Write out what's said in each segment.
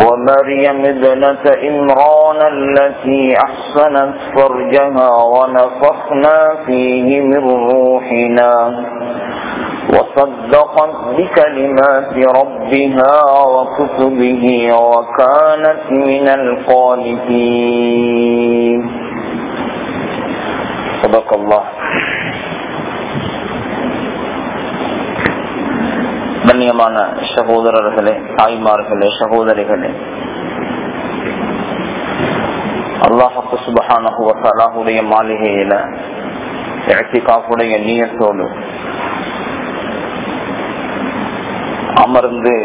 ومريم ابنة عمران التي أحصنت فرجها ونفخنا فيه من روحنا وصدقت بكلمات ربها وكتبه وكانت من القانتين. صدق الله. கண்ணியமான சகோதரர்களே, தாய்மார்களே, சகோதரிகளே, அல்லாஹ் சுப்ஹானஹு வ தஆலாவுடைய மாளிகையில இஅ்திகாஃபுடைய நியத்தோடு அமர்ந்து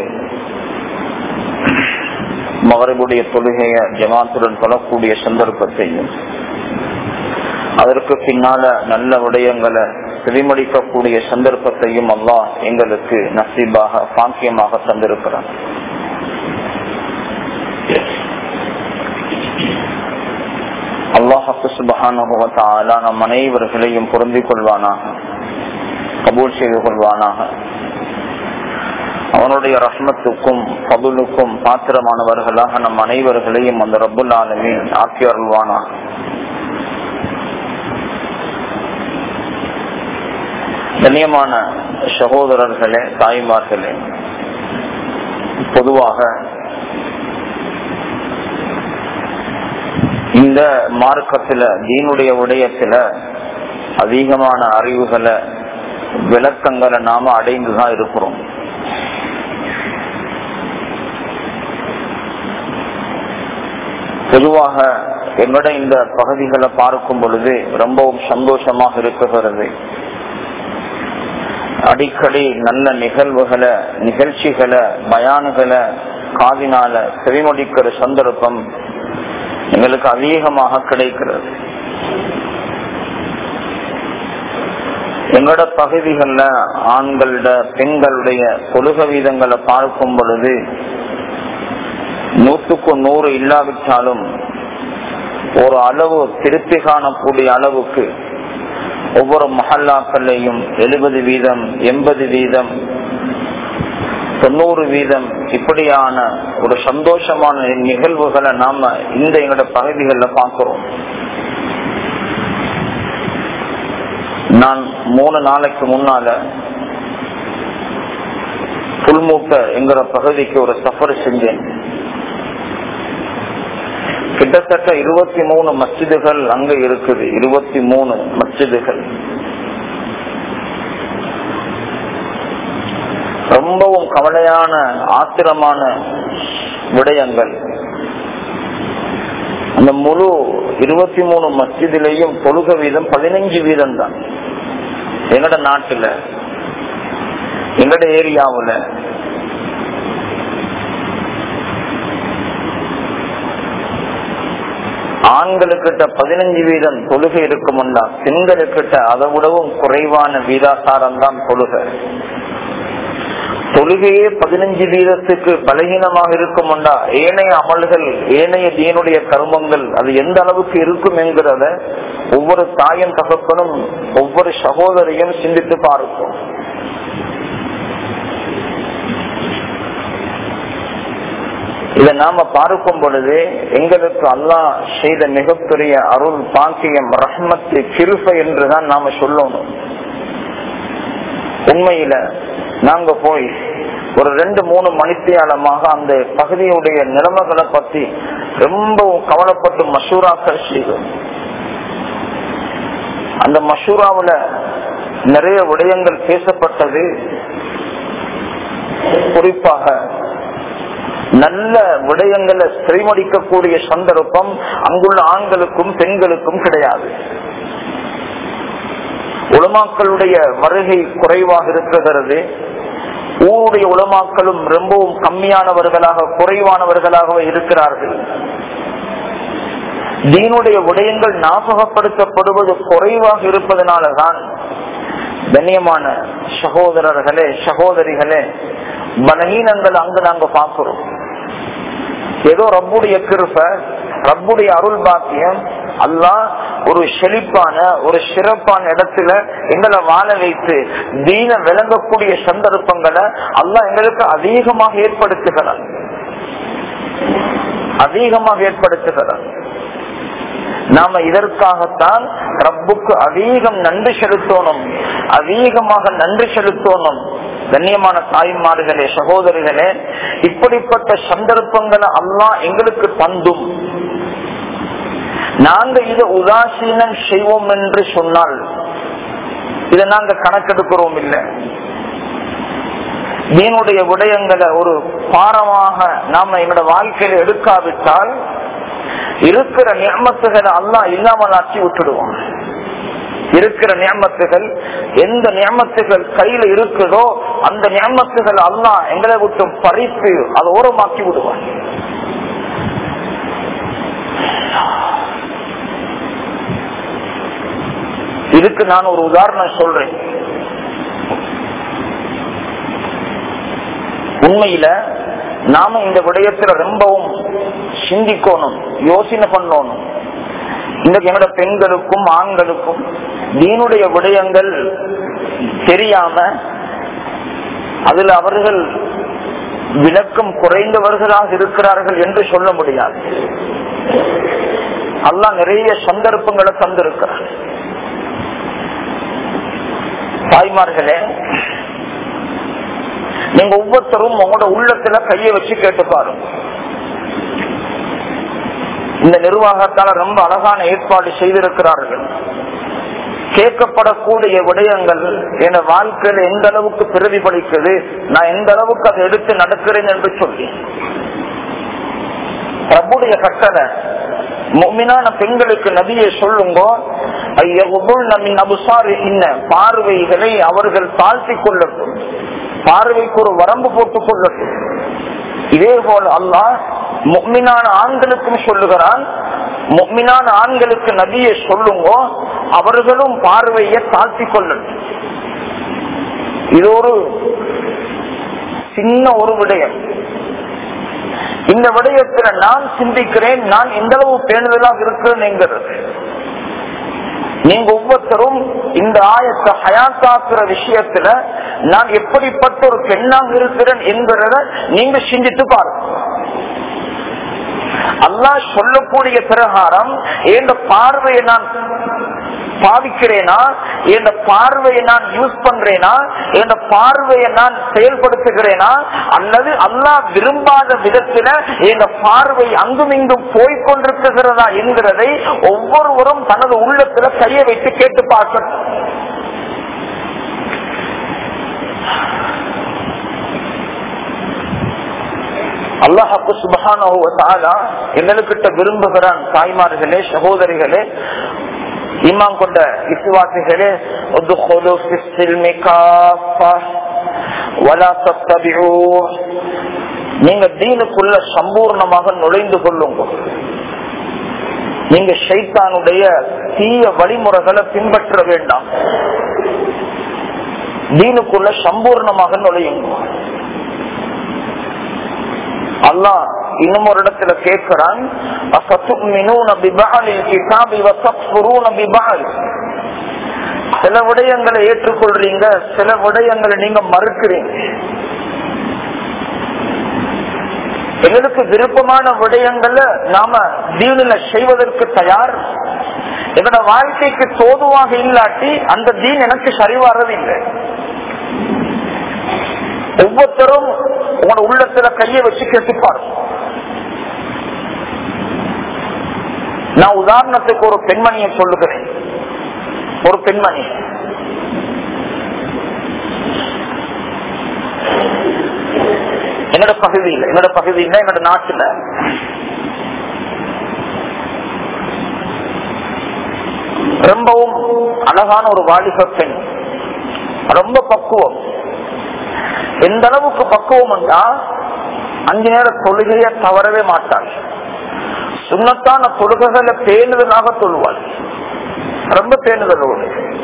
மக்ரிபுடைய தொழுகையை ஜமாத்துடன் தொழக்கூடிய சந்தர்ப்பத்தையும் அதற்கு பின்னால நல்ல விடயங்களை செவிமடிக்கக்கூடிய சந்தர்ப்பத்தையும் அல்லாஹ் எங்களுக்கு நசீபாக பாக்கியமாக தந்திருக்கிறார். அல்லாஹ் சுப்ஹானஹு வ தஆலா நம் அனைவர்களையும் பொருந்திக் கொள்வானாக, கபூல் செய்து கொள்வானாக. அவனுடைய ரஹ்மத்துக்கும் ஃபதுலுக்கும் பாத்திரமானவர்களாக நம் அனைவர்களையும் அந்த ரப்புல் ஆலமீன் ஆக்கி அருள்வானாக. கண்ணியமான சகோதரர்களே, தாய்மார்களே, பொதுவாக இந்த மார்க்கத்துல தீனுடைய விடயத்துல அதிகமான அறிவுகளை விளக்கங்களை நாம அடைந்துதான் இருக்கிறோம். பொதுவாக எங்கட இந்த பகுதிகளை பார்க்கும் பொழுது ரொம்பவும் சந்தோஷமாக இருக்குகிறது. அடிக்கடி நல்ல நிகழ்வுகளை, நிகழ்ச்சிகளை, பயானுகளை காதினால செவிமடிக்கிற சந்தர்ப்பம் எங்களுக்கு அதிகமாக கிடைக்கிறது. எங்களோட பகுதிகள்ல ஆண்களோட பெண்களுடைய தொழுகை வீதங்களை பார்க்கும் பொழுது 100க்கு 100 இல்லாவிட்டாலும் ஒரு அளவு திருப்தி காணக்கூடிய அளவுக்கு ஒவ்வொரு மஹல்லாக்கள்லையும் 70 வீதம், 80 வீதம், 90 வீதம் இப்படியான ஒரு சந்தோஷமான நிகழ்வுகளை நாம இந்த எங்களோட பகுதிகளில் பார்க்கிறோம். நான் 3 நாளைக்கு முன்னால புல்மூக்க என்கிற பகுதிக்கு ஒரு சஃபர் செஞ்சேன். கிட்டத்தட்ட 23 மஸ்ஜிதுகள் அங்க இருக்குது. 23 மஸ்ஜிதுகள். ரொம்பவும் கவலையான ஆத்திரமான விடயங்கள். அந்த முழு 23 மஸ்ஜிதிலையும் தொழுகை வீதம் 15 வீதம் தான். எங்கட நாட்டுல, எங்கட ஏரியாவுல ஆண்களுக்கிட்ட 15 வீதம் தொழுகை இருக்கும்னா பெண்களுக்கிட்ட அதை விடவும் குறைவான வீதாசாரம் தான் தொழுகை. தொழுகையே 15 வீதத்துக்கு பலகீனமாக இருக்கும்னா ஏனைய அமல்கள், ஏனைய தீனுடைய கர்மங்கள் அது எந்த அளவுக்கு இருக்கும் என்கிறத ஒவ்வொரு தாயும் தகப்பனும் ஒவ்வொரு சகோதரியும் சிந்தித்து பார்க்கும். இதை நாம பார்க்கும் பொழுது எங்களுக்கு அல்லாஹ் செய்த மிகப்பெரிய அருள், பாக்கியம், ரஹ்மத்து, கிருபை என்றுதான் நாம சொல்லணும். உண்மையில நாங்க போய் ஒரு 2-3 மணித்தியாலமாக அந்த பகுதியுடைய நிலைமைகளை பத்தி ரொம்பவும் கவலைப்பட்டு மஷூராக்கள் செய்தோம். அந்த மஷூராவுல நிறைய விடயங்கள் பேசப்பட்டது. குறிப்பாக நல்ல விடயங்களை செவிமடிக்கக்கூடிய சந்தர்ப்பம் அங்குள்ள ஆண்களுக்கும் பெண்களுக்கும் கிடையாது. உலமாக்களுடைய வருகை குறைவாக இருக்கிறது. ஊருடைய உலமாக்களும் ரொம்பவும் கம்மியானவர்களாக, குறைவானவர்களாக இருக்கிறார்கள். தீனுடைய விடயங்கள் ஞாபகப்படுத்தப்படுவது குறைவாக இருப்பதனாலதான் கண்ணியமான சகோதரர்களே, சகோதரிகளே, பலகீனங்கள் அங்கு நாங்க பார்க்கிறோம். ஏதோ ரப்புடைய கிருபை, ரப்புடைய அருள் பாக்கியம், அல்லாஹ் ஒரு செழிப்பான ஒரு சிறப்பான இடத்துல எங்களை வாழ வைத்து தீன விளங்கக்கூடிய சந்தர்ப்பங்களை அல்லாஹ் எங்களுக்கு அதிகமாக ஏற்படுத்துகிறார். அதிகமாக ஏற்படுத்துகிறார். நாம இதற்காகத்தான் ரப்புக்கு அதிகம் நன்றி செலுத்தணும், அதிகமாக நன்றி செலுத்தணும். கண்ணியமான தாய்மார்களே, சகோதரிகளே, இப்படிப்பட்ட சந்தர்ப்பங்களை அல்லாஹ் எங்களுக்கு தந்தும் நாங்க இதை உதாசீனம் செய்வோம் என்று சொன்னால் இதை நாங்க கணக்கெடுக்கிறோம் இல்லை. தீனுடைய விடயங்களை ஒரு பாரமாக நாம எங்களோட வாழ்க்கையில எடுக்காவிட்டால் இருக்கிற நியமத்துகளை அல்லாஹ் இல்லாமல் ஆக்கி விட்டுடுவோம். இருக்கிற நியமத்துகள், எந்த நியமத்துகள் கையில இருக்குதோ அந்த நியமத்துகள் அல்லாஹ் எங்களை விட்டு பறித்து அதை ஓரமாக்கி விடுவான். இதுக்கு நான் ஒரு உதாரணம் சொல்றேன். உண்மையில நாம இந்த விடயத்துல ரொம்பவும் சிந்திக்கணும், யோசனை பண்ணணும். இன்றைக்கு என்னோட பெண்களுக்கும் ஆண்களுக்கும் தீனுடைய விடயங்கள் தெரியாம அதுல அவர்கள் விளக்கம் குறைந்தவர்களாக இருக்கிறார்கள் என்று சொல்ல முடியாது. அல்லாஹ் நிறைய சந்தர்ப்பங்களை தந்திருக்கிறார். தாய்மார்களே, நீங்க ஒவ்வொருத்தரும் உங்களோட உள்ளத்துல கையை வச்சு கேட்டு பாருங்க. இந்த நிர்வாகத்தால ரொம்ப அழகான ஏற்பாடு செய்திருக்கிறார்கள். கேட்கப்படக்கூடிய விடயங்கள் என் வாழ்க்கையில எந்த அளவுக்கு பிரதிபலிக்குது, நான் எந்த அளவுக்கு அதை எடுத்து நடக்கிறேன் என்று சொல்லி பிரபுடைய கட்டளை. முஃமினான பெண்களுக்கு நபியை சொல்லுங்க, பார்வைகளை அவர்கள் தாழ்த்தி கொள்ளட்டும், பார்வைக்கு ஒரு வரம்பு போட்டுக் கொள்ளட்டும். இதே போல அல்லாஹ் முஃமினான ஆண்களுக்கும் சொல்லுகிறான். முஃமினான ஆண்களுக்கு நபியை சொல்லுங்க, அவர்களும் பார்வையை தாழ்த்தி கொள்ளட்டும். இது ஒரு சின்ன ஒரு விடயம். இந்த விடயத்துல நான் சிந்திக்கிறேன், நான் எந்த அளவு பேணுதலாக இருக்கிறேன் என்கிறது. நீங்க ஒவ்வொருத்தரும் இந்த ஆயத்தை ஹயாத்தாக்குற விஷயத்துல நான் எப்படிப்பட்ட ஒரு பெண்ணாக இருக்கிறேன் என்கிறத நீங்க சிந்தித்து பாருங்க. அல்லாஹ் சொல்லக்கூடிய பிரகாரம் என் பார்வையை நான் பாவிக்கிறேனா, என் பார்வையை நான் யூஸ் பண்றேனா, என் பார்வையை நான் செயல்படுத்துகிறேனா, அல்லது அல்லாஹ் விரும்பாத விதத்துல என் பார்வை அங்கும் இங்கும் போய்கொண்டிருக்கிறதா என்கிறதை ஒவ்வொருவரும் தனது உள்ளத்துல கையை வைத்து கேட்டு பார்க்கணும். அல்லாஹ்வுக்கு சுப்ஹானஹு வ தஆலா எங்களுக்கிட்ட விரும்புகிறான். தாய்மார்களே, சகோதரிகளே, ஈமான் கொண்ட விசுவாசிகளே, உத்ஹுலு ஃபிஸ்ஸில்மி காஃபா வலா தத்தபிஉ, நீங்க தீனுக்குள்ள சம்பூர்ணமாக நுழைந்து கொள்ளுங்க. நீங்க ஷைத்தானுடைய தீய வழிமுறைகளை பின்பற்ற வேண்டாம். தீனுக்குள்ள சம்பூர்ணமாக நுழையுங்க. அல்லாஹ் இன்னும் ஒரு இடத்துல கேட்கிறான், சில விடயங்களை ஏற்றுக்கொள்றீங்க, சில விடயங்களை நீங்க மறுக்கிறீங்க. எங்களுக்கு விருப்பமான விடயங்களை நாம தீனில செய்வதற்கு தயார். என்னோட வாழ்க்கைக்கு தோதுவாக இல்லாட்டி அந்த தீன் எனக்கு சரி வர்றதில்லை. ஒவ்வொருத்தரும் உங்களோட உள்ளத்துல கையை வச்சு கேட்டுப்பாரு. நான் உதாரணத்துக்கு ஒரு பெண்மணியை சொல்லுகிறேன். ஒரு பெண்மணி என்னோட பகுதியில் என்னோட நாட்டுல ரொம்பவும் அழகான ஒரு வாலிப பெண், ரொம்ப பக்குவம். எந்த அளவுக்கு பக்குவம் என்றா 5 நேர தொழுகையை தவறவே மாட்டாள். சுன்னத்தான தொழுகைகளை பேணுதலாக தொழுவாள், ரொம்ப பேணுதலோடு.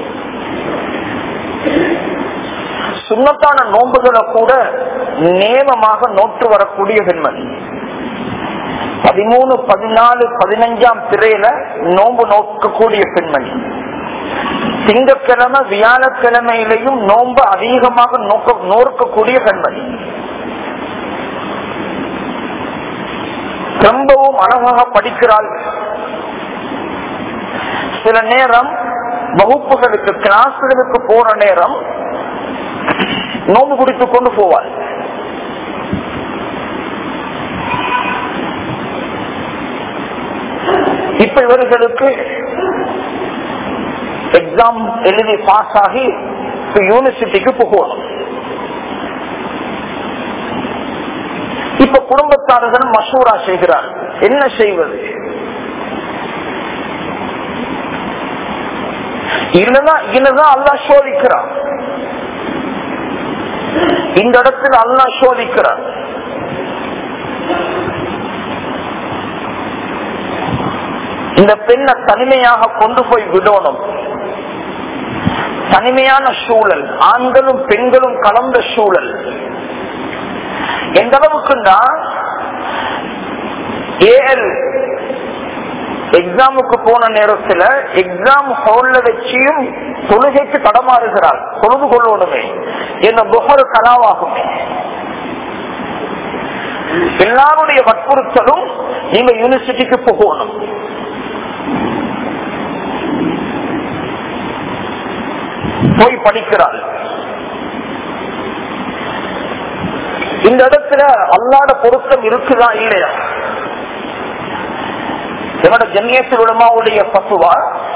சுன்னத்தான நோன்புகளை கூட நேமமாக நோற்று வரக்கூடிய பெண்மணி. 13, 14, 15ஆம் திரையில நோன்பு நோக்கக்கூடிய பெண்மணி. திங்கட்கிழமை வியாழக்கிழமையிலையும் நோன்பு அதிகமாக நோக்கக்கூடிய பெண்மணி. ரொம்பவும் அழகாக படிக்கிறார்கள். சில நேரம் வகுப்புகளுக்கு கிளாஸ்களுக்கு போற நேரம் நோம்பு குடித்துக் கொண்டு போவார். இப்ப இவர்களுக்கு எக்ஸாம் எழுதி பாஸ் ஆகி யூனிவர்சிட்டிக்கு போகணும். இப்ப குடும்பத்தார்கள் மசூரா செய்கிறார், என்ன செய்வது? இல்லதான் அல்லாஹ் சோதிக்கிறார். இந்த இடத்துல அல்லாஹ் சோதிக்கிறார். இந்த பெண்ணை தனிமையாக கொண்டு போய் விடணும். தனிமையான சூழல், ஆண்களும் பெண்களும் கலந்த சூழல். எந்த அளவுக்குன்னா ஏஎல் எக்ஸாமுக்கு போன நேரத்தில் எக்ஸாம் ஹால்ல வச்சியும் தொழுகைக்கு தடமாறுகிறார். தொழுது கொள்ளணுமே, என்ன புகழ் கலாவாகுமே. எல்லாருடைய வற்புறுத்தலும் நீங்க யூனிவர்சிட்டிக்கு போகணும். போய் படிக்கிறாள். இந்த இடத்துல அல்லாஹ்ட பொருத்தம் இருக்குதா இல்லையா? என்னோட ஜம்மியத்துல் உலமாவுடைய ஃபத்வா,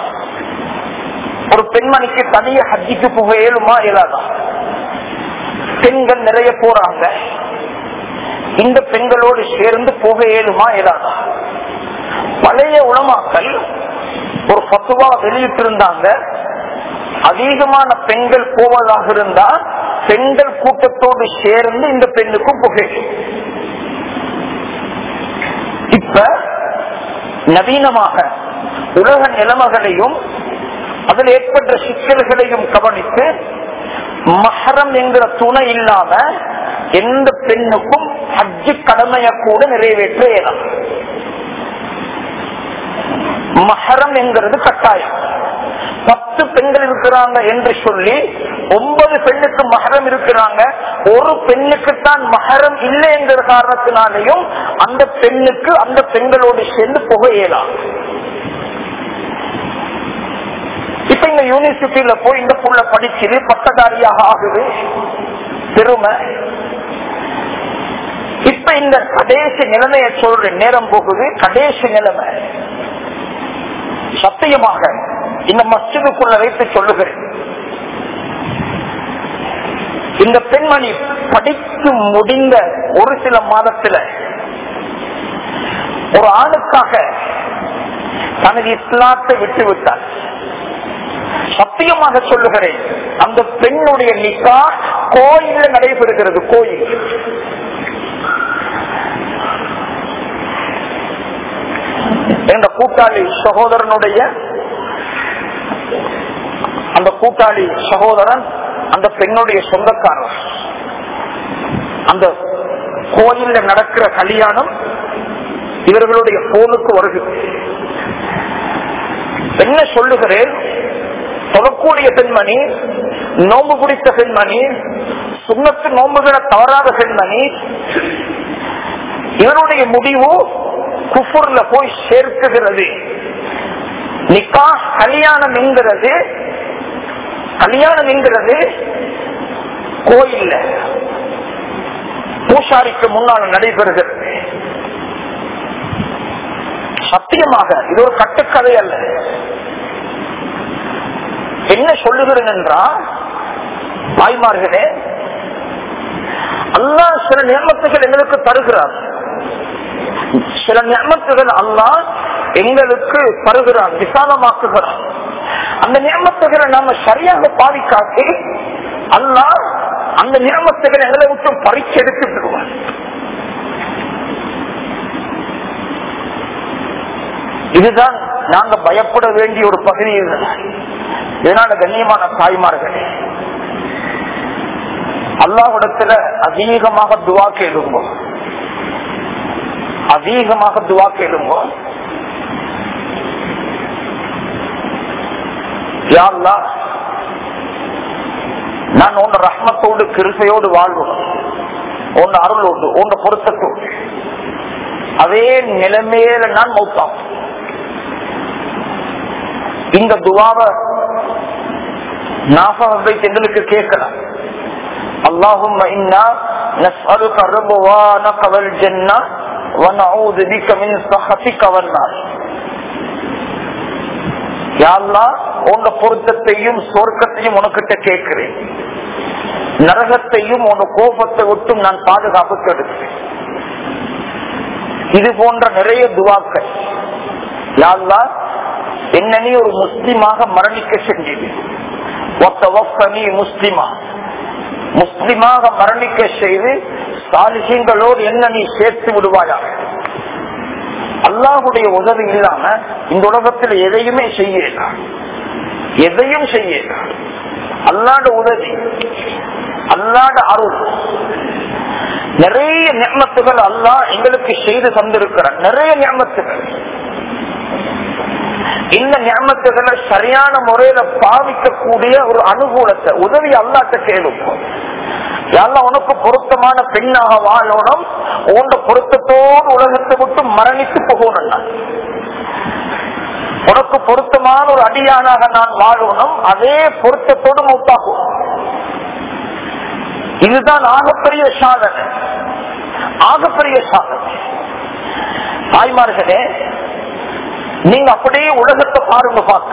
ஒரு பெண்மணிக்கு தனிய ஹஜ்ஜிக்கு போக இயலுமா இயலாதா? பெண்கள் நிறைய போறாங்க, இந்த பெண்களோடு சேர்ந்து போக இயலுமா இயலாதா? பழைய உலமாக்கள் ஒரு ஃபத்வா வெளியிட்டிருந்தாங்க, அதிகமான பெண்கள் போவதாக இருந்தா பெண்கள் கூட்டத்தோடு சேர்ந்து இந்த பெண்ணுக்கும் புகை. இப்ப நவீனமாக உலக நிலைமைகளையும் அதில் ஏற்பட்ட சிக்கல்களையும் கவனித்து மஹரம் என்கிற துணை இல்லாம எந்த பெண்ணுக்கும் ஹஜ்ஜு கடமையை கூட நிறைவேற்ற இயலும். மஹரம் என்கிறது கட்டாயம். 10 பெண்கள் இருக்கிறாங்க என்று சொல்லி 9 பெண்ணுக்கு மஹரம் இருக்கிறாங்க, ஒரு பெண்ணுக்குத்தான் மஹரம் இல்லை என்கிற காரணத்தினாலையும் அந்த பெண்ணுக்கு அந்த பெண்களோடு சேர்ந்து போக இயலாம். இப்ப இந்த யூனிவர்சிட்டியில போய் இந்த புள்ள படிச்சு பட்டதாரியாக ஆகுது, பெருமை. இப்ப இந்த கடைசி நிலைமையை சொல்ற நேரம் போகுது. கடைசி நிலைமை சத்தியமாக இந்த மஸ்ஜிதுக்குள்ள வைத்து சொல்லுகிறேன், இந்த பெண்மணி படித்து முடிந்த ஒரு சில மாதத்துல ஒரு ஆணுக்காக தனது இஸ்லாத்தை விட்டுவிட்டார். சத்தியமாக சொல்லுகிறேன், அந்த பெண்ணுடைய நிக்கா கோயில்ல நடைபெறுகிறது. கோயில் என்ற கூட்டாளி சகோதரனுடைய அந்த கூட்டாளி சகோதரன் அந்த பெண்ணுடைய சொந்தக்காரர். அந்த கோயில்ல நடக்கிற கல்யாணம் இவர்களுடைய போனுக்கு வருகிறது. என்ன சொல்லுகிறேன், சொல்லக்கூடிய பெண்மணி, நோம்பு பிடித்த பெண்மணி, சுண்ணத்து நோம்புகளை தவறாத பெண்மணி. இவருடைய முடிவு குஃபுர்ல போய் சேர்க்குகிறது. நிக்கா கல்யாணம் என்கிறது கோயில்ல பூசாரிக்கு முன்னால் நடைபெறுகிறது. சத்தியமாக இது ஒரு கட்டுக்கதை அல்ல. என்ன சொல்லுகிறேன் என்றால், தாய்மார்களே, அல்லாஹ் சில நியமத்துகள் எங்களுக்கு தருகிறார். சில நியமத்துகள் அல்லாஹ் எங்களுக்கு தருகிறார், விசாலமாக்குகிறார். அந்த நியமத்துகளை நாம சரியாக பாதிக்காட்டி அல்லாஹ் அந்த நியமத்துகளை எங்களை விட்டு பறிச்செடுத்து விடுவார். இதுதான் நாங்க பயப்பட வேண்டிய ஒரு பகுதி. இதனால கண்ணியமான தாய்மார்களே, அல்லாஹ்விடத்துல அதிகமாக துஆ கேளுங்க, அதிகமாக துஆ கேளுங்க. யா அல்லாஹ், நான் உன் ரஹ்மத்தோடு கிருபையோடு வாழ்வோம், உன் அருளோடு உன் பொருத்தத்தோடு அதே நிலைமையில நான் மௌத்தாகும். இந்த துவாவை நாஃபை எங்களுக்கு கேட்கலாம். அல்லாஹும்ம இன்னா நஸ்அலுக ரிضوانك والجنة ونعوذ بك من سخطك والنار. யா அல்லாஹ், உங்க பொருத்தத்தையும் சொர்க்கத்தையும் உனக்கிட்ட கேட்கிறேன், நரகத்தையும் உன் கோபத்தை விட்டும் நான் பாதுகாப்பு கெடுக்கிறேன். இது போன்ற நிறைய துவாக்கள். யா அல்லாஹ், என்ன நீ ஒரு முஸ்லிமாக மரணிக்க செஞ்சது, முஸ்லிமாக மரணிக்க செய்து சாலிஹீன்களோடு என்ன நீ சேர்த்து விடுவாயாக. அல்லாஹுடைய உதவி இல்லாம இந்த உலகத்தில் எதையுமே செய்யலாம், எதையும் செய்யலாம். அல்லாஹ்ட உதவி, அல்லாஹ்ட அருள், நிறைய நிஅமத்துகள் அல்லாஹ் எங்களுக்கு செய்து தந்திருக்கிறார். நிறைய நிஅமத்துகள். இந்த நிஅமத்துகளை சரியான முறையில பாவிக்கக்கூடிய ஒரு அனுகூலத்தை, உதவி அல்லாஹ்ட்ட கேளும். யாரெல்லாம் உனக்கு பொருத்தமான பெண்ணாக வாழணும், உன் பொருத்தத்தோடு உலகத்தை விட்டு மரணித்து போகணும். உனக்கு பொருத்தமான ஒரு அடியானாக நான் வாழணும், அதே பொருத்தத்தோடு மௌத்தாகும். இதுதான் ஆகப்பெரிய சாதனை, ஆகப்பெரிய சாதனை. தாய்மார்களே, நீங்க அப்படியே உலகத்தை பாருங்க. பார்க்க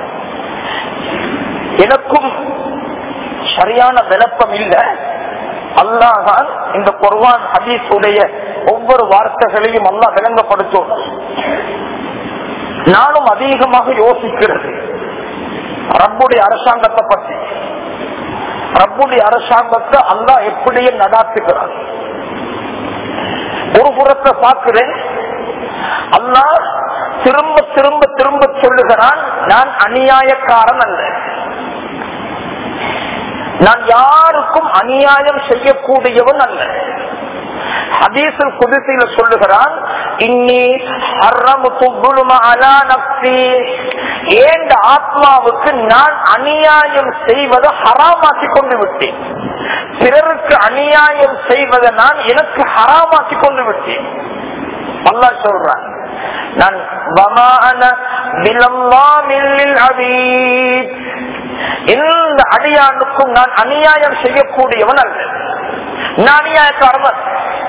எனக்கும் சரியான விளப்பம் இல்லை. அல்லாஹ் தான் இந்த குர்ஆன் ஹதீஸ் உடைய ஒவ்வொரு வார்த்தைகளையும் அல்லாஹ் விளங்கப்படுத்தும். நானும் அதிகமாக யோசிக்கிறது ரப்புடைய அரசாங்கத்தை பற்றி. ரப்புடைய அரசாங்கத்தை அல்லாஹ் எப்படியே நடாத்துகிறார். ஒரு புறத்தை பார்க்கிறேன், அல்லாஹ் திரும்ப திரும்ப திரும்ப சொல்லுகிறான், நான் அநியாயக்காரன் அல்ல, நான் யாருக்கும் அநியாயம் செய்யக்கூடியவன் அல்ல. ஹதீஸுல் குத்ஸில சொல்லுகிறான், இன்னி ஹர்ரம்து ظுல்ம அலா நஃப்ஸி, ஏண்ட ஆத்மாவுக்கு நான் அநியாயம் செய்வதை ஹராமாக்கி கொண்டு விட்டேன். பிறருக்கு அநியாயம் செய்வதை நான் எனக்கு ஹராமாக்கி கொண்டு விட்டேன். அல்லாஹ் சொல்றான், நான் எந்த அடியானுக்கும் நான் அநியாயம் செய்யக்கூடியவன் அல்ல, நான் அநியாயக்காரன்.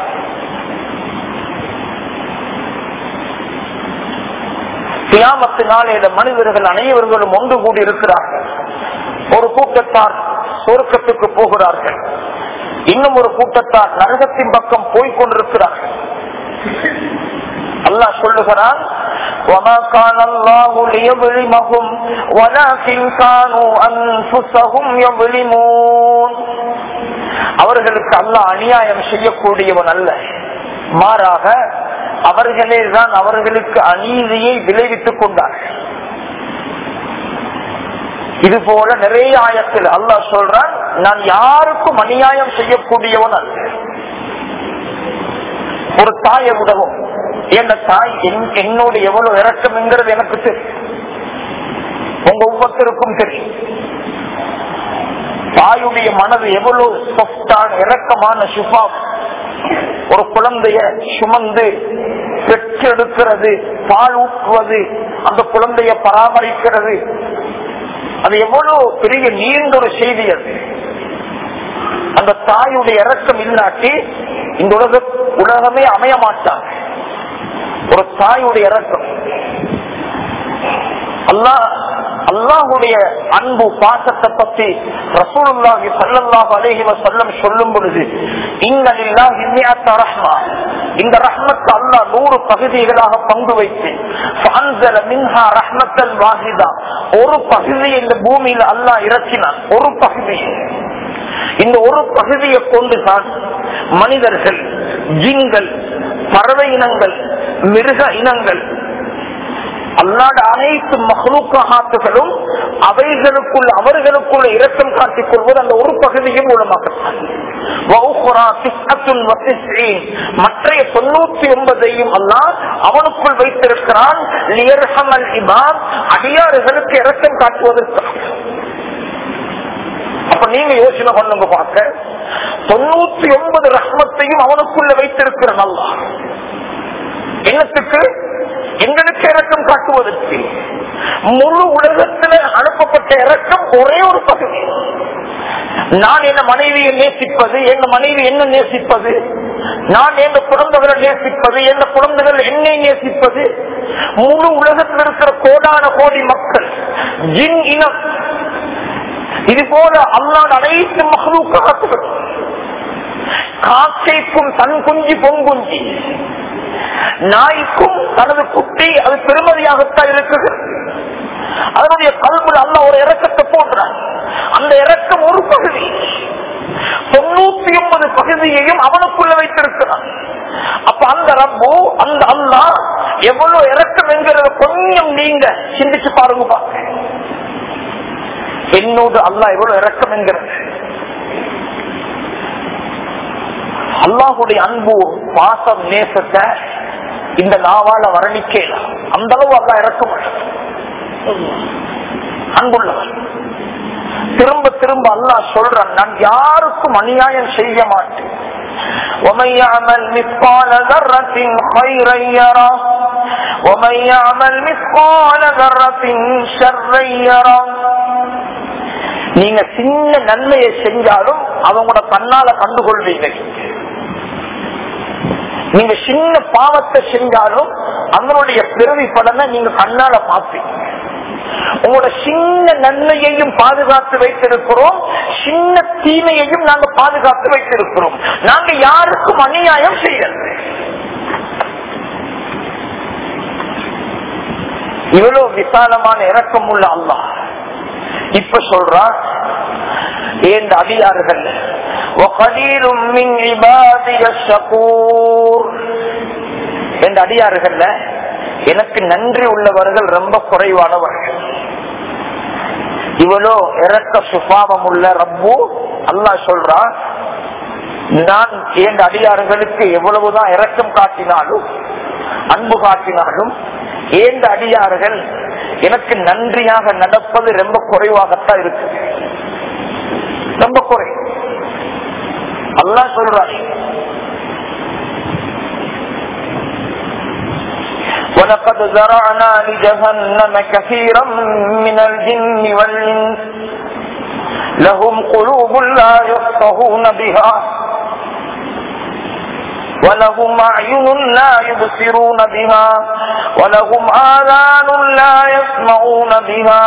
கியாமத்து நாளையில மனிதர்கள் அனைவர்களும் ஒன்று கூடி இருக்கிறார்கள். ஒரு கூட்டத்தார் சொர்க்கத்துக்கு போகிறார்கள், இன்னும் ஒரு கூட்டத்தார் நரகத்தின் பக்கம் போய்கொண்டிருக்கிறார்கள். அல்லாஹ் சொல்லுகிறான், وَمَا كَانَ اللَّهُ لِيَظْلِمَهُمْ وَلَكِنْ كَانُوا أَنفُسَهُمْ يَظْلِمُونَ. அவர்களுக்கு அல்லாஹ் அநியாயம் செய்யக்கூடியவன் அல்ல, மாறாக அவர்களே தான் அவர்களுக்கு அநீதியை விளைவித்துக் கொண்டார்கள். இது போல நிறைய ஆயத்தில் அல்லாஹ் சொல்றான், நான் யாருக்கும் அநியாயம் செய்யக்கூடியவன் அல்ல. ஒரு தாயை விடவும், என் தாய் என்னோடு எவ்வளவு இறக்கம்ங்கிறது எனக்கு தெரியும், உங்க ஒவ்வொருத்தருக்கும் தெரியும். தாயுடைய மனது எவ்வளவு சொஃப்டான இறக்கமான ஷிஃபா. ஒரு குழந்தைய சுமந்து பெற்றெடுக்கிறது, பால் ஊற்றுவது, அந்த குழந்தைய பராமரிக்கிறது, அது எவ்வளவு பெரிய நீண்ட ஒரு செய்தி. அது அந்த தாயுடைய இறக்கம் இல்லாட்டி இந்த உலகமே அமைய மாட்டாங்க. ஒரு தாயுடைய இறக்கம், அல்லாஹுடைய அன்பு பாசத்தை பற்றி ரசூலுல்லாஹி ஸல்லல்லாஹு அலைஹி வஸல்லம் சொல்லும் பொழுது, இன்ன லில்லாஹி மிஅத ரஹ்மா, இந்த ரஹ்மத் அல்லாஹ் 100 பகுதிகளாக பங்கு வைத்து ஃபஅன்ஸல மின்ஹா ரஹ்மத்தன் வாஹிதா, ஒரு பகுதியை இந்த பூமியில அல்லாஹ் இறக்கினான். ஒரு பகுதி, இந்த ஒரு பகுதியை கொண்டுதான் மனிதர்கள், ஜின்கள், பறவை இனங்கள், மிருக இனங்கள், அல்லாஹ்வுடைய அனைத்து மக்லூக்காத்துகளும் அவைகளுக்குள் அவர்களுக்குள்ள இரக்கம் காட்டிக் கொள்வது அந்த ஒரு பகுதியும் மூலமாகத்தான். மற்றைய 99 அல்லாஹ் அவனுக்குள் வைத்திருக்கிறான், அடியாறுகளுக்கு இரக்கம் காட்டுவதற்காக. அப்ப நீங்க யோசனை பண்ணுங்க பார்க்க, 99 ரஹ்மத்தையும் அவனுக்குள்ள வைத்திருக்கிறான் அல்லாஹ். எங்களுக்கு இரக்கம் காட்டுவதற்கு. முழு உலகத்தில் அனுப்பப்பட்ட இரக்கம் ஒரே ஒரு பகுதி. நான் என் மனைவியை நேசிப்பது, என் மனைவி என்ன நேசிப்பது, நான் என் குழந்தைகளை நேசிப்பது, என் குழந்தைகள் என்னை நேசிப்பது. முழு உலகத்தில் இருக்கிற கோடான கோடி மக்கள், ஜின் இனம், இது போல அல்லாஹ் அனைத்து மஹ்லூக்காத்துகள், காக்கைக்கும் தன் குஞ்சு பொங்குஞ்சி, நாய்க்கும் தனது குட்டி, அது பெருமதியாகத்தான் இருக்குது. அதனுடைய கல்வியில் அல்லாஹ் ஒரு இரக்கத்தை போடுறான். அந்த இரக்கம் ஒரு பகுதி, 99 பகுதியையும் அவனுக்குள்ள வைத்திருக்கிறான். அப்ப அந்த ரப்பு, அந்த அல்லாஹ் எவ்வளவு இரக்கம் என்கிறத கொஞ்சம் நீங்க சிந்திச்சு பாருங்க. என்னோடு அல்லாஹ் எவ்வளவு இரக்கம் என்கிறது. அல்லாஹுடைய அன்பு, பாசம், நேசத்தை இந்த நாவால வர்ணிக்கலாம். அந்த அளவு அல்லாஹ் இரக்கம் அன்புள்ளவர். திரும்ப திரும்ப அல்லாஹ் சொல்றான், நான் யாருக்கும் அநியாயம் செய்ய மாட்டேன். وَمَن يَعْمَلْ مِثْقَالَ ذَرَّةٍ خَيْرًا يَرَهُ وَمَن يَعْمَلْ مِثْقَالَ ذَرَّةٍ شَرًّا يَرَهُ. நீங்க சின்ன நன்மையை செஞ்சாலும் அவங்களோட கண்ணால கண்டுகொள்வீங்க. நீங்க சின்ன பாவத்தை செஞ்சாலும் அதனுடைய பிறவி பலனை நீங்க கண்ணால பார்ப்பீங்க. உங்களோட சின்ன நன்மையையும் பாதுகாத்து வைத்திருக்கிறோம், சின்ன தீமையையும் நாங்க பாதுகாத்து வைத்திருக்கிறோம். நாங்க யாருக்கும் அநியாயம் செய்யல. இவ்வளவு விசாலமான இரக்கம் உள்ள அல்லாஹ் இப்ப சொல்றான், ஏன் அடியார்கள் என்ற அடியார்கள் எனக்கு நன்றி உள்ளவர்கள் ரொம்ப குறைவானவர்கள். இவ்வளோ இரக்க சுபாவம் உள்ள ரப்பு அல்லாஹ் சொல்றான், நான் என் அடியார்களுக்கு எவ்வளவுதான் இரக்கம் காட்டினாலும் அன்பு காட்டினாலும் ஏந்த அடியார்கள் எனக்கு நன்றியாக நடப்பது ரொம்ப குறைவாகத்தான் இருக்கு, ரொம்ப குறை. அல்லாஹ் சொல்றான், وَلَقَدْ ذَرَعْنَا لِجَهَنَّمَ كَثِيرًا مِنَ الْجِنِّ وَالْإِنسِ لَهُمْ قُلُوبٌ لَا يَفْقَهُونَ بِهَا وَلَهُمْ أَعْيُنٌ لَا يُبْصِرُونَ بِهَا وَلَهُمْ آذَانٌ لَا يَسْمَعُونَ بِهَا.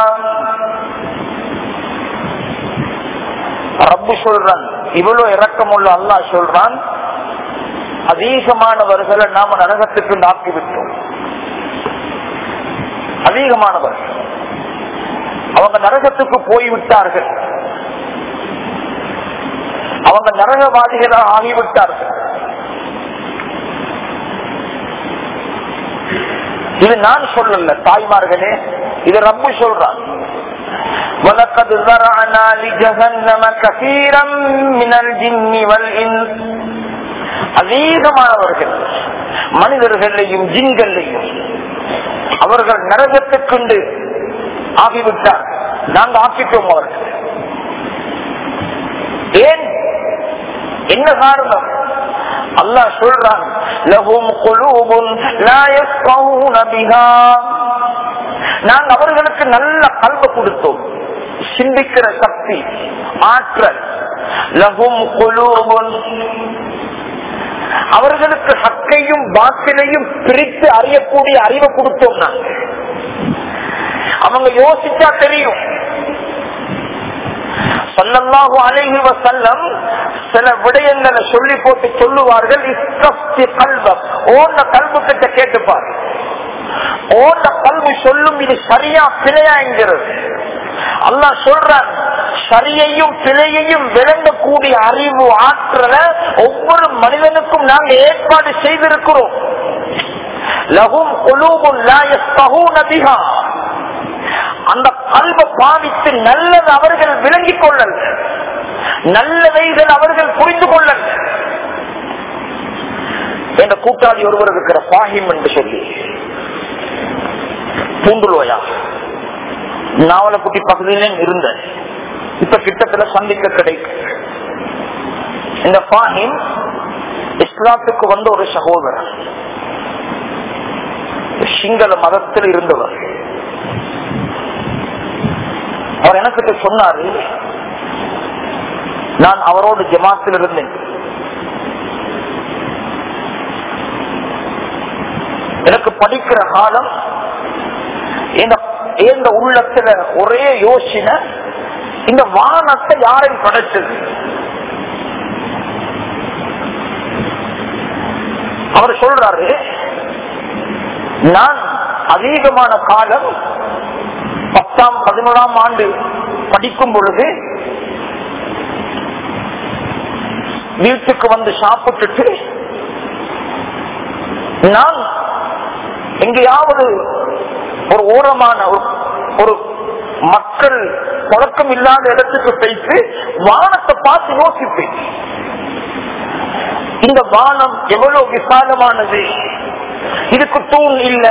ரப்பு சொல்றான், இவ்வளவு இரக்கமுள்ள அல்லாஹ் சொல்றான், அதிகமானவர்களை நாம நரகத்துக்கு ஆக்கிவிட்டோம். அதிகமானவர் அவங்க நரகத்துக்கு போய்விட்டார்கள், அவங்க நரகவாதிகளாக ஆகிவிட்டார்கள். இது நான் சொல்லல தாய்மார்களே, இது ரப்பு சொல்றான். وَلَقَدْ ذَرَعْنَا لِجَهَنَّمَ كَثِيرًا مِنَ الْجِنِّ وَالْإِنسِ. அதிகமானவர்கள் மனிதர்களையும் ஜின்களையும் அவர்கள் நரகத்துக்கு ஆகிவிட்டார், நாங்க ஆக்கிட்டோம் அவர்கள். ஏன், என்ன காரணம்? அல்லாஹ் சொல்றான், லஹும் குலூபுன் லா யஃப்கஹூன பிஹா. நாங்க அவர்களுக்கு நல்ல கல்வி கொடுத்தோம், சிந்திக்கிற சக்தி, ஆற்றல். லஹும் குலூபுன், அவர்களுக்கு ஹக்கையும் பாத்திலையும் பிரித்து அறியக்கூடிய அறிவை கொடுத்தோம். அவங்க யோசிச்சா தெரியும். ஸல்லல்லாஹு அலைஹி வஸல்லம் சில விடயங்களை சொல்லி போட்டு சொல்லுவார்கள், இஸ்தஃப்தி கல்பக், ஓண்ட கல்பு கிட்ட கேட்டுப்பார். ஓண்ட கல்வி சொல்லும் இது சரியா பிழையா என்கிறது. அல்லாஹ் சொல்றான், சரியையும் பிழையையும் விளங்கக்கூடிய அறிவு ஆற்றல ஒவ்வொரு மனிதனுக்கும் நாங்கள் ஏற்பாடு செய்திருக்கிறோம். லஹும் குலூபுன் லா யஃப்கஹூன பிஹா. அந்த கல்வை பாவித்து நல்லது அவர்கள் விளங்கிக் கொள்ளல், நல்லவைகள் அவர்கள் புரிந்து கொள்ளல். என்ற கூட்டாளி ஒருவர் இருக்கிற பாஹிம் என்று சொல்லி பூண்டுலோயா நாவலக்குட்டி பகுதியிலே இருந்த, இப்ப கிட்டத்துல சந்திக்க கிடைக்கும். இந்த பாஹிம் இஸ்லாத்துக்கு வந்த ஒரு சகோதரர், சிங்கள மதத்தில் இருந்தவர். அவர் எனக்கு சொன்னாரு, நான் அவரோடு ஜமாத்தில் இருந்தேன். எனக்கு படிக்கிற காலம் இந்த உள்ளத்துல ஒரே யோசனை, இந்த வானத்தை யாரையும் படைச்சது? அவர் சொல்றாரு, நான் அதிகமான காலம் 10ஆம் 11ஆம் ஆண்டு படிக்கும் பொழுது வீட்டுக்கு வந்து சாப்பிட்டுட்டு நான் எங்கேயாவது ஒரு ஓரமான ஒரு மக்கள் பழக்கம் இல்லாத இடத்துக்கு போயிட்டு வானத்தை பார்த்து யோசிப்பேன். இந்த வானம் எவ்வளவு விசாலமானது, இதுக்கு தூண் இல்ல,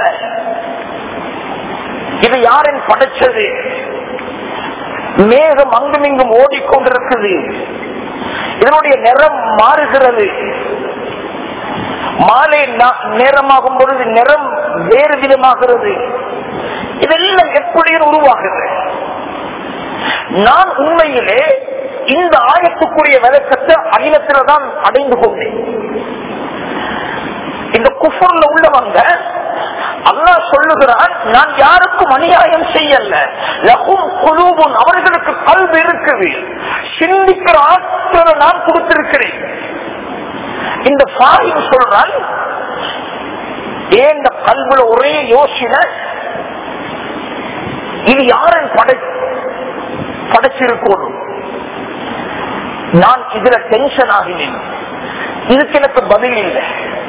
இது யாரின் படைச்சது? மேகம் அங்குமிங்கும் ஓடிக்கொண்டிருக்குது, இதனுடைய நிறம் மாறுகிறது, மாலை நேரமாகும் பொழுது நிறம் வேறு விதமாகிறது. இதெல்லாம் எப்படி உருவாகுது? நான் உண்மையிலே இந்த ஆயத்துக்குரிய விளக்கத்தை அகிலத்தில்தான் அடைந்து கொண்டேன். இந்த குஃபர்ல உள்ளவங்க அல்லாஹ் சொல்லுகிறான், நான் யாருக்கும் அநியாயம் செய்யல, லஹும் குலூபுன், அவர்களுக்கு கல்வி இருக்குது, சிந்திக்கிற ஆற்றலை நான் கொடுத்திருக்கிறேன். இந்த ஃபாஹிம் சொல்றான், ஏன் கல்வில ஒரே யோசனை, இது யாரை படைச்சிருக்கணும்? நான் இதுல டென்ஷன் ஆகினேன். இதுக்கு எனக்கு பதில் இல்லை.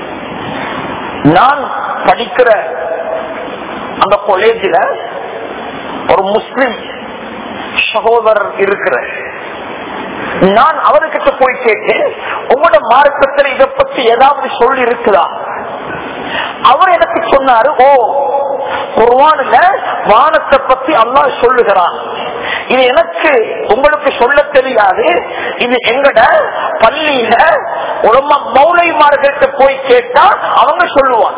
நான் படிக்கிற அந்த காலேஜில் ஒரு முஸ்லிம் சகோதரர் இருக்கிற, நான் அவர்கிட்ட போய் கேட்டேன், உங்களோட மார்க்கத்தில் இதை பற்றி ஏதாவது சொல்லி இருக்குதா? அவர் எனக்கு சொன்னாரு, ஓ, குர்ஆன்ல வானத்தை பத்தி அல்லாஹ் சொல்லுகிறான், இது எனக்கு உங்களுக்கு சொல்ல தெரியாது, இது எங்கட பள்ளியில உலமா மௌலைமார்கிட்ட போய் கேட்டா அவங்க சொல்லுவாங்க.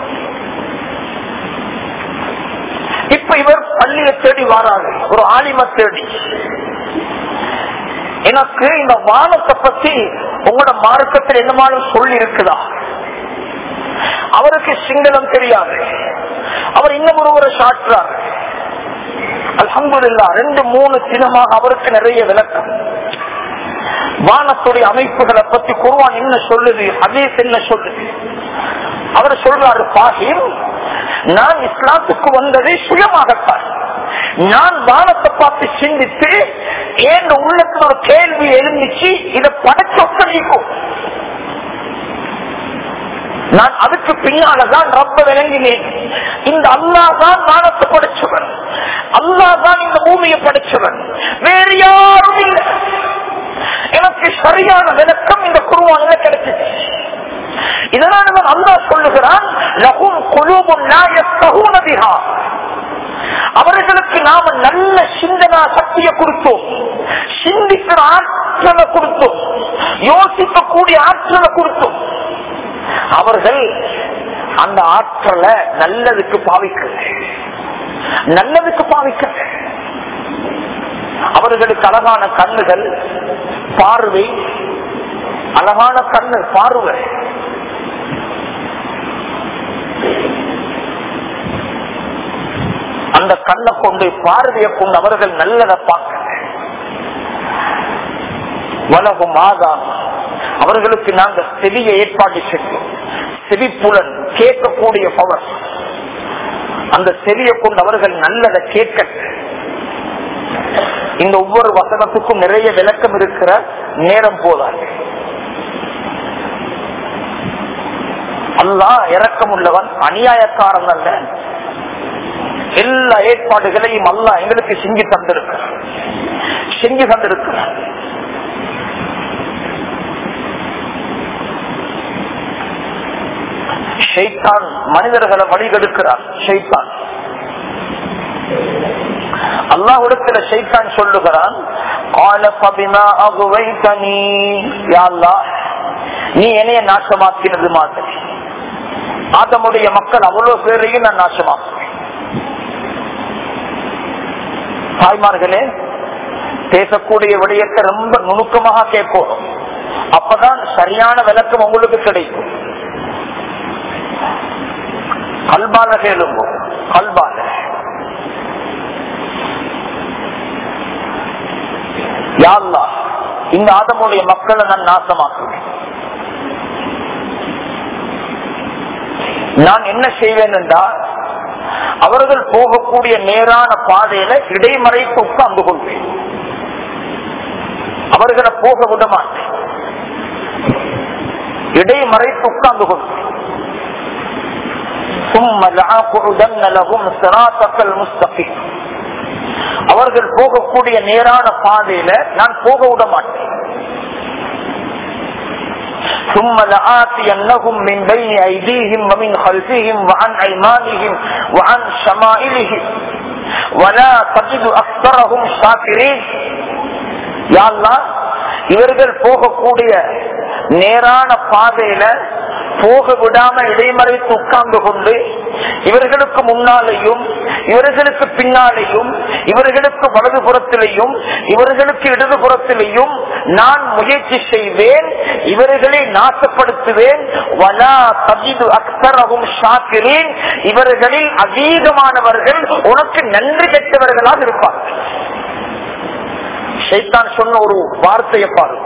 இப்ப இவர் பள்ளியை தேடி வராது, ஒரு ஆலிம தேடி, எனக்கு இந்த வானத்தை பத்தி உங்களோட மார்க்கத்தில் என்னமாலும் சொல்லி இருக்குதா? அவருக்கு சிங்களம் தெரியாது, அவர் இன்னும் ஒருவரை சாட்டுறார். அல்ஹம்துலில்லாஹ் 2-3 தினமாக அவருக்கு நிறைய விளக்கம். வானத்துடைய அமைப்புகளை பத்தி குர்ஆன் என்ன சொல்லுது, ஹதீஸ் என்ன சொல்லுது. அவர் சொல்றாரு, பாஹிம், நான் இஸ்லாத்துக்கு வந்ததை சுயமாகத்தான். நான் வானத்தை பார்த்து சிந்தித்து என் உள்ளத்துல ஒரு கேள்வி எழுந்துச்சு, இதை படைச்சொக்கும். நான் அதுக்கு பின்னால்தான் ரப்ப விளங்கினேன், இந்த அல்லாஹ் தான் வானத்தை படைச்சவன், அல்லாஹ் தான் இந்த பூமியை படைச்சவன், வேறு யாரும் இல்லை. எனக்கு சரியான விளக்கம் இந்த குர்ஆன்ல கிடைச்சது. இதனால அல்லாஹ் சொல்லுகிறான், லஹும் குலூபுன் லா யஃகஹூன பிஹா, அவர்களுக்கு நாம நல்ல சிந்தனா சக்தியை கொடுத்தோம், சிந்திக்கிற ஆற்றலை கொடுத்தோம், யோசிக்கக்கூடிய ஆற்றலை கொடுத்தோம். அவர்கள் அந்த ஆற்றலை நல்லதுக்கு பாவிக்க. அவர்களுக்கு அழகான கண்ணுகள், பார்வை, அழகான கண்ணு பார்வை. அந்த கண்ணை கொண்டு, பார்வையை கொண்டு அவர்கள் நல்லதை பார்க்க. வலகும் ஆகாம், அவர்களுக்கு நாங்கள் செவியை ஏற்பாடு செய்வோம். செவிப்புலன், கேட்கக்கூடிய பவர், அந்த செவியை கொண்டு அவர்கள் நல்லதை கேட்க. இந்த ஒவ்வொரு வசனத்துக்கும் நிறைய விளக்கம் இருக்கிற நேரம் போதாது. அல்லாஹ் இரக்கம் உள்ளவன், அநியாயக்காரன் அல்ல. எல்லா ஏற்பாடுகளையும் அல்லாஹ் எங்களுக்கு செஞ்சு தந்திருக்கிறார். ஷைத்தான் மனிதர்களை வழிகெடுக்கிறார். ஷைத்தான் அல்லாஹ்விடத்துல ஷைத்தான் சொல்லுகிறான், நீ என்னைய நாசமாக்கினது மாதிரி, ஆதமுடைய மக்கள் அவ்வளவு பேரையும் நான் நாசமாக்குவேன். தாய்மார்களே, பேசக்கூடிய விடயத்தை ரொம்ப நுணுக்கமாக கேட்கணும். அப்பதான் சரியான விளக்கம் உங்களுக்கு கிடைக்கும். கல்பால கேளுங்க, கல்பால. யா அல்லாஹ், இந்த ஆதமுடைய மக்களை நான் நாசமாக்குவேன். நான் என்ன செய்வேன் என்றால், அவர்கள் போகக்கூடிய நேரான பாதையில இடைமறைத்து உட்கார்ந்து கொள்வேன். அவர்களை போக விட மாட்டேன், இடைமறைத்து உட்கார்ந்து கொள்வேன். அவர்கள் போகக்கூடிய நேரான பாதையில நான் போக விட மாட்டேன். ثم لآتينهم من بين أيديهم ومن خلفهم وعن أيمانهم وعن شمائلهم ولا تجد أكثرهم شاكرين. யா அல்லாஹ், இவர்கள் போகக்கூடிய நேரான பாதையில போக விடாம இடைமறைத்து உட்கார்ந்து கொண்டு இவர்களுக்கு முன்னாலேயும் இவர்களுக்கு பின்னாலேயும் இவர்களுக்கு வலதுபுறத்திலேயும் இவர்களுக்கு இடதுபுறத்திலேயும் நான் முயற்சி செய்வேன், இவர்களை நாசப்படுத்துவேன். வலா தஜிது அக்ஸரஹும் ஷாக்கிரீன். இவர்களில் அதிகமானவர்கள் உனக்கு நன்றி பெற்றவர்களாக இருப்பார்கள். ஷைத்தான் சொன்ன ஒரு வார்த்தையை பாருங்க.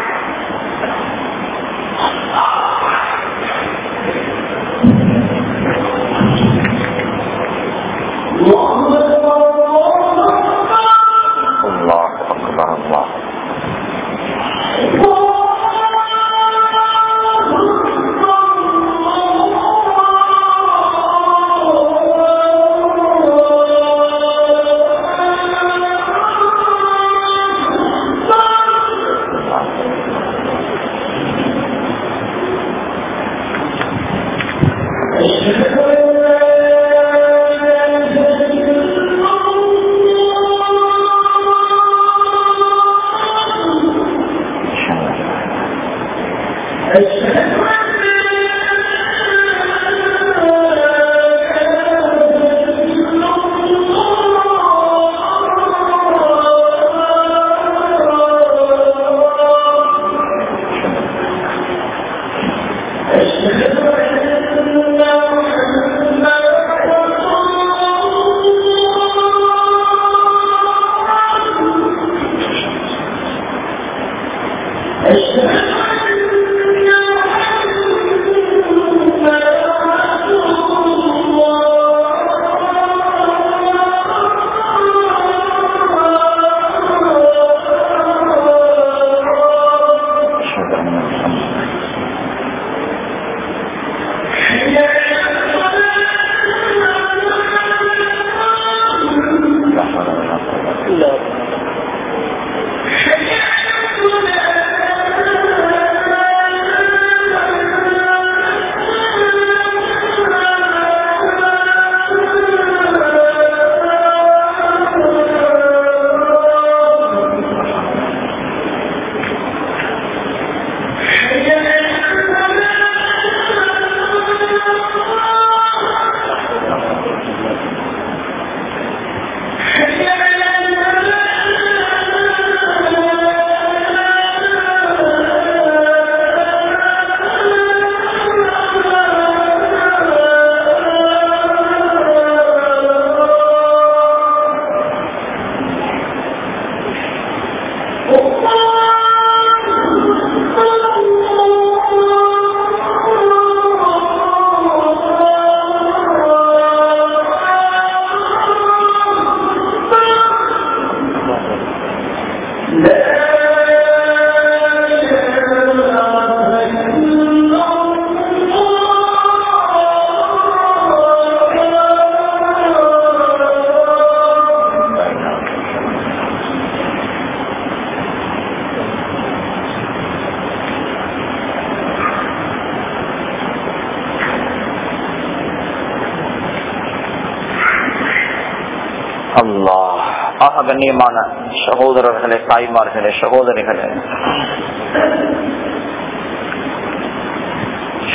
அல்லாஹ். ஆக கண்ணியமான சகோதரர்களே, தாய்மார்களே, சகோதரிகளே,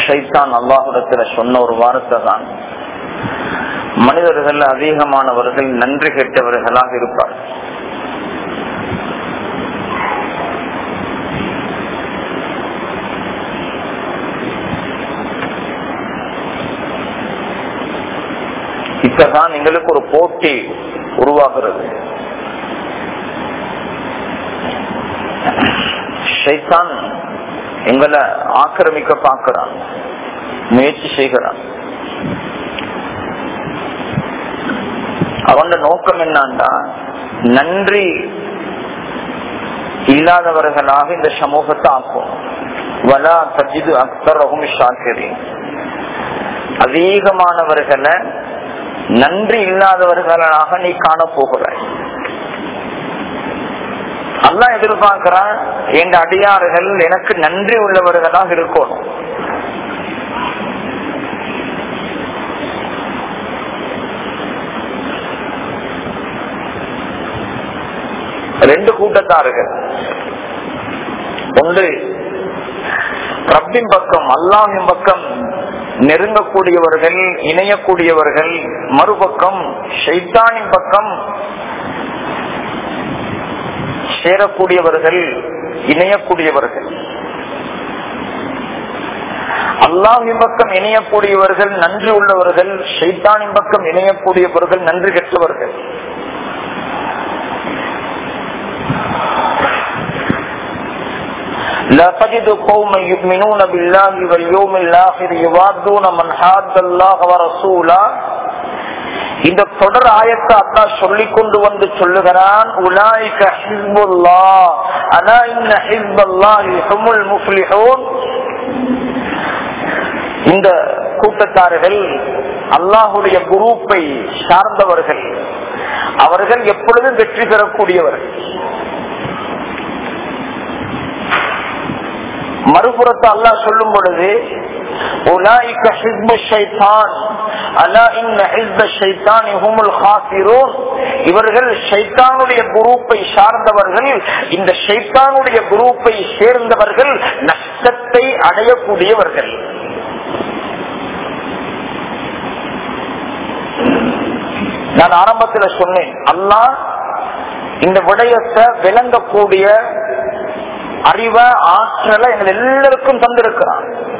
ஷைத்தான் அல்லாஹ்விடத்துல சொன்ன ஒரு வார்த்தை தான், மனிதர்கள் அதிகமானவர்கள் நன்றி கெட்டவர்களாக இருப்பார். இப்பதான் எங்களுக்கு ஒரு போட்டி உருவாகிறது. ஷைத்தான் எங்களை ஆக்கிரமிக்க பார்க்கிறான், முயற்சி செய்கிறான். அவன் நோக்கம் என்னன்னா, நன்றி இல்லாதவர்களாக இந்த சமூகத்தை ஆக்கும். வலா தஜிது அக்ஸரஹும் ஷாக்கிரீன், அதிகமானவர்களை நன்றி இல்லாதவர்களாக நீ காண போகிறாய். அல்லாஹ் எதிர்பார்க்கிறான், என் அடியார்கள் எனக்கு நன்றி உள்ளவர்களாக இருக்கணும். ரெண்டு கூட்டத்தார்கள், ஒன்று ரப்பின் பக்கம் அல்லாஹின் பக்கம் நெருங்கக்கூடியவர்கள், இணையக்கூடியவர்கள், மறுபக்கம் ஷைத்தானின் பக்கம் சேரக்கூடியவர்கள், இணையக்கூடியவர்கள். அல்லாஹின் பக்கம் இணையக்கூடியவர்கள் நன்றி உள்ளவர்கள், ஷைத்தானின் பக்கம் இணையக்கூடியவர்கள் நன்றி கெட்டவர்கள். لا تجد قوما يؤمنون بالله واليوم الآخر يوادون من حاد الله ورسوله. இந்த தொடர் ஆயத்தை அல்லாஹ் சொல்லிக் கொண்டு வந்து சொல்லுகிறான், உலாயிக ஹிஸ்புல்லாஹ் அலா இன்ன ஹிஸ்பல்லாஹி ஹுமுல் முஃப்லிஹூன். இந்த கூட்டத்தார்கள் அல்லாஹ்வுடைய குரூப்பை சார்ந்தவர்கள், அவர்கள் எப்பொழுதும் வெற்றி பெறக்கூடியவர்கள். மறுபுறத்தை அல்லாஹ் சொல்லும் பொழுது உலாயிக ஹிஸ்பு ஷைத்தான் அலா இன்ன ஹிஸ்ப ஷைத்தானி ஹுமுல் காஃபிரூன். இவர்கள் ஷைத்தானுடைய குரூப்பை சார்ந்தவர்கள், இந்த ஷைத்தானுடைய குரூப்பை சேர்ந்தவர்கள் நஷ்டத்தை அடையக்கூடியவர்கள். நான் ஆரம்பத்தில் சொன்னேன், அல்லாஹ் இந்த விடயத்தை விளங்கக்கூடிய அறிவ ஆற்றலை எங்கள் எல்லாருக்கும் தந்திருக்கிறான்.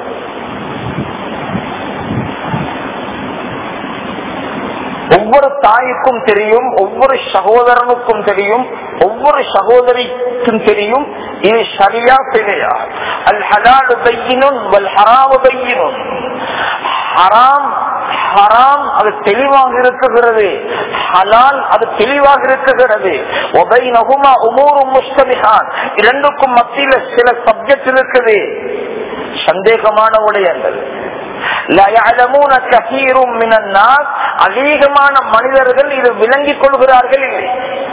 ஒவ்வொரு தாய்க்கும் தெரியும், ஒவ்வொரு சகோதரனுக்கும் தெரியும், ஒவ்வொரு சகோதரிக்கும் தெரியும் இது சரியா பிழையா. அல் ஹலாலு பையினுன் வல் ஹராமு பையினுன். ஹராம் ஹராம் அது தெளிவாக இருக்குகிறது, ஹலால் அது தெளிவாக இருக்குகிறது. ஒபைனஹுமா உமூரும் முஸ்தபிஹான், இரண்டுக்கும் மத்தியில சில சப்ஜெக்ட் இருக்குது, சந்தேகமான விடயங்கள். அதிகமான மனிதர்கள் இது விளங்கிக் கொள்கிறார்கள் இல்லை.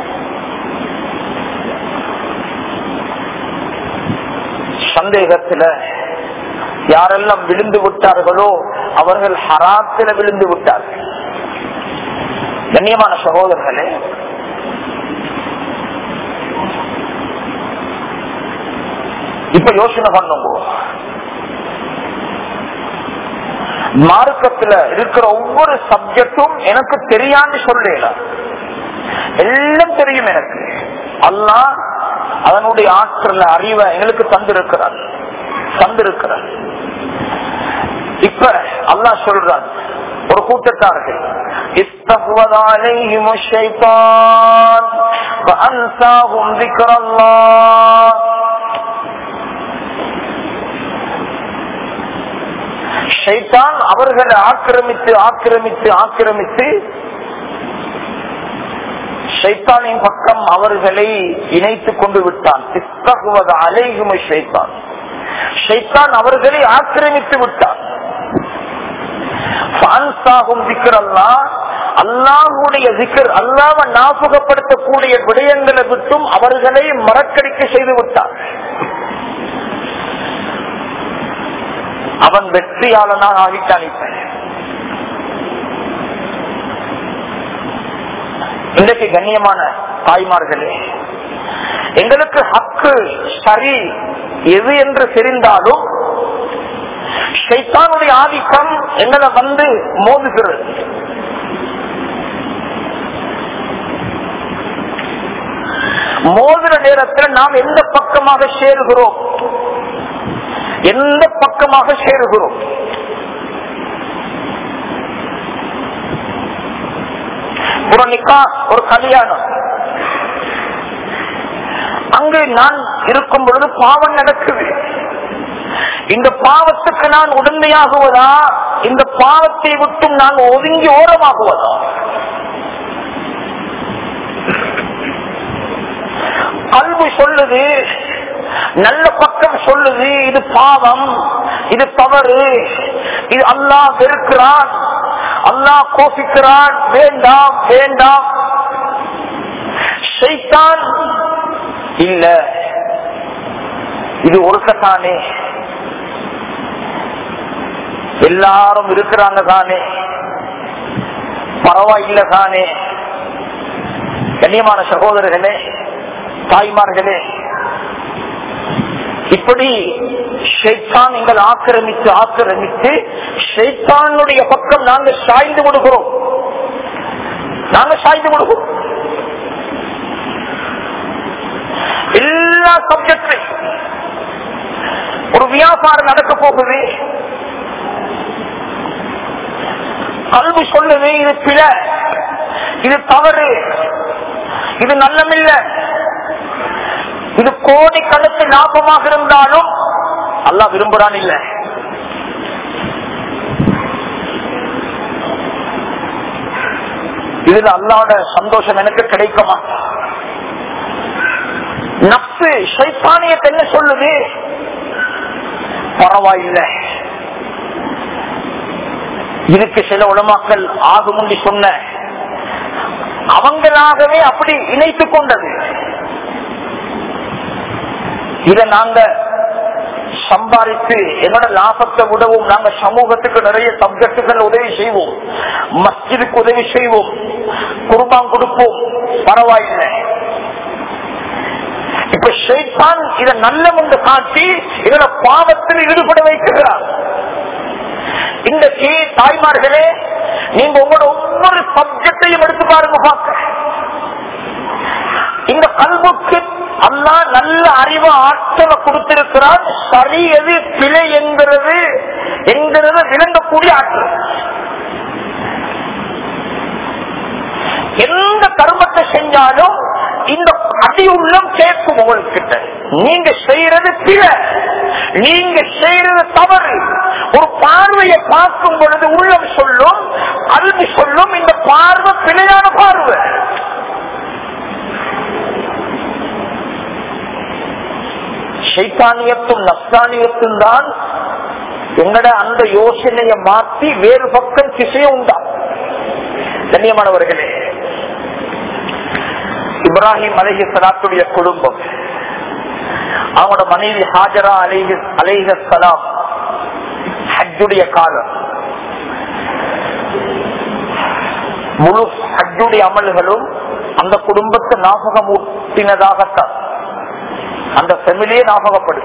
சந்தேகத்தில் யாரெல்லாம் விழுந்து விட்டார்களோ அவர்கள் ஹராத்தில் விழுந்து விட்டார்கள். கண்ணியமான சகோதரர்களே, இப்ப யோசனை பண்ணுங்க, மார்க்கத்துல இருக்கிற ஒவ்வொரு சப்ஜெக்டும் எனக்கு தெரியான்னு சொல்லல, எல்லாம் தெரியும் எனக்கு. அல்லாஹ் அதனுடைய ஆற்றல் அறிவை எங்களுக்கு தந்திருக்கிறார். இப்ப அல்லாஹ் சொல்றான், ஒரு கூட்டத்தார்கள் இஸ்தஹ்வத அலைஹிமுஷ் ஷைத்தான் ஃபஅன்சாஹும் ذிக்ரல்லாஹ். ஷைத்தான் அவர்களை ஆக்கிரமித்து ஷைத்தானின் பக்கம் அவர்களை இணைத்துக் கொண்டு விட்டான். இஸ்தஹ்வத அலைஹிமுஷ் ஷைத்தான், ஷைத்தான் அவர்களை ஆக்கிரமித்து விட்டான். அல்லாஹ்வுடைய zikr, அல்லாஹ்வை ஞாபகப்படுத்தக்கூடிய விடயங்களை விட்டும் அவர்களை மறக்கடிக்க செய்து விட்டான். அவன் வெற்றியாளனாக ஆகிட்டான். இன்றைக்கு கண்ணியமான தாய்மார்களே, எங்களுக்கு ஹக்கு சரி எது என்று தெரிந்தாலும் ஷைத்தானுடைய ஆதிக்கம் எங்களை வந்து மோதுகிறது. மோதுற நேரத்தில் நாம் எந்த பக்கமாக சேருகிறோம், எந்த பக்கமாக சேருகிறோம்? ஒரு நிக்கா, ஒரு கல்யாணம், அங்கு நான் இருக்கும் பொழுது பாவம் நடக்குது. இந்த பாவத்துக்கு நான் உடந்தையாகுவதா, இந்த பாவத்தை விட்டும் நான் ஒதுங்கி ஓரமாகுவதா? கல்வி சொல்லுது, நல்ல பக்கம் சொல்லுது, இது பாவம், இது தவறு, இது அல்லாஹ் வெறுக்கிறான், அல்லாஹ் கோபிக்கிறான், வேண்டாம் வேண்டாம். ஷைத்தான் இல்ல, இது ஒருத்தானே, எல்லாரும் இருக்கிறாங்க தானே, பரவாயில்லை தானே. கண்ணியமான சகோதரர்களே, தாய்மார்களே, இப்படி ஷைத்தான் எங்கள் ஆக்கிரமித்து ஷைத்தானுடைய பக்கம் நாங்கள் சாய்ந்து விடுகிறோம். எல்லா சப்ஜெக்டும் ஒரு வியாபாரம் நடக்க போகுது, கல்வி சொல்லுது இது பிழை, இது தவறு, இது நல்லமில்ல, இது கோடிக்கணக்கு லாபமாக இருந்தாலும் அல்லாஹ் விரும்புறான் இல்ல. இதுல அல்லாஹ்வோட சந்தோஷம் எனக்கு கிடைக்குமா? நப்சு ஷைத்தானியத்தை என்ன சொல்லுது? பரவாயில்லை. இதுக்கு சில உலமாக்கள் ஆகுமுண்டி சொன்ன அவங்களாகவே அப்படி இணைத்துக் கொண்டது. இதை நாங்க சம்பாதித்து என்னோட லாபத்தை விடவும் நாங்க சமூகத்துக்கு நிறைய சப்ஜெக்டுகள் உதவி செய்வோம், மஸ்ஜிதுக்கு உதவி செய்வோம், குர்பான் கொடுப்போம், பரவாயில்லை. இப்ப ஷைத்தான் இதை நல்ல முண்டு காட்டி இதோட பாவத்தில் ஈடுபட வைக்கிறார். இன்றைக்கு தாய்மார்களே, நீங்க உங்களோட ஒவ்வொரு சப்ஜெக்டையும் எடுத்து பாருங்க பார்க்க. இந்த கல்விக்கு அல்லாஹ் நல்ல அறிவு ஆற்றலை கொடுத்திருக்கிறான். சரி எது பிழை என்கிறது விளங்கக்கூடிய ஆற்றல். எந்த கர்மத்தை செஞ்சாலும் இந்த அடி உள்ளம் கேட்கும் உங்கள்கிட்ட. நீங்க செய்யறது பிழை, நீங்க செய்யறது தவறு. ஒரு பார்வையை பார்க்கும் பொழுது உள்ளம் சொல்லும், கல்வி சொல்லும், இந்த பார்வை பிழையான பார்வை. ஷைத்தானியத்தும் நப்சானியத்தும் தான் எங்கட அந்த யோசனையை மாற்றி வேறு பக்கம் திசையும் உண்டா. கண்ணியமானவர்களே, இப்ராஹிம் அலைஹிஸ்ஸலாத்துடைய குடும்பம், அவங்களோட மனைவி ஹாஜரா அலைஹிஸ்ஸலாம் ஹஜ்ஜுடைய காலம், முழு ஹஜ்ஜுடைய அமல்களும் அந்த குடும்பத்தை ஞாபகமூட்டினதாகத்தான், அந்த ஃபேமிலியே ஞாபகப்படும்.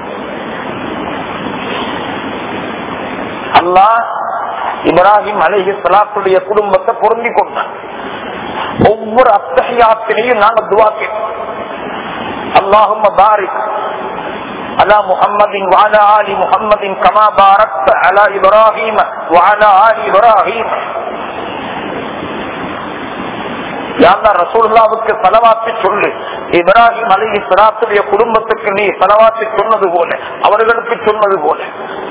அல்லாஹ் இப்ராஹிம் அலைஹிஸ்ஸலாத்துடைய குடும்பத்தை பொருந்தி கொண்டான். ஒவ்வொரு அத்தஹியாத்திலையும் நாங்க துஆ கேட்போம், அல்லாஹும்ம பாரிக் அலா முஹம்மதின் வ அலா ஆலி முஹம்மதின் கமா பாரக்த அலா இப்ராஹீம வ அலா ஆலி இப்ராஹீம. யா அல்லாஹ், ரசூலுல்லாஹ்வுக்கு ஸலவாத்து சொல்லு, இப்ராஹிம் அலைஹிஸ்ஸலாத்துடைய குடும்பத்துக்கு நீ ஸலவாத்து சொன்னது போல, அவர்களுக்கு சொன்னது போல.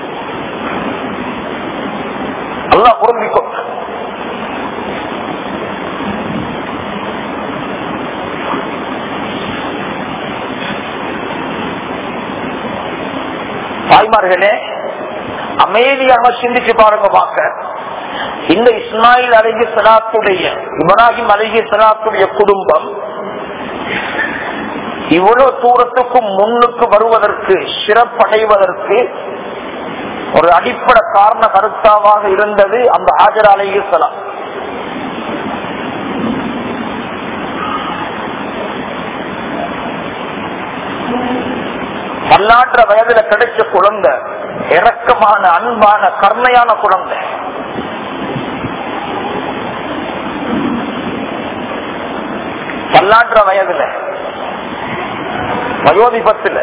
அல்லாஹ் பொருந்திக்கோ. தாய்மார்களே, அமைதியாக சிந்திச்சு பாருங்க பார்க்க. இந்த இஸ்மாயில் அலைஹிஸ்ஸலாத்துடைய இப்ராஹிம் அலைஹிஸ்ஸலாத்துடைய குடும்பம் இவ்வளவு தூரத்துக்கும் முன்னுக்கு வருவதற்கு, சிறப்படைவதற்கு ஒரு அடிப்படை காரண கருத்தாவாக இருந்தது அந்த ஹாஜரா அலைஹிஸ்ஸலாம். பல்லாற்ற வயதுல கிடைச்ச குழந்தை இரக்கமான அன்பான கருணையான குழந்தை. பல்லாற்ற வயதுல வயோதிபத்துல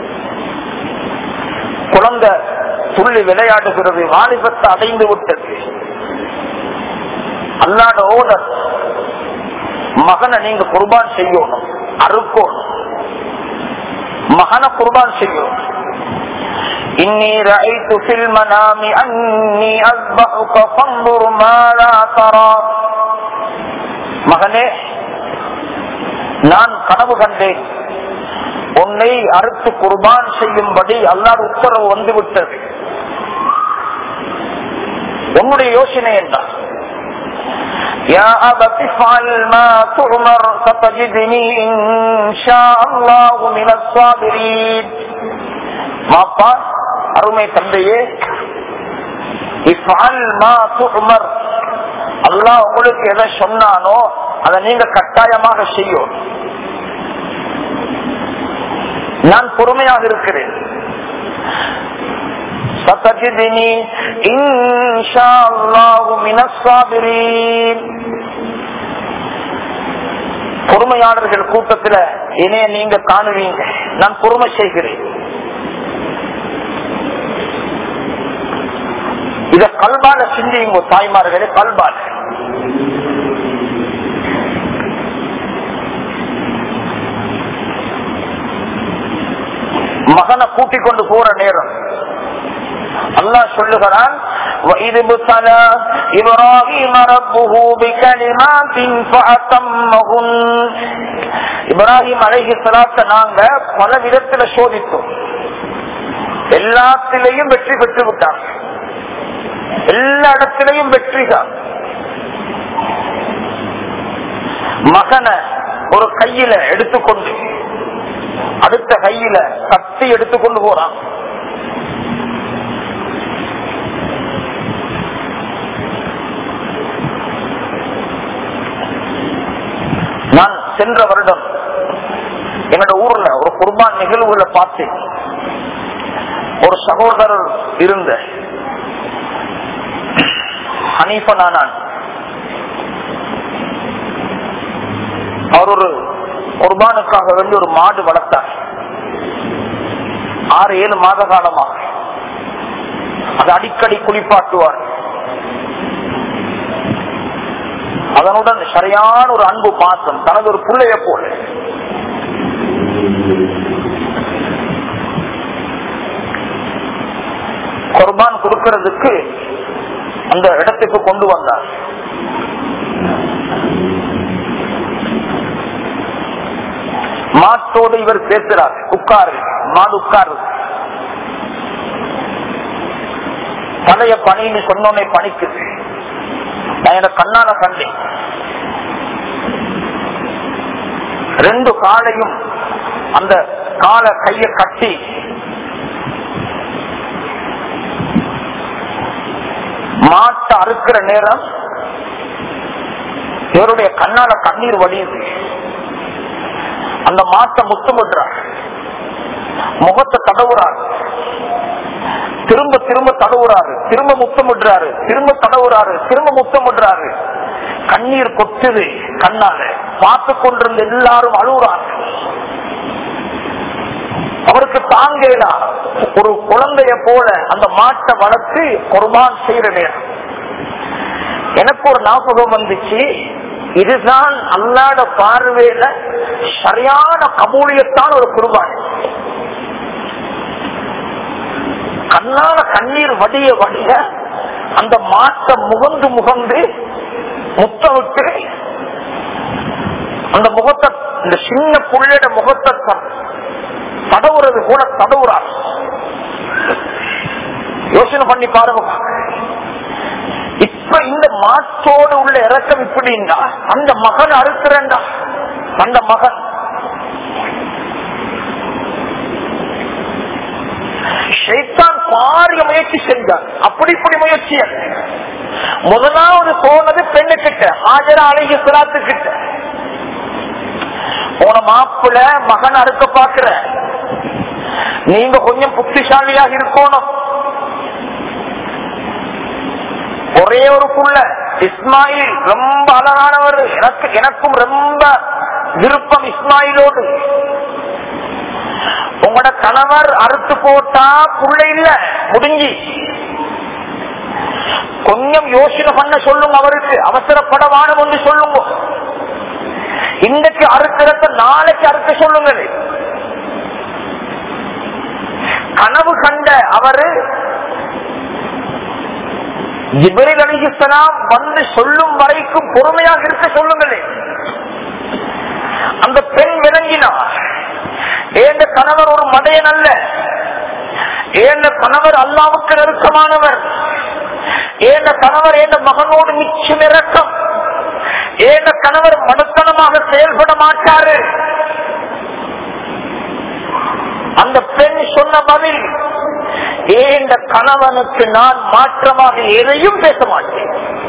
குழந்தை துள்ளி விளையாடுகிறது, வாலிபத்தை அடைந்து விட்டது. அல்லாத ஓடர் மகனை நீங்க குர்பான் செய்யணும், அறுக்கணும், மகனை குர்பான் செய்யணும். இன்னி ரஅய்து ஃபில் மனாமி அன்னி அஸ்பஹுக ஃபன்துர் மா லா தரா. மகனே, நான் கனவு கண்டேன், உன்னை அறுத்து குர்பான் செய்யும்படி அல்லாஹ் உத்தரவு வந்துவிட்டது. உன்னுடைய யோசனை என்ன? யா அபதி ஃபஅல் மா துஅமர் சதஜிதுனி இன்ஷாஅல்லாஹு மினஸ் ஸாபிரீன். மாப்பா, அருமை தந்தையே, இஃஅல் மா துஅமர், அல்லாஹ் உங்களுக்கு எதை சொன்னானோ அதை நீங்க கட்டாயமாக செய்யும். நான் பொறுமையாக இருக்கிறேன். சதஜிதுனி இன்ஷாஅல்லாஹு மினஸ் ஸாபிரீன். பொறுமையாளர்கள் கூட்டத்தில் என்னைய நீங்க காணுவீங்க. நான் பொறுமை செய்கிறேன். இத கல்பால சிந்தியுங்க தாய்மார்களே, கல்பால. மகனை கூட்டிக் கொண்டு போற நேரம் அல்லாஹ் சொல்லுகிறான், இப்ராஹிம் அலைஹிஸ்ஸலாத்தை நாங்க பல விதத்துல சோதித்தோம். எல்லாத்திலையும் வெற்றி பெற்று விட்டாங்க. எல்லா இடத்திலையும் வெற்றி தான். மகனை ஒரு கையில எடுத்துக்கொண்டு அடுத்த கையில கத்தி எடுத்துக்கொண்டு போறான். நான் சென்ற வருடம் என்னோட ஊர்ல ஒரு குர்பான் நிகழ்வுகளை பார்த்தேன். ஒரு சகோதரர் இருந்த ஹனீஃபனானான். அவர் ஒரு குர்பானுக்காக வேண்டி ஒரு மாடு வளர்த்தார். 6-7 மாத காலமாக அது அடிக்கடி குளிப்பாட்டுவார். அதனுடன் சரியான ஒரு அன்பு பாசம், தனது ஒரு பிள்ளைய போல. குர்பான் கொடுக்கிறதுக்கு அந்த இடத்துக்கு கொண்டு வந்தார். மாட்டோடு இவர் பேசுறார். உட்காரு, மாடு உட்காரு. தலைய பணின்னு சொன்னோன்னே பணிக்குது. நான் என கண்ணால கண்டேன். 2 காலையும் அந்த கால கைய கட்டி மாட்டை அறுக்கிற நேரம் இவருடைய கண்ணால கண்ணீர் வடியுது. அந்த மாட்டை முத்தமிடுறார், முகத்தை தடவுறாரு, திரும்ப திரும்ப தடவுறாரு, திரும்ப முத்தமிடுறாரு, திரும்ப தடவுறாரு, திரும்ப முத்தமிடுறாரு. கண்ணீர் கொட்டுது கண்ணால. பார்த்து கொண்டிருந்த எல்லாரும் அழுகுறாங்க. அவருக்கு தாங்கேடா. ஒரு குழந்தைய போல அந்த மாட்டை வளர்த்து குர்பான் செய்யற நேரம் எனக்கு ஒரு ஞாபகம் வந்துச்சு. இதுதான் அல்லாஹ்வுடைய பார்வையில சரியான கபூலியத்தான ஒரு குர்பான். கண்ணால கண்ணீர் வடிய வடிய அந்த மாட்டை முகந்து முகந்து முத்தமிட்டு அந்த முகத்தை, இந்த சின்ன புள்ளையோட முகத்தை தடவுறது கூட தடவுறார். யோசனை பண்ணி பாருங்க. இப்ப இந்த மாற்றோடு உள்ள இறக்கம் இப்படின்னா அந்த மகன் அறுக்கிறேன்டா. அந்த மகன் ஷைத்தான் பாரிய முயற்சி செஞ்சார். அப்படி இப்படி முயற்சி முதலாவது போனது பெண்ணு கிட்ட, ஹாஜரா அலைஹிஸ்ஸலாத்து கிட்ட. போன மாப்பிள்ள மகன் அறுக்க பாக்குற, நீங்க கொஞ்சம் புத்திசாலியாக இருக்கணும். ஒரே ஒரு புள்ள இஸ்மாயில், ரொம்ப அழகானவர், எனக்கும் ரொம்ப விருப்பம் இஸ்மாயிலோடு. உங்களோட கணவர் அறுத்து போட்டா புள்ள இல்ல, முடிஞ்சி. கொஞ்சம் யோசனை பண்ண சொல்லுங்க அவருக்கு, அவசரப்படவானம் என்று சொல்லுங்க. இன்றைக்கு அறுக்கிறத நாளைக்கு அறுக்க சொல்லுங்க. கனவு கண்ட அவரு ஜிப்ரீல் அலைஹிஸ்ஸலாம் வந்து சொல்லும் வரைக்கும் பொறுமையாக இருக்க சொல்லுங்களே. அந்த பெண் விளங்கினார், ஏந்த கணவர் ஒரு மடையன் அல்ல, ஏந்த கணவர் அல்லாஹ்வுக்கு நெருக்கமானவர், ஏந்த கணவர் ஏந்த மகனோடு மிச்சம் இறக்கம், ஏந்த கணவர் மனுத்தனமாக செயல்பட மாட்டாரு. அந்த பெண் சொன்ன பதில், ஏந்த கணவனுக்கு நான் மாற்றமாக எதையும் பேச மாட்டேன்.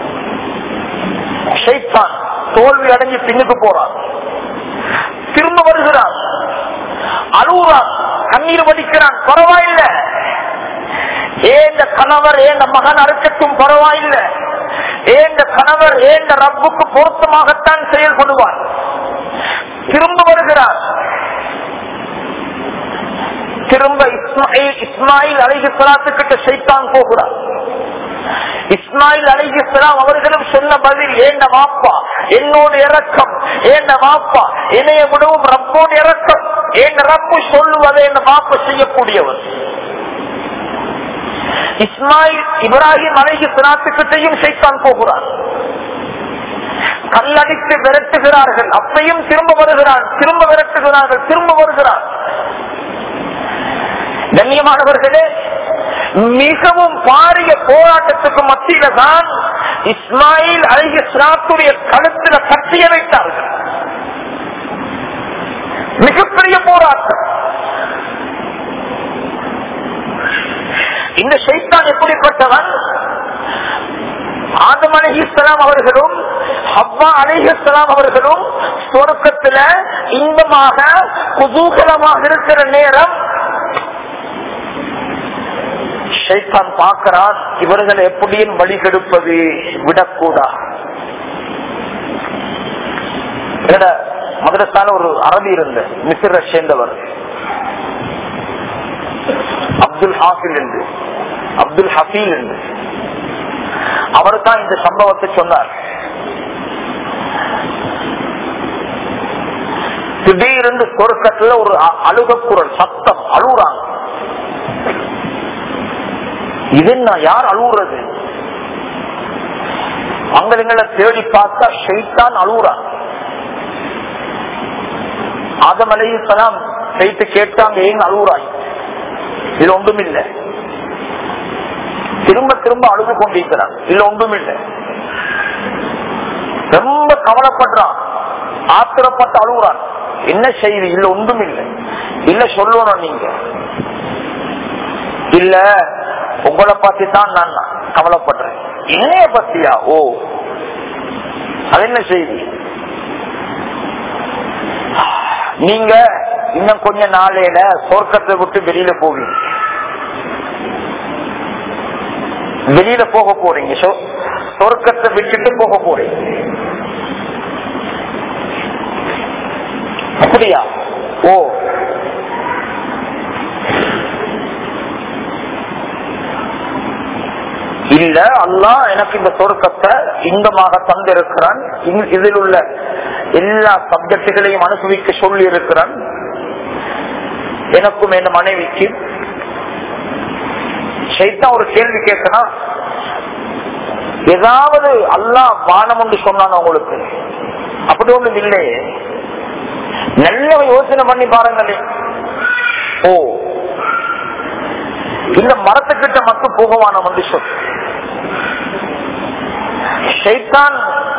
ஷைத்தான் தோல்வி அடைஞ்சு பின்னுக்கு போறான், திரும்ப வருகிறான், அழுகுறான், கண்ணீர் வடிக்கிறான், பரவாயில்லை. ஏந்த கணவர் ஏந்த மகன் அறுக்கட்டும், பரவாயில்லை. ஏந்த கணவர் ஏந்த ரப்புக்கு பொருத்தமாகத்தான் செயல்படுவார். திரும்ப வருகிறார், திரும்ப இஸ்மாயில் அலைஹிஸ்ஸலாத்துக்கிட்ட ஷைத்தான் போகிறார். இஸ்மாயில் அலைஹிஸ்ஸலாம் அவர்களும் சொன்ன பதில், ஏண்ட வாப்பா என்னோடு இறக்கம், ஏண்ட வாப்பா என்னைய விடவும் ரப்போடு இறக்கம், ஏண்ட ரப்பு சொல்லுவதை என் வாப்பா செய்யக்கூடியவர். இஸ்மாயில் இப்ராஹிம் அலைஹிஸ்ஸலாத்துக்கிட்டையும் ஷைத்தான் போகிறார், கல்லடித்து விரட்டுகிறார்கள், அப்பையும் திரும்ப வருகிறான், திரும்ப விரட்டுகிறார்கள், திரும்ப வருகிறார். கண்ணியமானவர்களே, மிகவும் பாரிய போராட்டத்துக்கு மத்தியில தான் இஸ்மாயில் அலைஹிஸ்ஸலாத்துடைய கழுத்துல கட்டிய வைத்தார்கள். மிகப்பெரிய போராட்டம். இந்த ஷைத்தான் எப்படிப்பட்டவன்? ஆதம் அலைஹிஸ்ஸலாம் அவர்களும் ஹவ்வா அலைஹிஸ்ஸலாம் அவர்களும் சொர்க்கத்துல இன்பமாக குதூகலமாக இருக்கிற நேரம் ஷைத்தான் பார்க்கிறான், இவர்களை எப்படியும் வழி கெடுப்பது விடக்கூடா. மதரசால ஒரு அரபி இருந்த மிஸ்ர சேர்ந்தவர் அப்துல் ஹாஃபில் என்று, அப்துல் ஹபீல் என்று, அவர் தான் இந்த சம்பவத்தை சொன்னார். திடீரென்று சொர்க்கத்துல ஒரு அழுக குரல் சத்தம், அழுகுறாங்க. இது யார் அழுகுறது? அங்கங்களை தேடி பார்த்தா ஷைத்தான் அழுகுறான். ஆதம் அலைஹிஸ்ஸலாம் செய்து கேட்டாங்க, ஏன் அழுகுறாய்? இது ஒன்றும் இல்லை. திரும்ப திரும்ப அழுது கொண்டிருக்கிறான், இல்ல ஒன்றும் இல்லை. ரொம்ப கவலைப்படுறான், ஆத்திரப்பட்டு அழுகுறான். என்ன செய்தி? இல்ல ஒன்றும் இல்லை. இல்ல சொல்லணும் நீங்க, இல்ல உங்களை பத்தி தான் நான் கவலைப்படுறேன். என்னைய பத்தியா? ஓ, அது என்ன செய்தி? நீங்க இன்னும் கொஞ்ச நாளையில சொர்க்கத்தை விட்டு வெளியில போவீங்க, வெளியில போக போறீங்க, சொர்க்கத்தை விட்டுட்டு போக போறீங்க. அப்படியா? ஓ, இல்ல அல்லாஹ் எனக்கு இந்த சொர்க்கத்தை இன்பமாக தந்திருக்கிறான், இதில் உள்ள எல்லா சப்ஜெக்டுகளையும் அனுபவிக்க சொல்லி இருக்கிறான், எனக்கும் என் மனைவிக்கு. ஷைத்தான் ஒரு கேள்வி கேட்கணும், ஏதாவது அல்லாஹ் வானம் என்று சொன்னான் உங்களுக்கு? அப்படி ஒன்றும் இல்லையே. நல்ல யோசனை பண்ணி பாருங்களே. ஓ, இந்த மரத்துக்கிட்ட மட்டும் போகவான வந்து சொல். ஷைத்தான்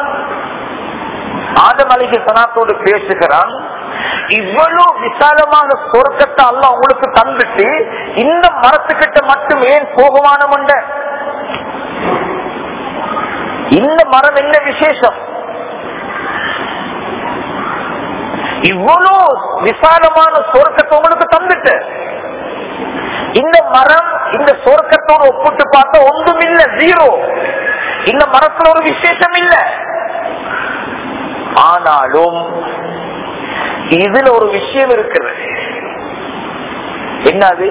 ஆதம் அலைஹிஸ்ஸலாத்தோடு பேசுகிறான், இவ்வளவு விசாலமான சொர்க்கத்தை அல்லாஹ் உங்களுக்கு தந்துட்டு இந்த மரத்துக்கிட்ட மட்டும் ஏன் போகவானம்? இந்த மரம் என்ன விசேஷம்? இவ்வளவு விசாலமான சொர்க்கத்தை உங்களுக்கு தந்துட்டு இந்த மரம் இந்த சொர்க்கத்தோடு ஒப்பிட்டு பார்த்தா ஒன்றும் இல்ல, ஜீரோ. இந்த மரத்துல ஒரு விசேஷம் இல்ல. ஆனாலும் இதுல ஒரு விஷயம் இருக்குது. என்னது?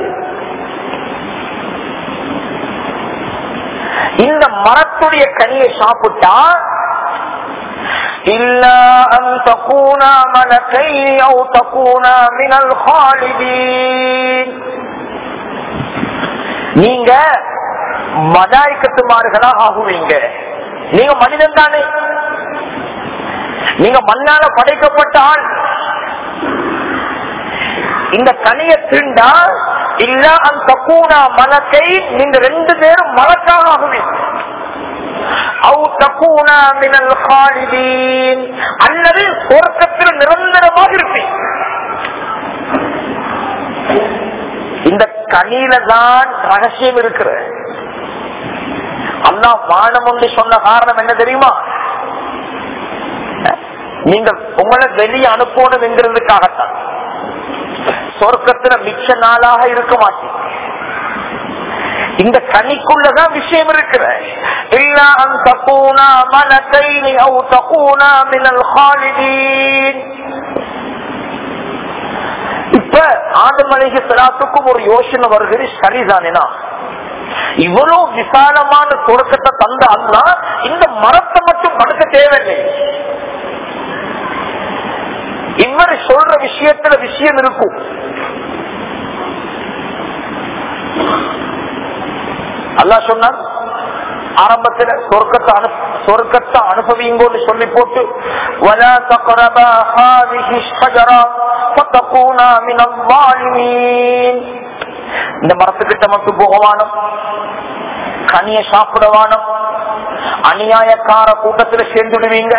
இந்த மரத்துடைய கனியை சாப்பிட்டா இல்லா அன் தகூனா மலகைன் அவ் தகூனா மினல் காலிதீன், நீங்க மலாயிகத்துமார்களாக ஆகுவீங்க. நீங்க மனிதன் தானே, நீங்க மண்ணால படைக்கப்பட்ட ஆள். இந்த கனியை திண்டா இல்ல அந்த தக்கூனா மலக்கை, நீங்க 2 பேரும் மலக்காக ஆகுவீங்க. அல்லது சொர்க்கத்தில் நிரந்தரமாக இருப்பீங்க. இந்த கனியில தான் ரகசியம் இருக்கிற. அல்லாஹ் வானம் ஒன்று சொன்ன காரணம் என்ன தெரியுமா? நீங்க உங்களை வெளியே அனுப்பணும் என்கிறதுக்காகத்தான். சொர்க்கத்துல மிச்ச நாளாக இருக்க மாட்டீங்க. இந்த கனிக்குள்ளதான் விஷயம் இருக்கிற. இல்லா அன் தகூனா மலகைன் அவ் தகூனா மினல் காலிதீன். இப்ப ஆதம் அலைஹிஸ்ஸலாத்துக்கும் ஒரு யோசனை வருகிறது, சரிதானேனா? இவ்வளவு விசாலமான சொர்க்கத்தை தந்த அல்லாஹ் இந்த மரத்தை மட்டும் படுக்க தேவையில்லை. இவர் சொல்ற விஷயத்துல விஷயம் இருக்கும். அல்லாஹ் சொன்னார் ஆரம்பத்தில் சொர்க்கத்தை அனுபவிங்கன்னு சொல்லி போட்டு வலா தக்ரபா ஹாதிஹி ஷஜரா ஃபதகூனா மினல் ஸாலிமீன், இந்த மரத்துக்கிட்ட மட்டும் போகவானம், கனியை சாப்பிடவானம், அநியாயக்கார கூட்டத்தில் சேர்ந்துடுவீங்க.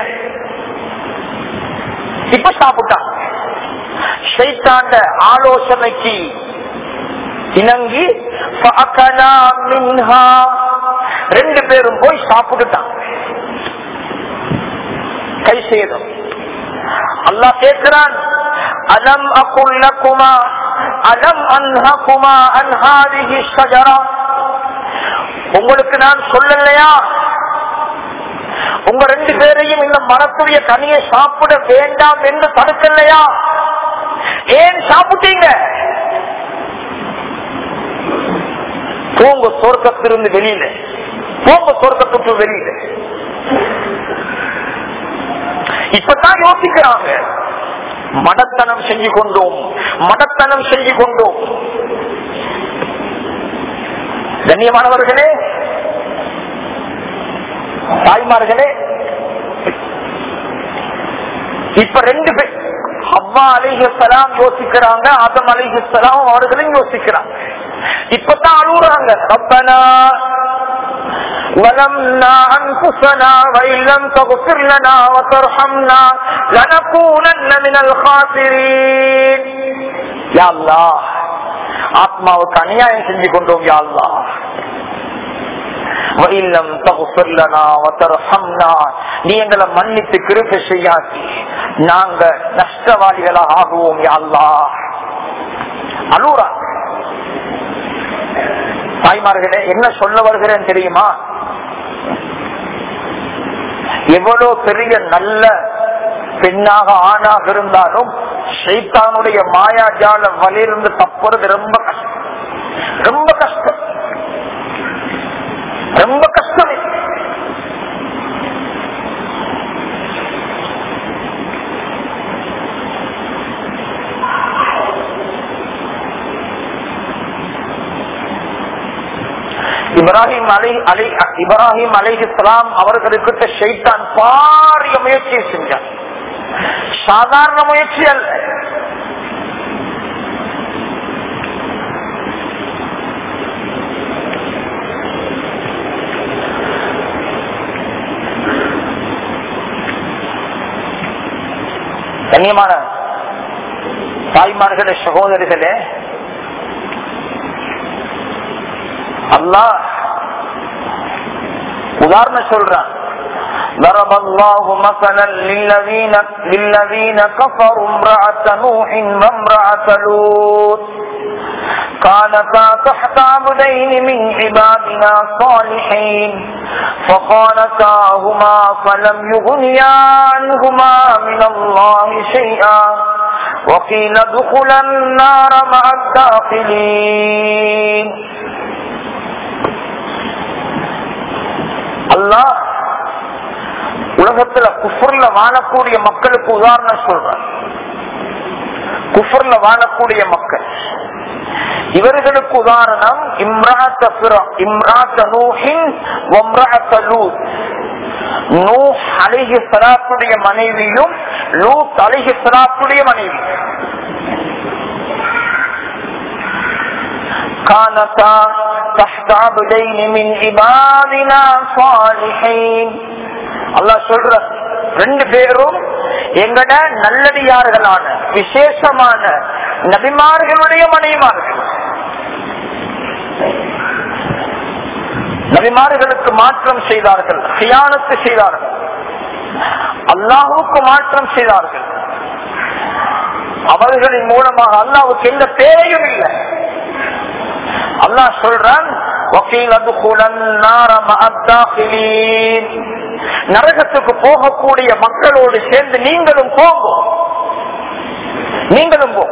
இப்ப சாப்பிட்டான். ஷைத்தாண்ட ஆலோசனைக்கு இணங்கி 2 பேரும் போய் சாப்பிட்டுட்டான். கை சேதம். அல்லாஹ் கேட்கிறான், அலம் அகுல் லகுமா அலம் அன்ஹகுமா அன் ஹாதிஹி ஷஜரா, உங்களுக்கு நான் சொல்லலையா உங்க 2 பேரையும் இந்த மரத்துடைய கனியை சாப்பிட வேண்டாம் என்று தடுக்கலையா? ஏன் சாப்பிட்டீங்க? போங்க சொர்க்கத்திலிருந்து வெளியில, போங்க சொர்க்கத்துக்கு வெளியில. இப்பதான் யோசிக்கிறாங்க. மடத்தனம் செஞ்சு கொண்டோம், மடத்தனம் செஞ்சு கொண்டோம். கண்ணியமானவர்களே, தாய்மார்களே, இப்ப 2 பேர் ஹவ்வா அலைஹிஸ்ஸலாம் யோசிக்கிறாங்க, ஆதம் அலைஹிஸ்ஸலாம் அவர்களும் யோசிக்கிறாங்க. இப்பதான் அழுகுறாங்க. ரப்பனா வலம்னா அன்ஃபுஸனா வஇல்லம் தக்ஃபிர் லனா வதர்ஹம்னா லனகூனன்ன மினல் காஸிரீன். யா அல்லாஹ், ஆத்மாவுக்கு அநியாயம் செஞ்சு கொண்டோம். யா அல்லாஹ், வஇல்லம் தக்ஃபிர் லனா வதர்ஹம்னா, நீ எங்களை மன்னித்து கிருபை செய்யாட்டி நாங்க நஷ்டவாளிகளாக ஆகுவோம். யா அல்லாஹ். அழுகுறா. தாய்மார்களே, என்ன சொல்ல வருகிறேன் தெரியுமா? எவ்வளவு பெரிய நல்ல பெண்ணாக ஆணாக இருந்தாலும் ஷைத்தானுடைய மாயாஜால வலையிலிருந்து தப்புறது ரொம்ப கஷ்டம், ரொம்ப கஷ்டம், ரொம்ப கஷ்டம். இப்ராஹிம் அலைஹிஸ்ஸலாம் அவர்களுக்கு ஷைத்தான் பாரிய முயற்சி செஞ்சான். சாதாரண முயற்சி அல்ல. கண்ணியமான தாய்மார்களே, சகோதரிகளே, அல்லாஹ் உதாரணம் சொல்றான். ضرب الله مثلا للذين كفروا امرأة نوح وامرأة لوط كانتا تحت عبدين من عبادنا صالحين فخانتاهما فلم يغنيا عنهما من الله شيئا وقيل ادخلا النار مع الداخلين. அல்லாஹ் உலகத்துல குஃப்ர்ல வாழக்கூடிய மக்களுக்கு உதாரணம் சொல்றார். குஃப்ர்ல வாழக்கூடிய மக்கள், இவர்களுக்கு உதாரணம் இம்ராத் நூஹின் வ இம்ராத் லூத். நூஹ் அலைஹிஸ்ஸலாத்துடைய மனைவியும் லூத் அலைஹிஸ்ஸலாத்துடைய மனைவி. கானதா தஹ்த அப்தைன் மின் இபாதினா ஸாலிஹீன். அல்லாஹ் சொல்ற ரெண்டு பேரும் எங்கட நல்லடியார்களான விசேஷமான நபிமார்களுடைய மனைவிமார்கள். நபிமார்களுக்கு மாற்றம் செய்தார்கள், கியானத்து செய்தார்கள், அல்லாஹுக்கு மாற்றம் செய்தார்கள். அவர்களின் மூலமாக அல்லாஹ்வுக்கு எந்த தேவையும் இல்லை. அல்லாஹ் சொல்றான் நரகத்துக்கு போகக்கூடிய மக்களோடு சேர்ந்து நீங்களும் போங்க, நீங்களும் போங்க.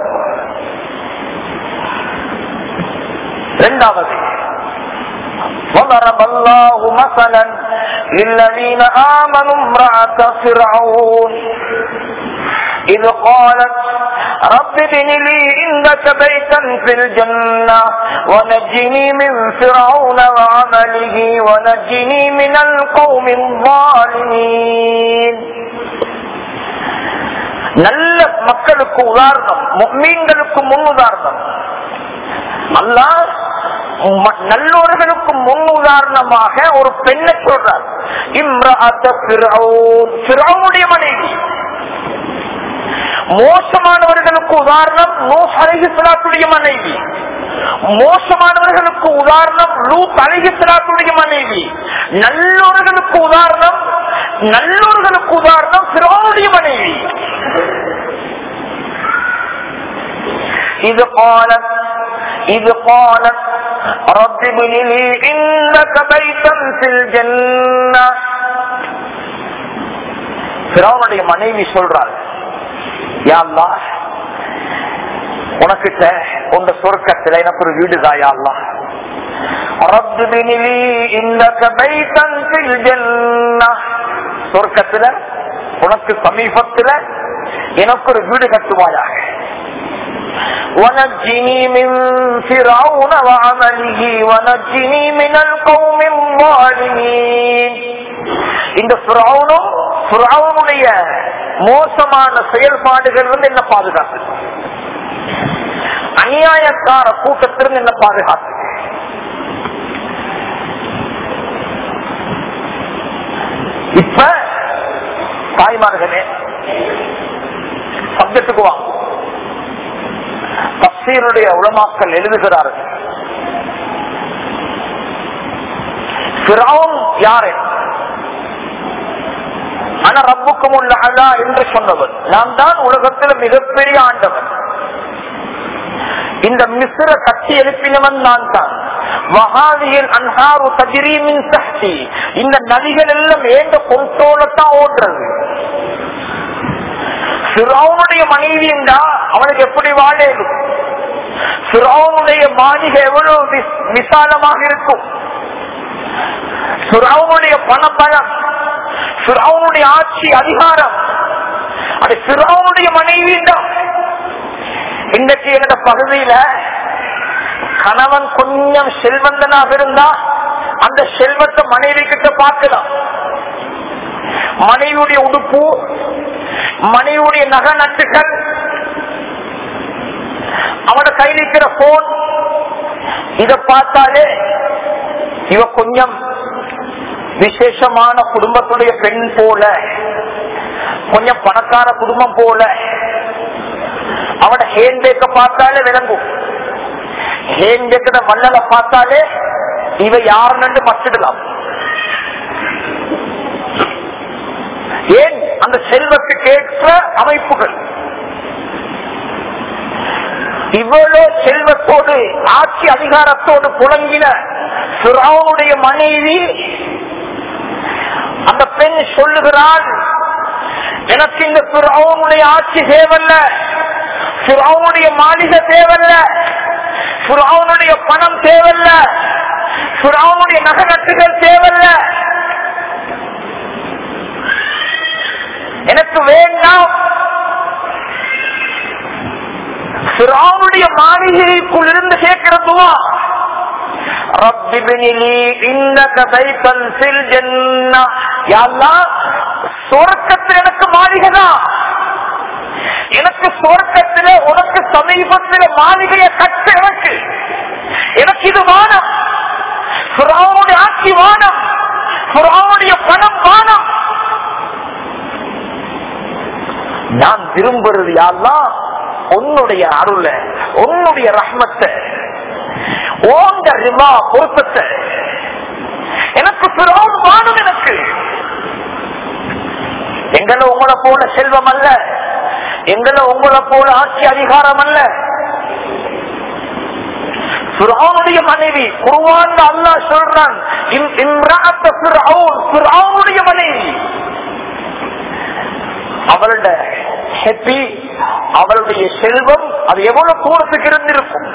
இரண்டாவது وضرب الله مثلا للذين آمنوا امرأة فرعون إذ قالت رب ابن لي عندك بيتا في الجنة ونجني من فرعون وعمله ونجني من القوم الظالمين. நல்ல மக்களுக்கு உதாரணம், முஃமின்களுக்கு முன் உதாரணம். அல்லாஹ் நல்லோர்களுக்கு முன் உதாரணமாக ஒரு பெண்ணை சொல்றார். இம்ராத் ஃபிரௌன், ஃபிரௌனுடைய மனைவி. மோசமானவர்களுக்கு உதாரணம் நூஹ் அலைஹிஸ்ஸலாத்துடைய மனைவி. மோசமானவர்களுக்கு உதாரணம் லூத் அலைஹிஸ்ஸலாத்துடைய மனைவி. நல்லோர்களுக்கு உதாரணம் ஃபிரௌனுடைய மனைவி. இது قالت رب ابن لي عندك بيتا في الجنة. ஃபிரௌனுடைய மனைவி சொல்றாள், யா அல்லாஹ், உனக்கிட்ட உங்க சொர்க்கத்துல எனக்கு ஒரு வீடு தான் யா அல்லாஹ். ரப் இப்னி லீ இந்தக பைத்தன் ஃபில் ஜன்னah, சொர்க்கத்துல உனக்கு சமீபத்துல எனக்கு ஒரு வீடு கட்டுவாயாக. ونجني من فرعون وعمله ونجني من القوم الظالمين. இந்த ஃபிரௌனுடைய மோசமான செயல்பாடுகள் என்ன பாதுகாத்து, அநியாயக்கார கூட்டத்திலிருந்து என்ன பாதுகாத்து. இப்ப தாய்மார்களே சப்ஜெக்டுக்கு வாங்க. தஃசீருடைய உலமாக்கள் எழுதுகிறார்கள், ஃபிரௌன் யாரு? ஆனா ரப்புக்கும் உள்ள அலா என்று சொன்னவர், நான் தான் உலகத்தில் மிகப்பெரிய ஆண்டவன். இந்த மிஸ்ர கட்டி எழுப்பினவன் நான் தான். வஹாதியில் அன்ஹாரு தஜ்ரீ மின் தஹ்தி, இந்த நதிகள் எல்லாம் ஏண்ட பொறுத்தோலத்தான் ஓடுறது. ஃபிரௌனுடைய மனைவி என்றா அவனுக்கு எப்படி வாழேது? ஃபிரௌனுடைய மாளிகை எவ்வளவு விசாலமாக இருக்கும்? ஃபிரௌனுடைய பணபலம், ஃபிரௌனுடைய ஆட்சி அதிகாரம், அது ஃபிரௌனுடைய மனைவி தான். இன்றைக்கு எங்க பகுதியில கணவன் கொஞ்சம் செல்வந்தனாக இருந்தா அந்த செல்வத்தை மனைவி கிட்ட பார்க்கலாம். மனைவியுடைய உடுப்பு, மனைவியுடைய நகை நட்டுகள், அவனோட கையில் இருக்கிற போன், இத பார்த்தாலே இவ கொஞ்சம் விசேஷமான குடும்பத்துடைய பெண் போல, கொஞ்சம் பணக்கார குடும்பம் போல. அவட ஹேண்ட்பேக்க பார்த்தாலே விளங்கும். ஹேண்ட்பேக்க மண்ணல பார்த்தாலே இவ யாருன்னு மச்சிடலாம். ஏன்? அந்த செல்வத்துக்கு ஏற்ற அமைப்புகள். இவ்வளவு செல்வத்தோடு ஆட்சி அதிகாரத்தோடு புலங்கின ஃபிரௌனுடைய மனைவி அந்த பெண் சொல்லுகிறாள், எனக்கு இந்த ஃபிரௌனுடைய ஆட்சி தேவல்ல, ஃபிரௌனுடைய மாளிகை தேவல்ல, ஃபிரௌனுடைய பணம் தேவல்ல, ஃபிரௌனுடைய நகநட்டுகள் தேவல்ல, எனக்கு வேண்டாம். ஃபிரௌனுடைய மாளிகைக்குள் இருந்து கேட்கிறதுவா, ரப்பி பினிலி இன்னக பைத்தன் ஃபில் ஜன்னah, யா அல்லாஹ் சொர்க்கத்தில் எனக்கு மாளிகைதான், எனக்கு சொர்க்கத்தில் உனக்கு சமீபத்தில் மாளிகையை கட்ட எனக்கு இது வானம், ஃபிரௌனுடைய ஆட்சி வானம், ஃபிரௌனுடைய பணம் வானம். நான் விரும்புறது யா அல்லாஹ் உன்னுடைய அருள, உன்னுடைய ரஹ்மத்தை, ஓங்க ரிமா பொருத்தத்தை. எனக்கு ஃபிரௌன் வானம், எனக்கு எங்களை உங்களை போல செல்வம் அல்ல, எங்களை உங்களை போல ஆட்சி அதிகாரம் அல்ல. ஃபிரௌனுடைய மனைவி குர்ஆன்ல அல்லாஹ் சொல்றான், இம்ராஅத் ஃபிரௌன், ஃபிரௌனுடைய மனைவி. அவளோட ஹெப்பி, அவளுடைய செல்வம் அது எவ்வளவு தூரத்துக்கு இருந்திருக்கும்.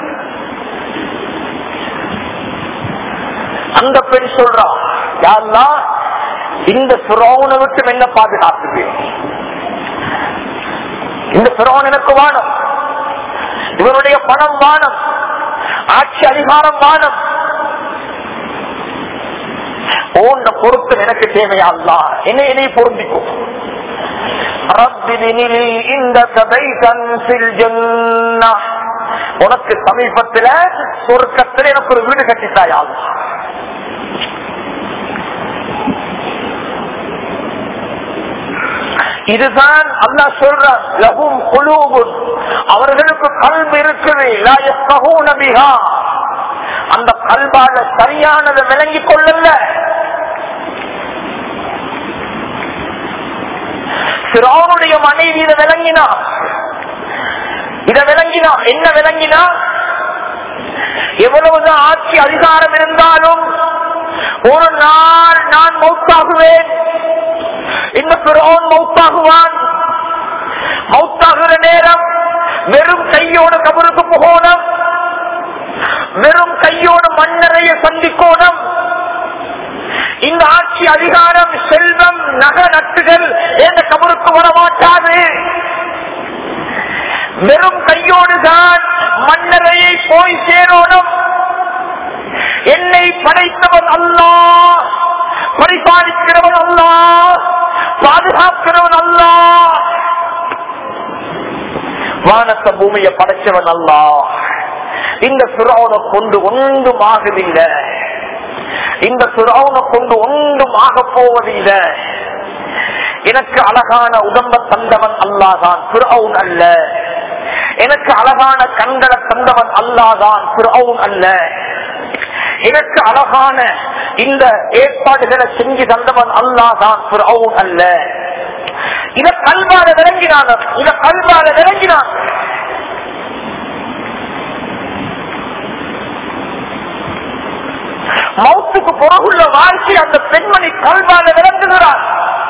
அந்த பெண் சொல்றா, யா அல்லாஹ் இந்த ஃபிரௌனை விட்டு என்ன பாதுகாத்துக்கு, இந்த ஃபிரௌன் எனக்கு வானம், இவருடைய பணம் வானம், ஆட்சி அதிகாரம் வானம், ஓண்ட பொருத்தம் எனக்கு தேவையா அல்லாஹ், என்னை பொருந்திக்கும். உனக்கு சமீபத்தில் சொர்க்கத்தில் எனக்கு ஒரு வீடு கட்டித்தாயா. இதுதான் அல்லாஹ் சொல்றான், லஹும் குலூபுன், அவர்களுக்கு கல்வி இருக்குது, லா யஃகஹூன பிஹா, அந்த கல்பால சரியானதை விளங்கிக் கொள்ளல. ஃபிரௌனுடைய மனைவி இதை விளங்கினா, என்ன விளங்கினா, எவ்வளவுதான் ஆட்சி அதிகாரம் இருந்தாலும் ஒரு நாள் நான் மௌத்தாகுவேன், இந்த ஃபிரௌன் மௌத்தாகுவான், மௌத்தாகுற நேரம் வெறும் கையோடு கபருக்கு போகணும், வெறும் கையோடு மண்ணறைய சந்திக்கோணும். இந்த ஆட்சி அதிகாரம் செல்வம் நக நட்டுகள் எந்த கபருக்கு வரமாட்டாது. வெறும் கையோடுதான் மண்ணறையை போய் சேரணும். என்னை படைத்தவன் அல்லாஹ், பரிபாலிக்கிறவன் அல்லாஹ், பாதுகாக்கிறவன் அல்லாஹ், வானத்தை பூமியை படைச்சவன் அல்லாஹ். இந்த ஃபிரௌனை கொண்டு ஒன்றும் ஆகுதில்லை, இந்த ஃபிரௌனை கொண்டு ஒன்றும் ஆக போவதில்லை. எனக்கு அழகான உடம்ப தந்தவன் அல்லாஹ்தான், ஃபிரௌன் அல்ல. எனக்கு அழகான கண்களை தந்தவன் அல்லாஹ்தான், ஃபிரௌன் அல்ல. எனக்கு அழகான இந்த ஏற்பாடுகளை செஞ்சு தந்தவன் அல்லாஹ்தான், ஃபிரௌன் அல்ல. இத கல்வால விளங்கினான், இத கல்வால விளங்கினான். மௌத்துக்கு பிறகுள்ள வாழ்க்கை அந்த பெண்மணி கல்வால விளங்குகிறார்.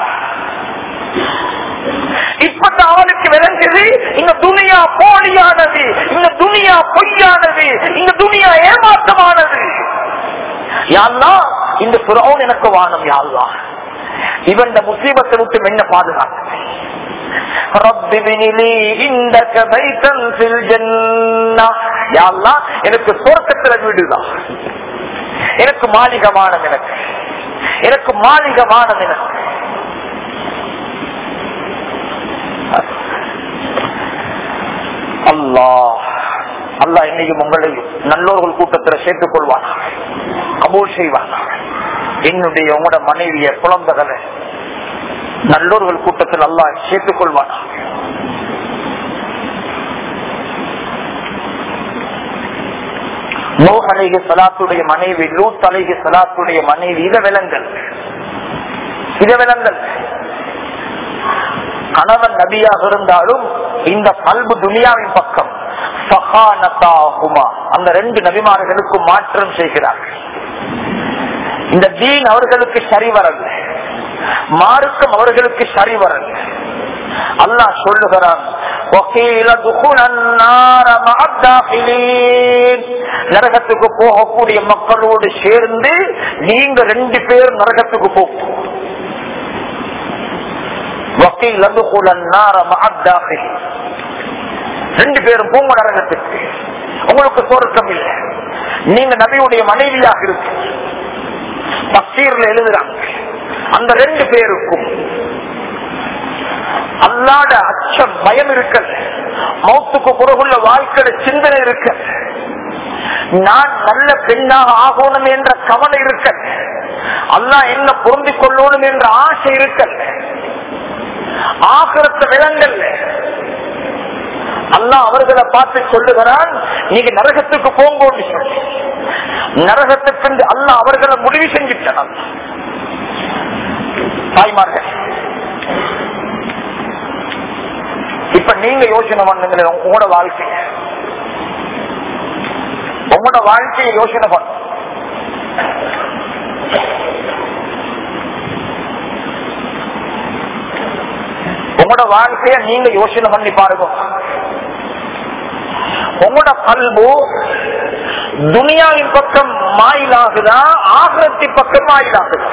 இப்ப அவனுக்கு விளங்குது, இந்த துனியா போலியானது, இந்த துனியா பொய்யானது, இந்த துனியா ஏமாற்றமானது. யா அல்லாஹ் இந்த ஃபிரௌன் எனக்கு வானம், யா அல்லாஹ் இவன் முசீபத்தை விட்டு என்ன பாதுகாத்து. ரப்பி பினிலி இந்தக பைத்தன் ஃபில் ஜன்னah, யா அல்லாஹ் எனக்கு சொர்க்கத்துல வீடுதான், எனக்கு மாளிகமானம், எனக்கு மாளிகமானம். எனக்கு அல்லாஹ் அல்லாஹ் என்னையும் உங்களையும் நல்லோர்கள் கூட்டத்தில் சேர்த்துக் கொள்வான், கபூல் செய்வான். என்னுடைய உங்களோட மனைவிய குழந்தைகளை நல்லோர்கள் கூட்டத்தில் அல்லாஹ் சேர்த்துக் கொள்வான். நூஹ் அலைஹிஸ்ஸலாத்துடைய மனைவி, லூத் அலைஹிஸ்ஸலாத்துடைய மனைவி, இத விலங்கல். கணவன் நபியாக இருந்தாலும் இந்த கல்பு துனியாவின் பக்கம். அந்த 2 நபிமார்களுக்கும் மாற்றம் செய்கிறார்கள். இந்த தீன் அவர்களுக்கு சரி வரல, மார்க்கம் அவர்களுக்கு சரி வரல. அல்லாஹ் சொல்லுகிறான், நரகத்துக்கு போகக்கூடிய மக்களோடு சேர்ந்து நீங்க 2 பேர் நரகத்துக்கு போகும். 2 பேரும் போங்க நரகத்துக்கு, உங்களுக்கு சொர்க்கம் இல்லை. நீங்க நபியுடைய மனைவியாக இருக்கு. தஃசீர்ல எழுதுறாங்க, அந்த 2 பேருக்கும் அல்லாஹ்வுடைய அச்சம் பயம் இருக்கல், மௌத்துக்கு பிறகுள்ள வாழ்க்கையில சிந்தனை இருக்க, நான் நல்ல பெண்ணாக ஆகணும் என்ற கவலை இருக்க, அல்லாஹ் என்ன பொருந்திக் கொள்ளணும் என்ற ஆசை இருக்க, ஆகிரத்த விலங்கல். அல்லாஹ் அவர்களை பார்த்து சொல்லுகிறான், நீங்க நரகத்துக்கு போங்கன்னு சொல்லி. நரகத்துக்கு அல்லாஹ் அவர்களை முடிவு செஞ்சுட்டான். தாய்மார்கள், இப்ப நீங்க யோசனை பண்ணுங்க, உங்களோட வாழ்க்கையை யோசனை பண்ண. உங்களோட வாழ்க்கைய நீங்க யோசனை பண்ணி பாருங்க. உங்களோட கல்பு துனியாவின் பக்கம் மாயிலாகுதா, ஆகிரத்தின் பக்கம் மாயிலாகுதா?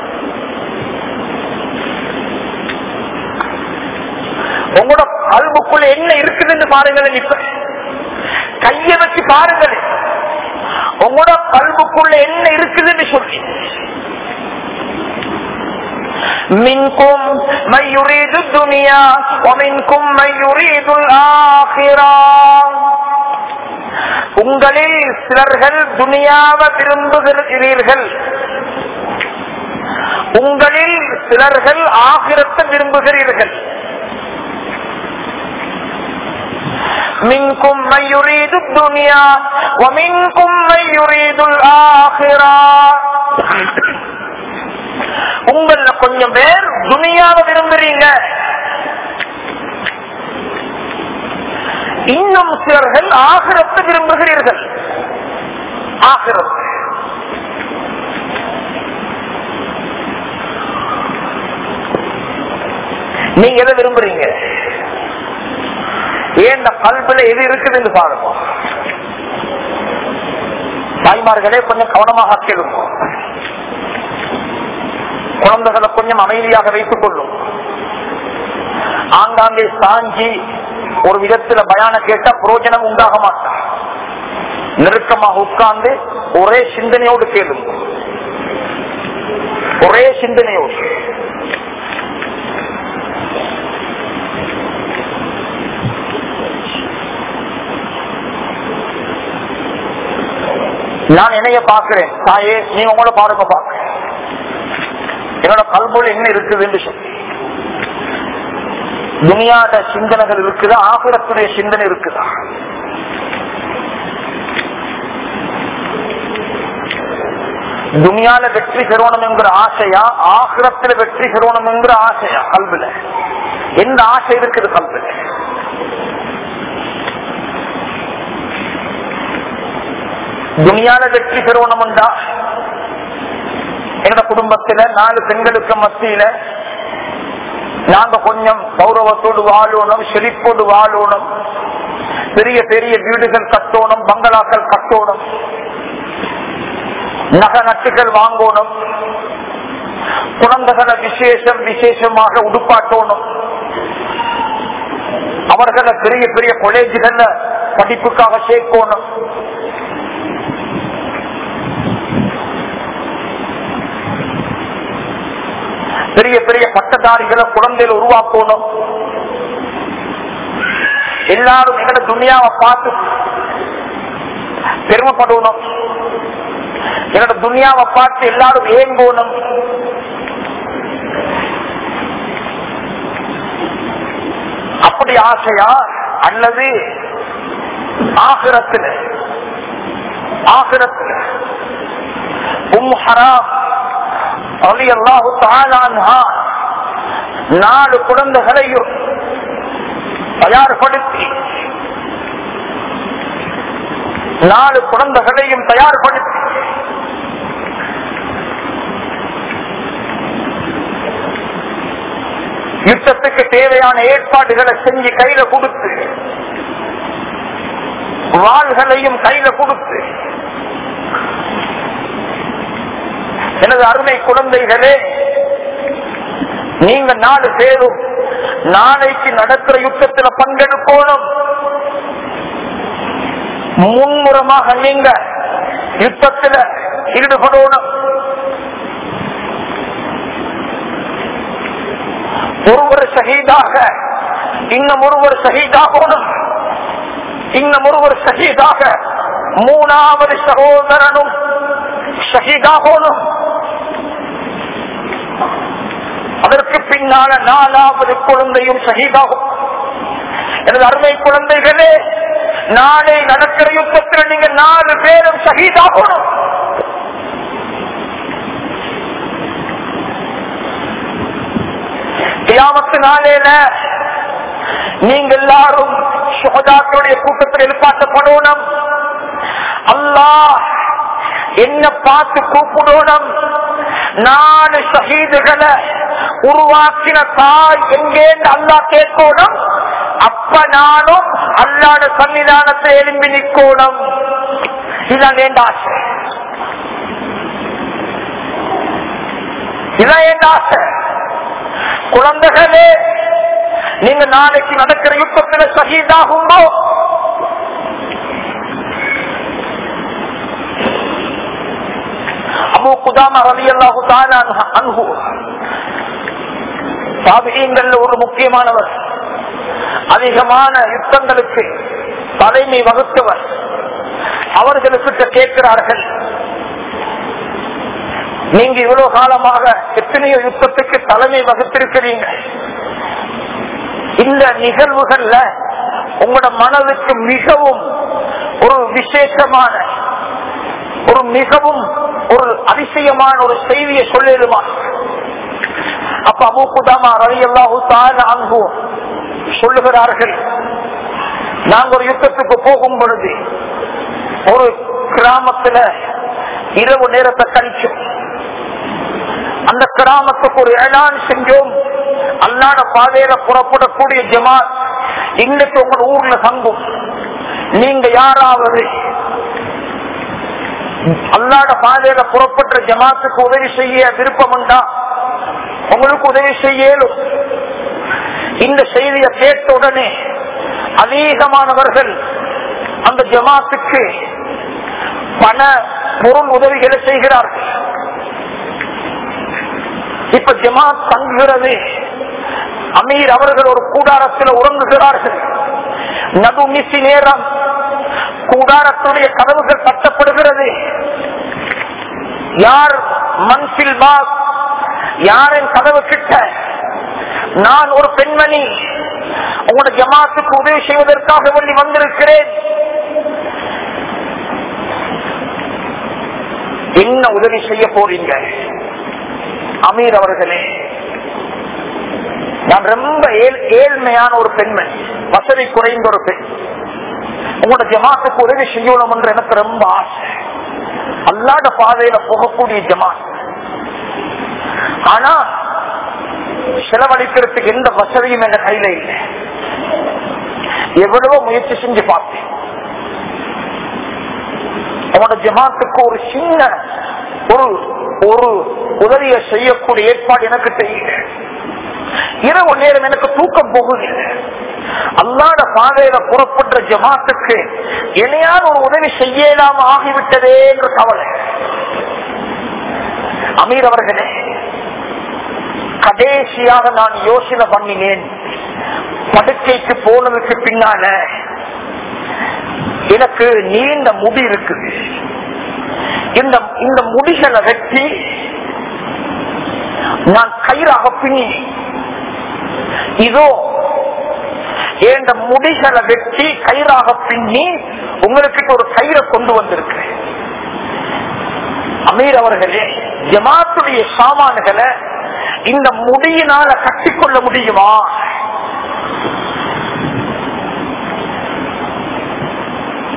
உங்களோட கல்புக்குள்ள என்ன இருக்குதுன்னு பாருங்களேன். இப்ப கைய வச்சு பாருங்களேன், உங்களோட கல்புக்குள்ள என்ன இருக்குதுன்னு சொல்லி. மின்கும் மை யுரீது துனியா வ மின்கும் மை யுரீதுல் ஆகிரா. உங்களில் சிலர்கள் துனியாவை விரும்புகிறீர்கள், உங்களில் சிலர்கள் ஆகிரத்தை விரும்புகிறீர்கள். منكم من يريد الدنيا ومنكم من يريد الآخرة. உங்கள கொஞ்சம் பேர் துனியாவை விரும்புறீங்க, இன்னும் சிலர்கள் ஆகிரத்தை விரும்புகிறீர்கள். ஆகிரத் நீங்க எதை விரும்புறீங்க? ஏன் கல்வில எது இருக்குதுன்னு பாருங்க. தாய்மார்களே கொஞ்சம் கவனமாக கேளுங்க, குழந்தைகளை கொஞ்சம் அமைதியாக வைத்துக் கொள்ளும். ஆங்காங்கே சாஞ்சி ஒரு விதத்துல பயான கேட்டா பிரயோஜனம் உண்டாக மாட்டான். நெருக்கமாக உட்கார்ந்து ஒரே சிந்தனையோடு கேளுங்க, ஒரே சிந்தனையோடு. நான் என்னைய பாக்குறேன், தாயே நீங்க உங்களோட பாருங்க, பாக்குறேன் என்னோட கல்புல என்ன இருக்குதுன்னு சொல்லி. துனியாட சிந்தனைகள் இருக்குதா, ஆகிரத்துடைய சிந்தனை இருக்குதா? துனியால வெற்றி பெறணும் என்கிற ஆசையா, ஆகிரத்துல வெற்றி பெறணும் என்கிற ஆசையா? கல்புல எந்த ஆசை இருக்குது? கல்புல துனியால வெற்றி பெறணும்டா, எங்க குடும்பத்துல 4 பெண்களுக்கு மத்தியில நாங்க கொஞ்சம் கௌரவத்தோடு வாழணும், செழிப்போடு வாழணும், பெரிய பெரிய வீடுகள் கட்டணும், பங்களாக்கள் கட்டணும், நகை நட்டுகள் வாங்கணும், குழந்தைகளை விசேஷமாக உடுப்பாட்டணும், அவர்களை பெரிய பெரிய காலேஜுகள்ல படிப்புக்காக சேர்க்கணும், பெரிய பெரிய பட்டதாரிகளை குழந்தைகளை உருவாக்கணும். எல்லாரும் எங்கட துனியாவை பார்த்து பெருமைப்படணும், எங்கட துனியாவை பார்த்து எல்லாரும் ஏங்கணும். அப்படி ஆசையா? அல்லது ஆகிரத்துல ஹராம் ரலியல்லாஹு தஆலா அன்ஹா 4 குழந்தைகளையும் தயார்படுத்தி 4 குழந்தைகளையும் தயார்படுத்தி யுத்தத்துக்கு தேவையான ஏற்பாடுகளை செஞ்சு கையில கொடுத்து, வாள்களையும் கையில கொடுத்து, எனது அருமை குழந்தைகளே, நீங்க 4 பேரும் நாளைக்கு நடக்கிற யுத்தத்தில் பங்கெடுக்கணும். முன்முறமாக நீங்க யுத்தத்தில் ஈடுபடணும். ஒருவர் ஷஹீதாக, இன்னும் ஒருவர் ஷஹீதாகணும், இன்னும் ஒருவர் ஷஹீதாக, 3வது சகோதரனும் ஷஹீதாகணும். அதற்கு பின்னால 4வது குழந்தையும் ஷஹீதாகும். எனது அருமை குழந்தைகளே, நாளை நடக்கிற யுத்தத்தில் நீங்க 4 பேரும் ஷஹீதாகணும். கியாமத்து நாளையில நீங்க எல்லாரும் ஷுஹதாக்களுடைய கூட்டத்தில் எழுப்பாட்டப்படணும். அல்லாஹ் என்ன பார்த்து கூப்பிடணும். 4 ஷஹீதுகளை உருவாக்கின தாய் எங்கேன்னு அல்லாஹ் கேட்கணும். அப்ப நானும் அல்லாஹ்வுடைய சன்னிதானத்தை எழும்பி நிற்கணும். இதான் என் ஆசை, இதான் என் ஆசை. குழந்தைகளே, நீங்க நாளைக்கு நடக்கிற யுத்தத்தில் ஷஹீதாகும்போ அபூ குதாமா ரலியல்லாஹு தஆலா அன்ஹு தாபிஈன்கள்ல ஒரு முக்கியமானவர், அதிகமான யுத்தங்களுக்கு தலைமை வகுத்தவர். அவர்களுக்கு கேட்கிறார்கள், நீங்க இவ்வளவு காலமாக எத்தனையோ யுத்தத்துக்கு தலைமை வகுத்திருக்கிறீங்க, இந்த நிகழ்வுகள்ல உங்களோட மனதுக்கு மிகவும் ஒரு விசேஷமான, ஒரு மிகவும் ஒரு அதிசயமான ஒரு செய்தியை சொல்லிடுமா? அப்ப அபூ குதாமா ரலியல்லாஹு தஆலா அன்ஹு சொல்லுகிறார்கள், நாங்க ஒரு யுத்தத்துக்கு போகும் பொழுது ஒரு கிராமத்துல இரவு நேரத்தை கழிச்சோம். அந்த கிராமத்துக்கு ஒரு ஏலான் செஞ்சோம், அல்லாஹ்வுடைய பாதையில புறப்படக்கூடிய ஜமாத் இன்னைக்கு உங்க ஊர்ல தங்கும். நீங்க யாராவது அல்லாஹ்வுடைய பாதையில புறப்பட்ட ஜமாத்துக்கு உதவி செய்ய விருப்பம் உண்டா? உங்களுக்கு உதவி செய்யலும். இந்த செய்தியை கேட்ட உடனே அதிகமானவர்கள் அந்த ஜமாத்துக்கு பண பொருள் உதவிகளை செய்கிறார்கள். இப்ப ஜமாத் தங்குகிறது. அமீர் அவர்கள் ஒரு கூடாரத்தில் உறங்குகிறார்கள். நடுநிசி நேரம் கூடாரத்துடைய கதவுகள் தட்டப்படுகிறது. யார் மன்சில் பாக், யாரின் கதவு கிட்ட? நான் ஒரு பெண்மணி, உங்களோட ஜமாத்துக்கு உதவி செய்வதற்காக வேண்டி வந்திருக்கிறேன். என்ன உதவி செய்ய போறீங்க? அமீர் அவர்களே, நான் ரொம்ப ஏழ்மையான ஒரு பெண்மணி, வசதி குறைந்த ஒரு பெண். உங்களோட ஜமாத்துக்கு உதவி செய்யணும் என்று எனக்கு ரொம்ப ஆசை. அல்லாஹ்வுடைய பாதையில போகக்கூடிய ஜமாத். ஆனா செலவழிக்கிறதுக்கு எந்த வசதியும் என்ற கையில இல்லை. எவ்வளவோ முயற்சி செஞ்சு பார்த்தேன். உங்களோட ஜமாத்துக்கு ஒரு சின்ன ஒரு உதவியை செய்யக்கூடிய ஏற்பாடு எனக்கு தெரியல. இரவு நேரம் எனக்கு தூக்கம் போகுதில்லை. அல்லாஹ்வுடைய பாதையில புறப்பட்ட ஜமாத்துக்கு இணையான ஒரு உதவி செய்யலாம ஆகிவிட்டதே என்ற கவலை. அமீர் அவர்களே, கடைசியாக நான் யோசனை பண்ணினேன். படுக்கைக்கு போனதுக்கு பின்னால எனக்கு நீண்ட முடி இருக்குது. இந்த முடிகளை வெட்டி நான் கயிறாக பின்னி, இதோ இந்த முடிகளை வெட்டி கயிறாக பின்னி உங்களுக்கு ஒரு கயிறை கொண்டு வந்திருக்கிறேன். அமீர் அவர்களே, ஜமாத்துடைய சாமான்களை இந்த முடியினால கட்டிக்கொள்ள முடியுமா?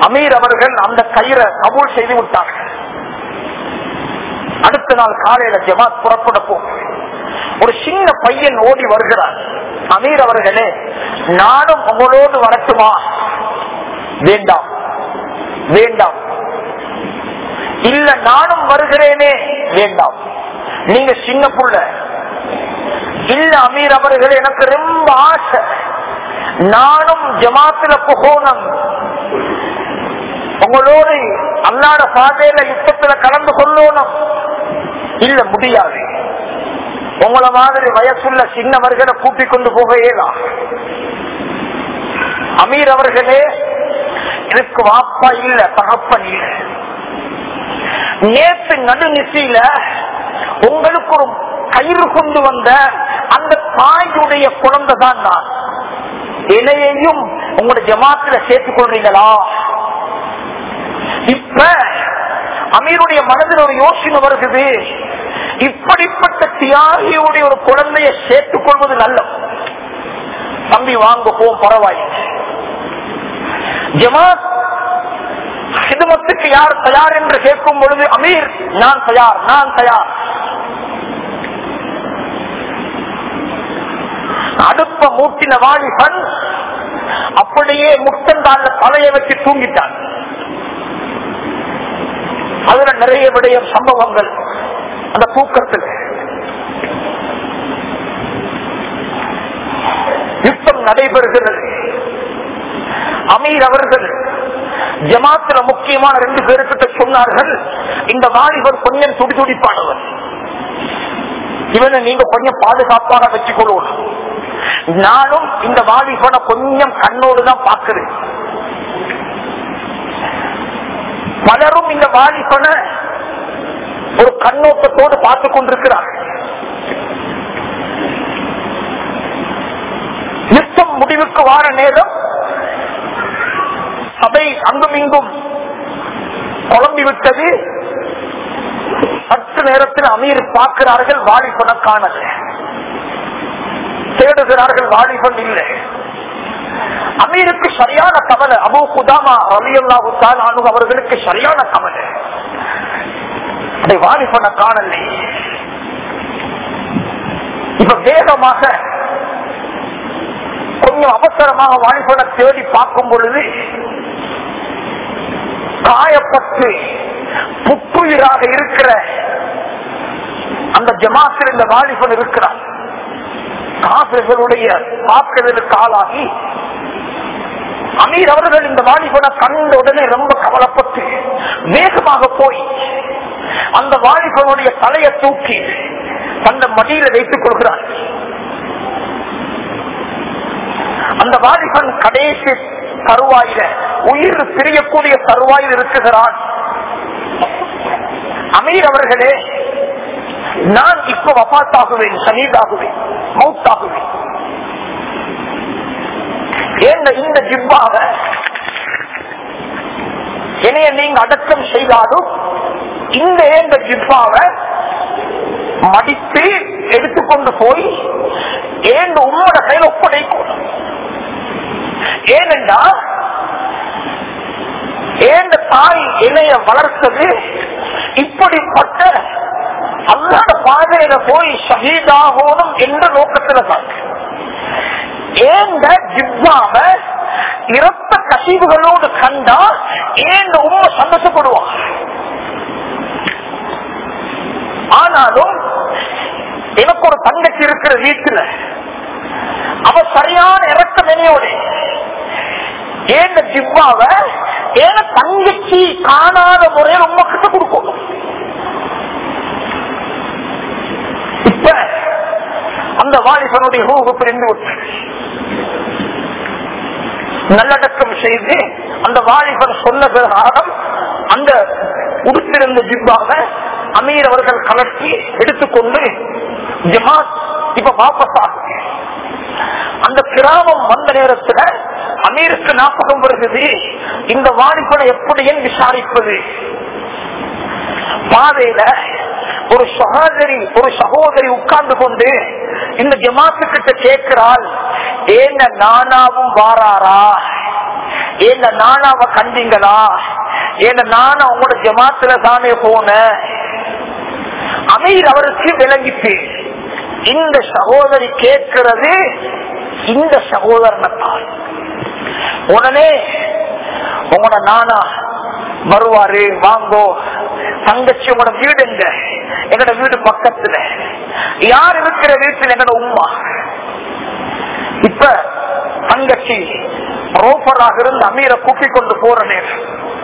அமீர் அவர்கள் அந்த கயிறை கபூல் செய்து விட்டார்கள். அடுத்த நாள் காலையில ஜமாத் புறப்பட போகும். ஒரு சின்ன பையன் ஓடி வருகிறார். அமீர் அவர்களே, நானும் உங்களோடு வரட்டுமா? வேண்டாம் வேண்டாம். இல்ல நானும் வருகிறேனே. வேண்டாம், நீங்க சின்ன புள்ள. இல்ல அமீர் அவர்களே, எனக்கு ரொம்ப ஆசை, நானும் ஜமாத்துல புகோணும், உங்களோடு அல்லாஹ் பாதையில யுத்தத்துல கலந்து கொள்ளணும். இல்ல முடியாது, உங்கள மாதிரி வயசுள்ள சின்னவர்களை கூட்டிக் கொண்டு போக இயலாம். அமீர் அவர்களே, எனக்கு வாப்பா இல்ல, தகப்பன் இல்ல. நேற்று நடுநிசையில உங்களுக்கு ஒரு கயிறு கொண்டு வந்த அந்த தாயுடைய குழந்தை தான் நான். என்னையையும் உங்களுடைய ஜமாத்துல சேர்த்துக் கொள்றீங்களா? இப்ப அமீருடைய மனதில் ஒரு யோசனை வருகிறது, இப்படிப்பட்ட தியாகியுடைய ஒரு குழந்தைய சேர்த்துக் கொள்வது நல்ல. தம்பி வாங்க போம், பரவாயில்லை. ஜமாத் ஹிதமத்துக்கு யார் தயார் என்று கேட்கும் பொழுது அமீர் நான் தயார், நான் தயார். அடுப்ப மூட்டின வாலிபன் அப்படியே முட்டந்தாண்ட தலையை வச்சு தூங்கிட்டான். அதுல நிறைய விடயம் சம்பவங்கள் அந்த தூக்கத்தில். யுத்தம் நடைபெறுகிறது. அமீர் அவர்கள் ஜமாத்துல முக்கியமான 2 பேருக்கிட்ட சொன்னார்கள், இந்த வாலிபர் கொஞ்சம் துடிதுடிப்பானவர், இவனை நீங்க கொஞ்சம் பாதுகாப்பாக வச்சுக் கொள்ளணும். நானும் இந்த வாலிபனை கொஞ்சம் கண்ணோடுதான் பார்க்கிறேன். பலரும் இந்த வாலிபனை ஒரு கண்ணோட்டத்தோடு பார்த்துக் கொண்டிருக்கிறார். யுத்தம் முடிவுக்கு வார நேரம் சபை அங்கும் இங்கும் குழம்பிவிட்டது. சற்று நேரத்தில் அமீர் பார்க்கிறார்கள், வாலிபனை காணல. தேடுகிறார்கள், வாலிபன் இல்லை. அமீருக்கு சரியான கவலை. அபூ குதாமா ரலியல்லாஹு தஆலா அன்ஹு அவர்களுக்கு சரியான கவலை. அதை வாலிபனை காணலை. இப்ப வேகமாக கொஞ்சம் அவசரமாக வாலிபனை தேடி பார்க்கும் பொழுது காயப்பட்டு புத்துயிராக இருக்கிற அந்த ஜமாத்தில் இந்த வாலிபன் இருக்கிறார். காபிர்களுடைய தாக்குதலுக்கு ஆளாகி அமீர் அவர்கள் இந்த வாலிபனை கண்ட உடனே ரொம்ப கவலைப்பட்டு வேகமாக போய் அந்த வாலிபனுடைய தலையை தூக்கி அந்த மடியில வைத்துக் கொள்கிறார். அந்த வாலிபன் கடைசி தருவாயில, உயிர் பிரியக்கூடிய தருவாயில் இருக்குகிறான். அமீர் அவர்களே, நான் இப்ப வஃபாத்தாகுவேன், ஷஹீதாகுவேன், மௌத்தாகுவேன். இந்த ஜிப்பாவ என்னைய நீங்க அடக்கம் செய்தாலும் இந்த ஜிப்பாவ மடித்து எடுத்துக்கொண்டு போய் ஏன் உம்மோட கையில் ஒப்படைக்கும். ஏனென்றா ஏந்த தாய் என்னைய வளர்த்தது இப்படிப்பட்ட அல்லாஹ் பாதையில போய் ஷஹீதாகணும் என்ற நோக்கத்துல தான். ஏந்த ஜிப்பாவ இரத்த கசிவுகளோடு கண்டா ஏந்த உண்மை சந்தோஷப்படுவான். ஆனாலும் எனக்கு ஒரு தங்கச்சி இருக்கிற வீட்டுல அவ சரியான இரத்த மெனியோட ஏந்த ஜிப்பாவ ஏன தங்கச்சி காணாத முறையில் உண்மை கிட்ட கொடுக்கணும். இப்ப அந்த வாலிபனுடைய ரூஹு பிரிந்து விட்டு நல்லடக்கம் செய்து அந்த வாலிபன் சொன்ன பிரகாரம் அந்த உடுத்திருந்த ஜிப்பாவ அமீர் அவர்கள் கலட்டி எடுத்துக்கொண்டு ஜமாத் இப்ப வாபஸ் ஆகுது. அந்த கிராமம் வந்த நேரத்துல அமீருக்கு ஞாபகம் வருகிறது, இந்த வாலிபனை எப்படி விசாரிப்பது. பாதையில ஒரு சகோதரி உட்கார்ந்து கொண்டு இந்த ஜமாத்து கிட்ட கேட்கிறாள், ஏன நானாவும் வாராரா, ஏன் நானாவ கண்டீங்களா? ஏன் நானும் உங்களோட ஜமாத்துல தானே போன. அமீர் அவருக்கு விளங்கிட்டு இந்த சகோதரி கேட்கிறது இந்த சகோதரனத்தான். உடனே உங்களோட நானா வருவாரு, வாங்கோ தங்கச்சி உங்களோட வீடு எங்க? எங்கட வீடு பக்கத்துல. யார் இருக்கிற வீட்டில்? எங்கட உம்மா. இப்ப தங்கச்சி ரோஃபராக இருந்து அமீரை கூப்பிக் கொண்டு போற நேரம்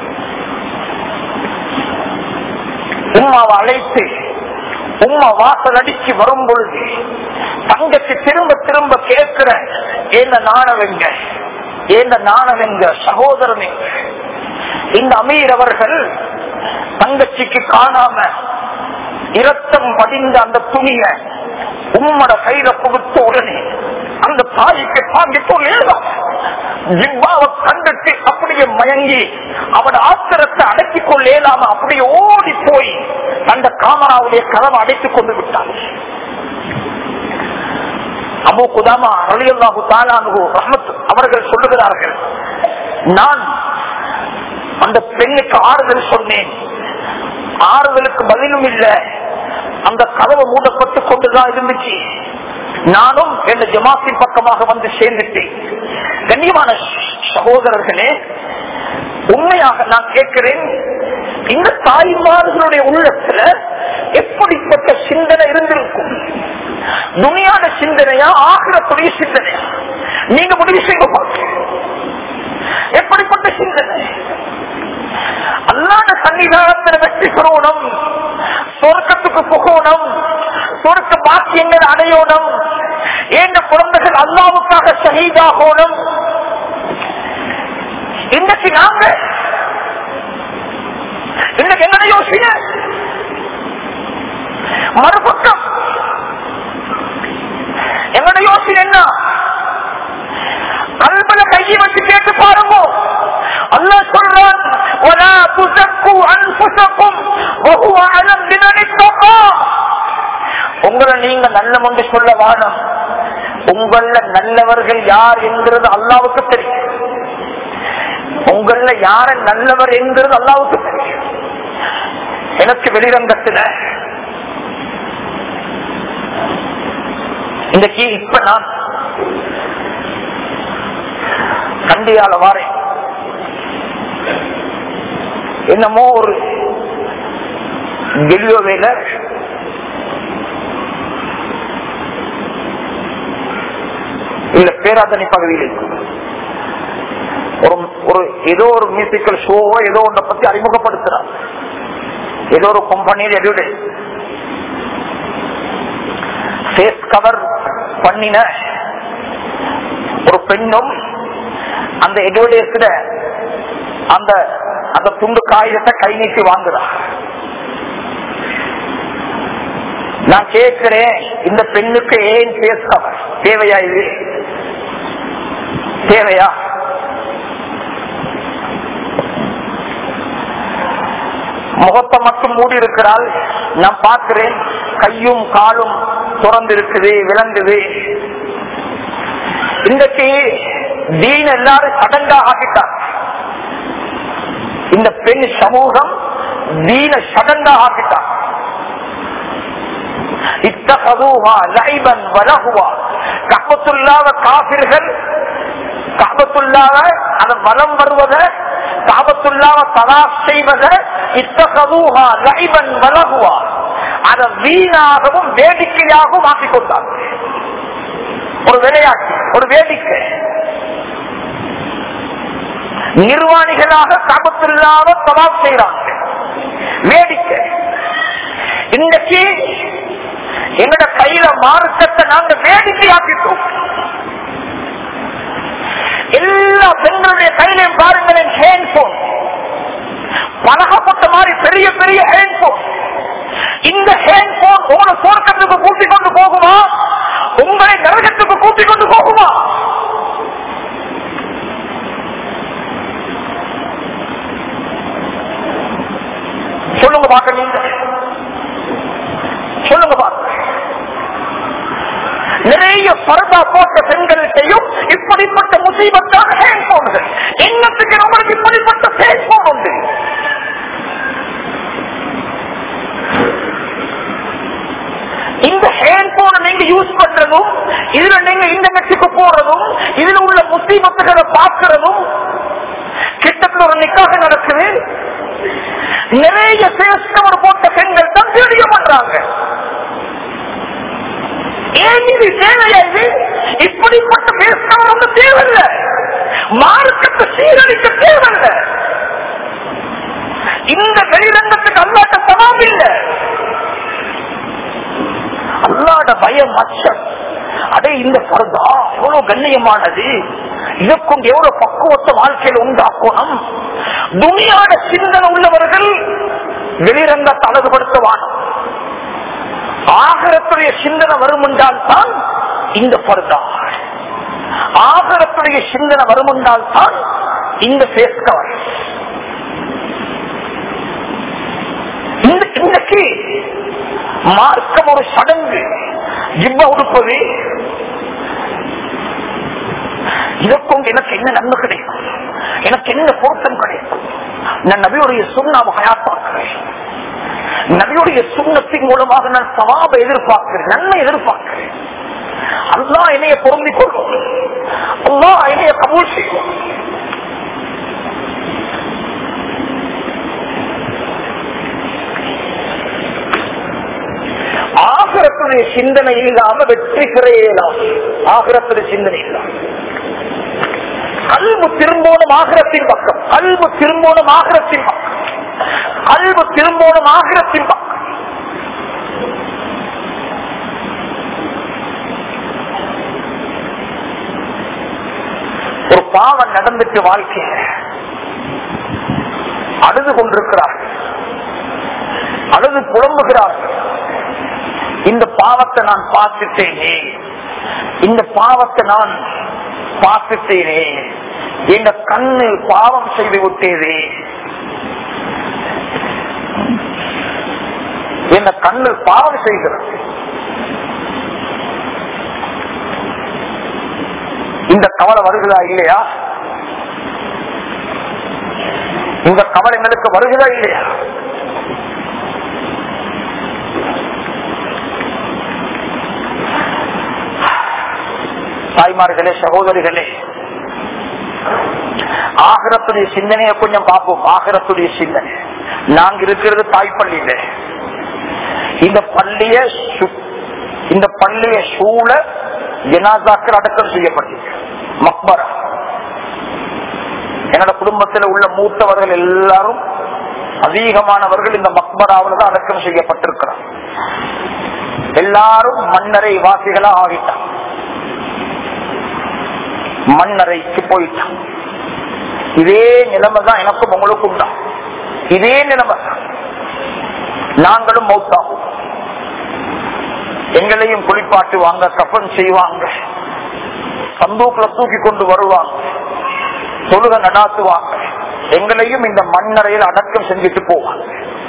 உம்மாவை அழைத்து உம்மா வாசல் அடிச்சு வரும் பொழுது தங்கச்சி திரும்ப திரும்ப கேட்கிற ஏந்த நாணவெங்க, ஏந்த நாணவெங்க, சகோதரனே. இந்த அமீர் அவர்கள் தங்கச்சிக்கு காணாம இரத்தம் படிந்த அந்த துணிய உம்மட கையில புகுத்த உடனே அந்த தாய்க்கு தாங்கிக் கொள்ளலாம். ஜிப்பாவை கண்டுட்டு அப்படியே மயங்கி அவட ஆத்திரத்தை அடக்கிக் கொள்ளலாம அப்படியே ஓடி போய் அந்த காமராவுடைய கதவை அடைத்துக் கொண்டு விட்டார். அபூ குதாமா ரலியல்லாஹு தஆலா அன்ஹு ரஹ்மத் அவர்கள் சொல்லுகிறார்கள், நான் அந்த பெண்ணுக்கு ஆறுதல் சொன்னேன். ஆறுதலுக்கு பதிலும் இல்ல, அந்த கதவு மூடப்பட்டு கொண்டுதான் இருந்துச்சு. நானும் என் ஜமாத்தின் பக்கமாக வந்து சேர்ந்துட்டேன். கண்ணியமான சகோதரர்களே, உண்மையாக நான் கேட்கிறேன், இந்த தாய்மார்களுடைய உள்ளத்துல எப்படிப்பட்ட சிந்தனை இருந்திருக்கும்? துனியான சிந்தனையா, ஆகிரத்துடைய சிந்தனையா? நீங்க முடிவு செய்ய பார்க்க. எப்படிப்பட்ட சிந்தனை? அல்லாஹ்வுடைய சன்னிதானத்தில் வெற்றி பெறணும், சொர்க்கத்துக்கு போகணும், சொர்க்க பாக்கியங்கள் அடையணும், ஏன் குழந்தைகள் அல்லாஹ்வுக்காக ஷஹீதாகணும். இன்னைக்கு நாங்க இன்னைக்கு என்ன யோசிக்க? மறுபக்கம் என்னோட யோசனை என்ன? கல்பல கையை வச்சு கேட்டு பாருங்க. அல்லாஹ் சொல்றான், وَلَا تُزَكُّوا أَنفُسَكُمْ وَهُوَ أَعْلَمُ بِمَنِ اتَّقَى. உங்களை நீங்க நல்லவங்க சொல்ல வேணாம். உங்கள நல்லவர்கள் யார் என்கிறது அல்லாஹ்வுக்கு தெரியும். உங்கள யார நல்லவர் என்கிறது அல்லாஹ்வுக்கு தெரியும். எனக்கு வெளிரங்கத்துல இன்றைக்கு இப்ப நான் கண்டியால வாரேன். என்னமோ ஒரு கெல்யோவேல இல்ல பேராதனை பகுதியில் இருக்கும் ஒரு ஏதோ ஒரு மியூசிக்கல் ஷோவோ ஏதோ ஒன்றை பத்தி அறிமுகப்படுத்துறார். ஏதோ ஒரு கம்பெனியில் எதுவுடைய ஃபேஸ் கவர் பண்ணின ஒரு பெண்ணும் அந்த எடோடேஸ்ல அந்த அந்த துண்டு காகிதத்தை கை நீட்டி வாங்குறார். நான் கேட்கிறேன், இந்த பெண்ணுக்கு ஏன் ஃபேஸ் கவர் தேவையா? இது தேவையா? முகத்தை மட்டும் மூடி இருக்கிறாள். நான் பார்க்கிறேன், கையும் காலும் திறந்து இருக்குது, விளங்குது. இன்றைக்கு தீன் எல்லாரும் சடங்கா ஆகிட்டார். இந்த பெண் சமூகம் தீன சடங்கா ஆகிட்டார். இத்தகதுஹா லைபன் வலஹுவா. கஅபத்துல்லாஹ் காஃபிர்கள் கஅபத்துல்லாஹ் அத வலம் வருவத, கஅபத்துல்லாஹ் தவாஃப் செய்வத இத்தகதுஹா லைபன் வலஹுவா, அத வீணாகவும் வேடிக்கையாகவும் ஆக்கிக் கொண்டார். ஒரு விளையாட்டு, ஒரு வேடிக்கை. நிர்வாணிகளாக கஅபத்துல்லாஹ் தவாஃப் செய்றாங்க, வேடிக்கை. இன்றைக்கு எங்கட கையில மார்க்கத்தை நாங்க வேடிக்கையாக்கிட்டோம். எல்லா பெண்களுடைய கையிலையும் பாருங்களேன் ஹேண்ட்போன், பழகப்பட்ட மாதிரி பெரிய பெரிய ஹேண்ட்போன். இந்த ஹேண்ட்போன் உங்களை சொர்க்கத்துக்கு கூட்டிக் கொண்டு போகுமா? உங்களை நரகத்துக்கு கூட்டிக் கொண்டு போகுமா? சொல்லுங்க பாக்க, நீங்க சொல்லுங்க பாக்க. நிறைய பரதா போட்ட பெண்கள்கிட்டையும் இப்படிப்பட்ட முசீபத்தான ஹேண்ட்போன்கள். என்னத்துக்கு இன்டர்நெட்டுக்கு போறதும் இதில் உள்ள முஸ்லிமத்துகளை பார்க்கிறதும் கிட்டத்தட்ட ஒரு நிக்காக நடக்குது. நிறைய பேஸ்கவர் போட்ட பெண்கள் தான் வீடியோ பண்றாங்க. ஏன் இது தேவையா? இது இப்படிப்பட்ட பேஸ்கவர் வந்து தேவையில்லை. மார்க்கத்தை சீரழிக்க தேவையில்லை. இந்த வெளிரங்கத்துக்கு அல்லாட்ட சவால் இல்லை. அல்லாட பயம் அச்சம். அதே இந்த பர்தா எவ்வளவு கண்ணியமானது, இதற்கும் எவ்வளவு பக்குவத்தை வாழ்க்கையில் உண்டாக்கணும். துனியாட சிந்தனை உள்ளவர்கள் வெளிரங்கத்தை அழகுபடுத்துவான். ஆகரத்துடைய சிந்தனை வரும் என்றால் தான் இந்த பர்தா, ஆகரத்துடைய சிந்தனை வரும் என்றால் தான் இந்த ஃபேஸ் கவர். இன்றைக்கு மார்க்கம் ஒரு சடங்கு. ஜிப்பா உடுப்பது, இதற்கும் எனக்கு என்ன நன்மை கிடைக்கும், எனக்கு என்ன பொருத்தம் கிடைக்கும். நான் நபியுடைய சுண்ணாவை ஹயாத்தாக்குறேன். நபியுடைய சுண்ணத்தின் மூலமாக நான் சவாபை எதிர்பார்க்கிறேன், நன்மை எதிர்பார்க்கிறேன். அல்லாஹ் என்னைய பொருந்திக் கொள்ளும், அல்லாஹ் என்னைய கபூல் செய்யும். ஆகிரத்துடைய சிந்தனை இல்லாம வெற்றி பெறலாம். ஆகிரத்துடைய சிந்தனை இல்லாம கல்வி திரும்போனும் ஆகிரத்தின் பக்கம், கல்வி திரும்போனும் ஆகிரத்தின் பக்கம், கல்வி திரும்போனும் ஆகிரத்தின் பக்கம். ஒரு பாவம் நடந்துட்டு வாழ்க்கைய அழுது கொண்டிருக்கிறார்கள், அழுது புலம்புகிறார்கள். இந்த பாவத்தை நான் பார்த்துட்டேனே, இந்த பாவத்தை நான் பார்த்துட்டேனே, இந்த கண்ணு பாவம் செய்து விட்டேனே, இந்த கண்ணு பாவம் செய்கிறது. இந்த கவலை வருகிறதா இல்லையா? இந்த கவலை எங்களுக்கு வருகிறதா இல்லையா? தாய்மார்களே, சகோதரிகளே, ஆகிரத்துடைய சிந்தனையை கொஞ்சம் பார்ப்போம். ஆகிரத்துடைய சிந்தனை. நாங்க இருக்கிறது தாய்ப்பள்ளியில. இந்த பள்ளிய சூழ ஜனாசாக்கள் அடக்கம் செய்யப்பட்டிருக்கு. மக்பரா. என்னோட குடும்பத்தில் உள்ள மூத்தவர்கள் எல்லாரும், அதிகமானவர்கள் இந்த மக்பராவில் தான் அடக்கம் செய்யப்பட்டிருக்கிறார். எல்லாரும் மண்ணறை வாசிகளா ஆகிட்டான், மண்ணறைக்கு போயிட்டான். இதே நிலைமை தான் எனக்கும் உங்களுக்கும் தான். இதே நிலைமை தான். நாங்களும் மௌத்தாகும். எங்களையும் குளிப்பாட்டுவாங்க, கஃபன் செய்வாங்க, சந்தூக்களை தூக்கி கொண்டு வருவாங்க, தொழுகை நடாத்துவாங்க. எங்களையும் இந்த மண்ணறையில் அடக்கம் செஞ்சுட்டு போவாங்க.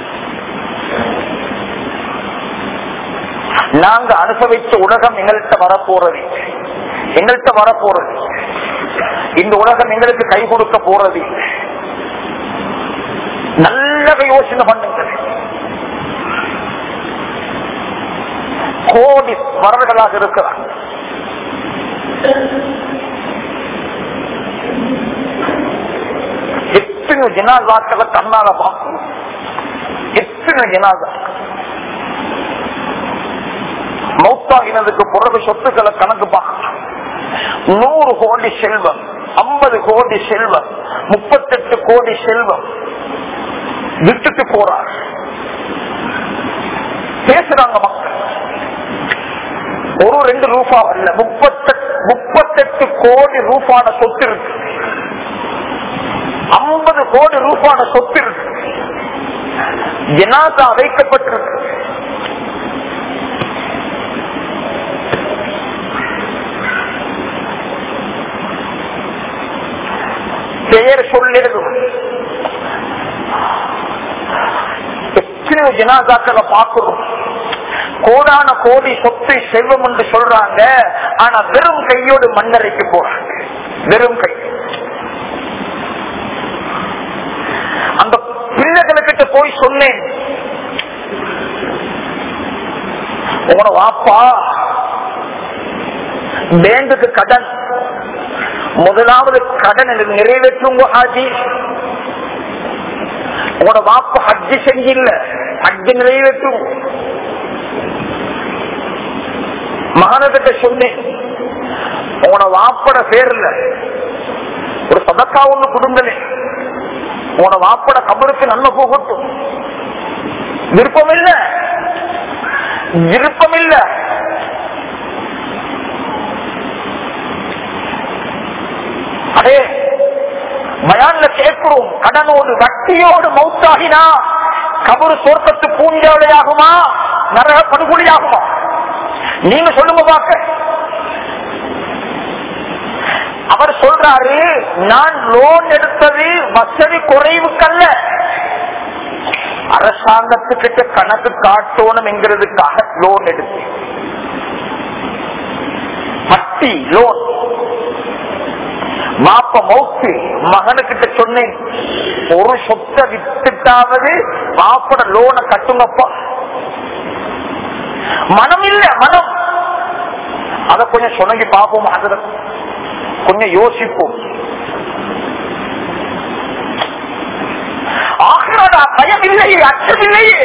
நாங்க அனுபவிச்ச உலகம் எங்கள்கிட்ட வரப்போறது, எங்கள்கிட்ட வரப்போறது. இந்த உலகம் எங்களுக்கு கை கொடுக்க போறது. நல்ல யோசனை பண்ணுங்க. கோடி வரர்களாக இருக்கிறார். எத்தனை ஜனாசாக்களை கண்ணால பார்க்கும், எத்தனை ஜனாசா. மௌத்தாகினதுக்கு பிறகு சொத்துக்களை கணக்கு பார்க்கலாம். 100 கோடி செல்வம், 50 கோடி செல்வம், 38 கோடி செல்வம் விட்டுட்டு போறார். பேசுறாங்க மக்கள். 1-2 ரூபா அல்ல, 38 கோடி ரூபான சொத்து இருக்கு, 50 கோடி ரூபான சொத்து இருக்கு. ஜனாசா வைக்கப்பட்டிருக்கு. பெயர் சொல்லிடுது. எத்தனை ஜனாசாக்களை பார்க்கிறோம். கோடான கோடி சொத்தை செல்வம் என்று சொல்றாங்க. ஆனா வெறும் கையோடு மண்ணறைக்கு போறாங்க. வெறும் கை. அந்த பிள்ளைகளுக்கிட்ட போய் சொன்னேன், உங்களோட வாப்பா பேங்குக்கு கடன், முதலாவது கடன் நிறைவேற்றுங்க ஹாஜி. உங்களோட வாப்பு ஹஜ்ஜி செஞ்சில்ல, ஹஜ்ஜி நிறைவேற்றும். மகனகிட்ட சொன்னேன், உங்களோட வாப்பட பேர்ல ஒரு சதக்கா ஒண்ணு கொடுங்களே, உங்களோட வாப்பட கபருக்கு நன்மை போகட்டும். விருப்பம் இல்ல, விருப்பம் இல்ல. அதே பயான்ல கேட்கிறோம், கடனோடு வட்டியோடு மௌத்தாகினா கபரு சொர்க்கத்து பூஞ்சாலையாகுமா, நரக படுகொலியாகுமா? நீங்க சொல்லுங்க பாக்க. அவர் சொல்றாரு, நான் லோன் எடுத்தது வசதி குறைவுக்கல்ல, அரசாங்கத்துக்கிட்ட கணக்கு காட்டணும் என்கிறதுக்காக லோன் எடுத்து. வட்டி லோன். மாப்ப மௌத்து மகனுக்கிட்ட சொன்னேன், ஒரு சொத்தை வித்துட்டாவது மாப்பட லோனை கட்டுங்கப்பா. மனம் இல்ல, மனம். அத கொஞ்சம் சொன்னி பார்ப்போம், அதுல கொஞ்சம் யோசிப்போம். ஆகிறதா பயம் இல்லையே, அச்சம் இல்லையே.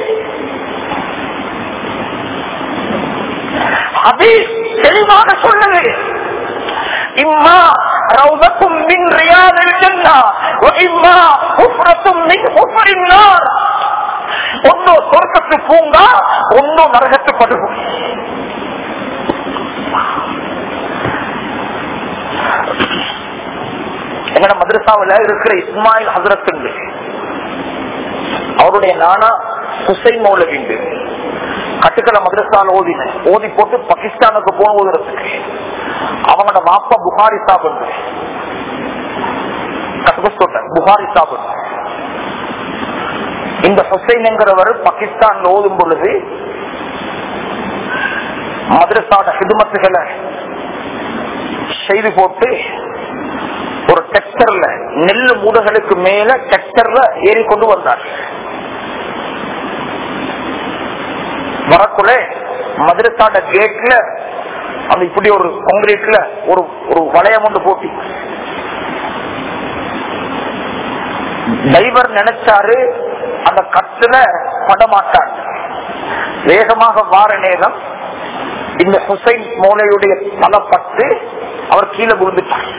அது தெளிவாக சொல்லுது, இம்மா ரௌதத்தும் மின் ரியாதில் ஜன்னah வ இம்மா ஹுஃப்ரத்தும் மின் ஹுஃப்ரின் நார். ஒன்னோ சொர்க்கத்து பூங்கா, ஒன்னோ நரகத்து படுகொலி. எங்கட மதரசாவில் இருக்கிற இஸ்மாயில் ஹசரத், அவருடைய நானா ஹுசைன் மௌலவி, கட்டுக்கல மதரசால ஓதி போட்டு பாகிஸ்தானுக்கு போனதுக்கு அவங்களோட மாப்பா புகாரி சாப்பிடு, புகாரி சாப்பிடு. இந்த ஹுசைன் என்கிறவர் பாகிஸ்தான் ஓதும் பொழுது மதரசாட ஹிதுமத்துகளை செய்து போட்டு ஒரு டிராக்டர்ல நெல்லு மூடுகளுக்கு மேல டிராக்டர்ல ஏறி கொண்டு வந்தார். வரக்குள்ள மதரசாட கேட்ல அந்த இப்படி ஒரு கான்கிரீட்ல ஒரு வளையம் ஒன்று போட்டி, டிரைவர் நினைச்சாரு அந்த கட்டுல படமாட்டார். வேகமாக வார நேரம் இந்த ஹுசைன் மௌலையுடைய தலப்பட்டு அவர் கீழே விழுந்துட்டார்.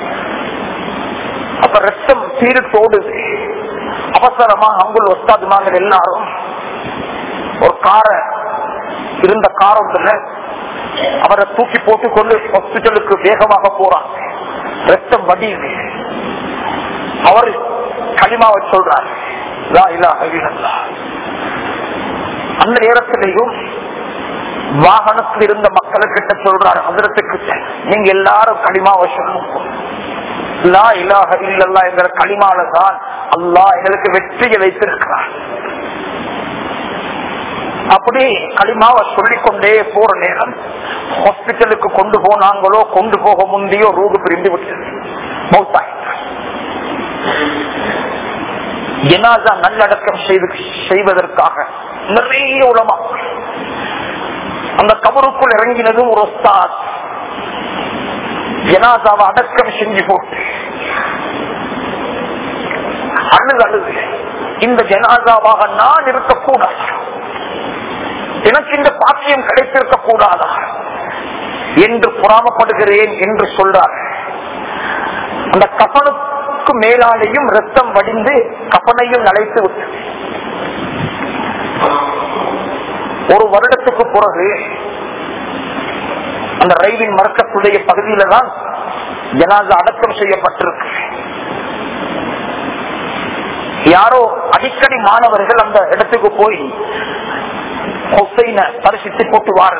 அப்ப ரத்தம் தீர்த்தோடு அவசரமா அங்குள்ள ஒஸ்தாதுமாங்க எல்லாரும் ஒரு இருந்த காரத்துல அவரை தூக்கி போட்டுக் கொண்டு ஹாஸ்பிட்டலுக்கு வேகமாக போறார். ரத்தம் வடியுது. அவர் களிமாவை சொல்றார், லா இலாஹ இல்லல்லாஹ். அந்த நேரத்திலையும் வாகனத்தில் இருந்த மக்களுக்கிட்ட சொல்றாரு, ஹஜ்ரத்துக்கிட்ட, நீங்க எல்லாரும் களிமாவை சொல்லணும். லா இலாஹ இல்லல்லாஹ் என்கிற களிமால தான் அல்லாஹ் எங்களுக்கு வெற்றியை வைத்திருக்கிறார். அப்படி களிமாவை சொல்லிக்கொண்டே போற நேரம் ஹாஸ்பிட்டலுக்கு கொண்டு போனாங்களோ, கொண்டு போக முந்தையோ ரூடு பிரிந்து விட்டது, மௌத்தாயிட்டார். ஜனாஸா நல்லடக்கம் செய்வதற்காக நிறைய உலமா அந்த கபருக்குள் இறங்கினதும் ஒரு உஸ்தாத் ஜனாஸாவை அடக்கம் செஞ்சு போட்டு அழுது இந்த ஜனாஸாவாக நான் இருக்கக்கூடாது, எனக்கு இந்த பாக்கியம் கிடைத்திருக்க கூடாதா என்று புறாமப்படுகிறேன் என்று சொல்றார். அந்த கபனுக்கு மேலாலையும் ரத்தம் வடிந்து கபனையும் நலைத்து விட்டு ஒரு வருடத்துக்கு பிறகு அந்த ரயிலின் மரக்கத்துடைய பகுதியில தான் ஜனாஸா அடக்கம் செய்யப்பட்டிருக்கு. யாரோ அடிக்கடி மாணவர்கள் அந்த இடத்துக்கு போய் ஹுசைனை பரிசித்து போட்டு வாரு.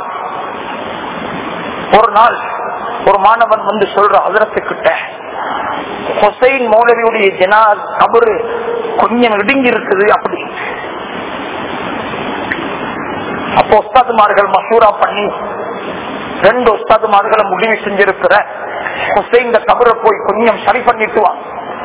ஒரு நாள் ஒரு மாணவன் வந்து சொல்ற, ஹஜ்ரத்துக்கிட்ட ஹுசைன் மௌலவியுடைய ஜனாஸ் கபரு கொஞ்சம் இடுங்கி இருக்குது அப்படி. அப்போ உஸ்தாதுமார்கள் மசூரா பண்ணி 2 உஸ்தாதுமார்களை முடிவு செஞ்சிருக்கிற, ஹுசைன் கபரை போய் கொஞ்சம் சரி பண்ணிட்டு வா.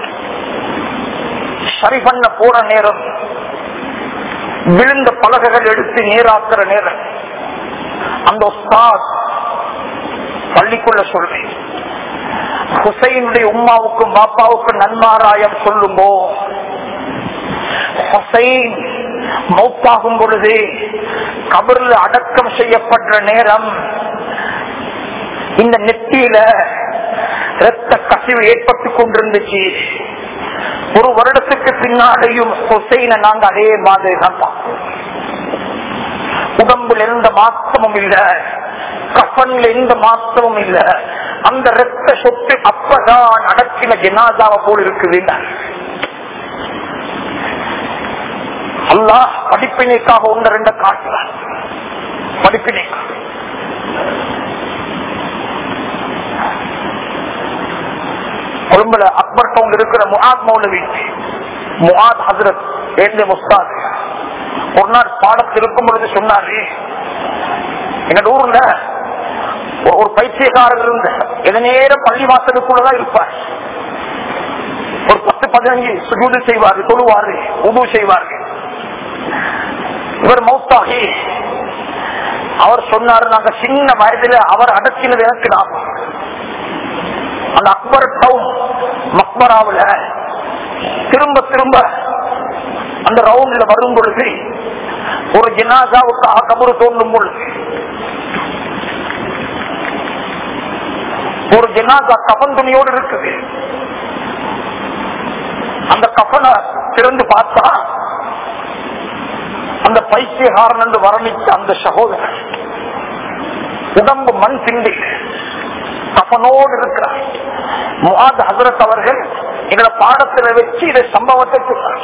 சரி பண்ண போற நேரம் விழுந்த பலகைகள் எடுத்து நேராக்குற நேரம் அந்த உஸ்தாத் பள்ளிக்குள்ள சொல்றேன், ஹுசைனுடைய உம்மாவுக்கும் பாப்பாவுக்கும் நன்மாராயம் சொல்லுங்கோ. ஹுசைன் மௌத்தாகும் பொழுது கபர்ல அடக்கம் செய்யப்படுற நேரம் இந்த நெத்தியில இரத்த கசிவு ஏற்பட்டுக் கொண்டிருந்துச்சு. ஒரு வருடத்துக்கு பின்னாலேயும் ஹுசைனை நாங்க அதே மாதிரி தான் பார்ப்போம். உடம்புல எந்த மாற்றமும் இல்ல, கஃன்ல எந்த மாற்றமும் இல்ல. அந்த இரத்த சொட்டு அப்பதான் அடக்கின ஜனாதாவை போல் இருக்குது. அல்லாஹ் படிப்பினைக்காக ஒன்று ரெண்ட காட்டுறார். படிப்பினைக்காக கொழும்புல அக்பர் டவுன் இருக்கிற முஆத் மௌலவி, முஆத் ஹஸ்ரத் ஏந்த முஸ்தாத் ஒரு நாள் பாடத்தில் இருக்கும் பொழுது சொன்னாரு, எங்க ஊர்ல ஒரு பைத்தியக்காரர் இருந்த எந்த நேரம் பள்ளி வாசலுக்குள்ளதான் இருப்பார். ஒரு 10-15 சுஜூது செய்வாரு, தொழுவாரு, உது செய்வாரு. இவர் மௌத்தாகி அவர் சொன்னாரு, நாங்க சின்ன வயதுல அவர் அடக்கினது எனக்கு ஞாபகம். அந்த அக்பர் டவுன் மக்பராவுல திரும்ப திரும்ப அந்த ரவுண்ட்ல வரும் பொழுது ஒரு ஜனாசாவுக்கு கபரு தோன்றும் பொழுது ஒரு ஜனாசா கஃன் துணியோடு இருக்குது. அந்த கஃனை திறந்து பார்த்தா அந்த பைத்தியகாரன் என்று வர்ணித்த அந்த சகோதரர் உடம்பு மண் சிந்தி கஃனோடு இருக்கிறார். முஆத் ஹஸ்ரத் அவர்கள் எங்களை பாடத்துல வச்சு இதை சம்பவத்தை சொன்னார்.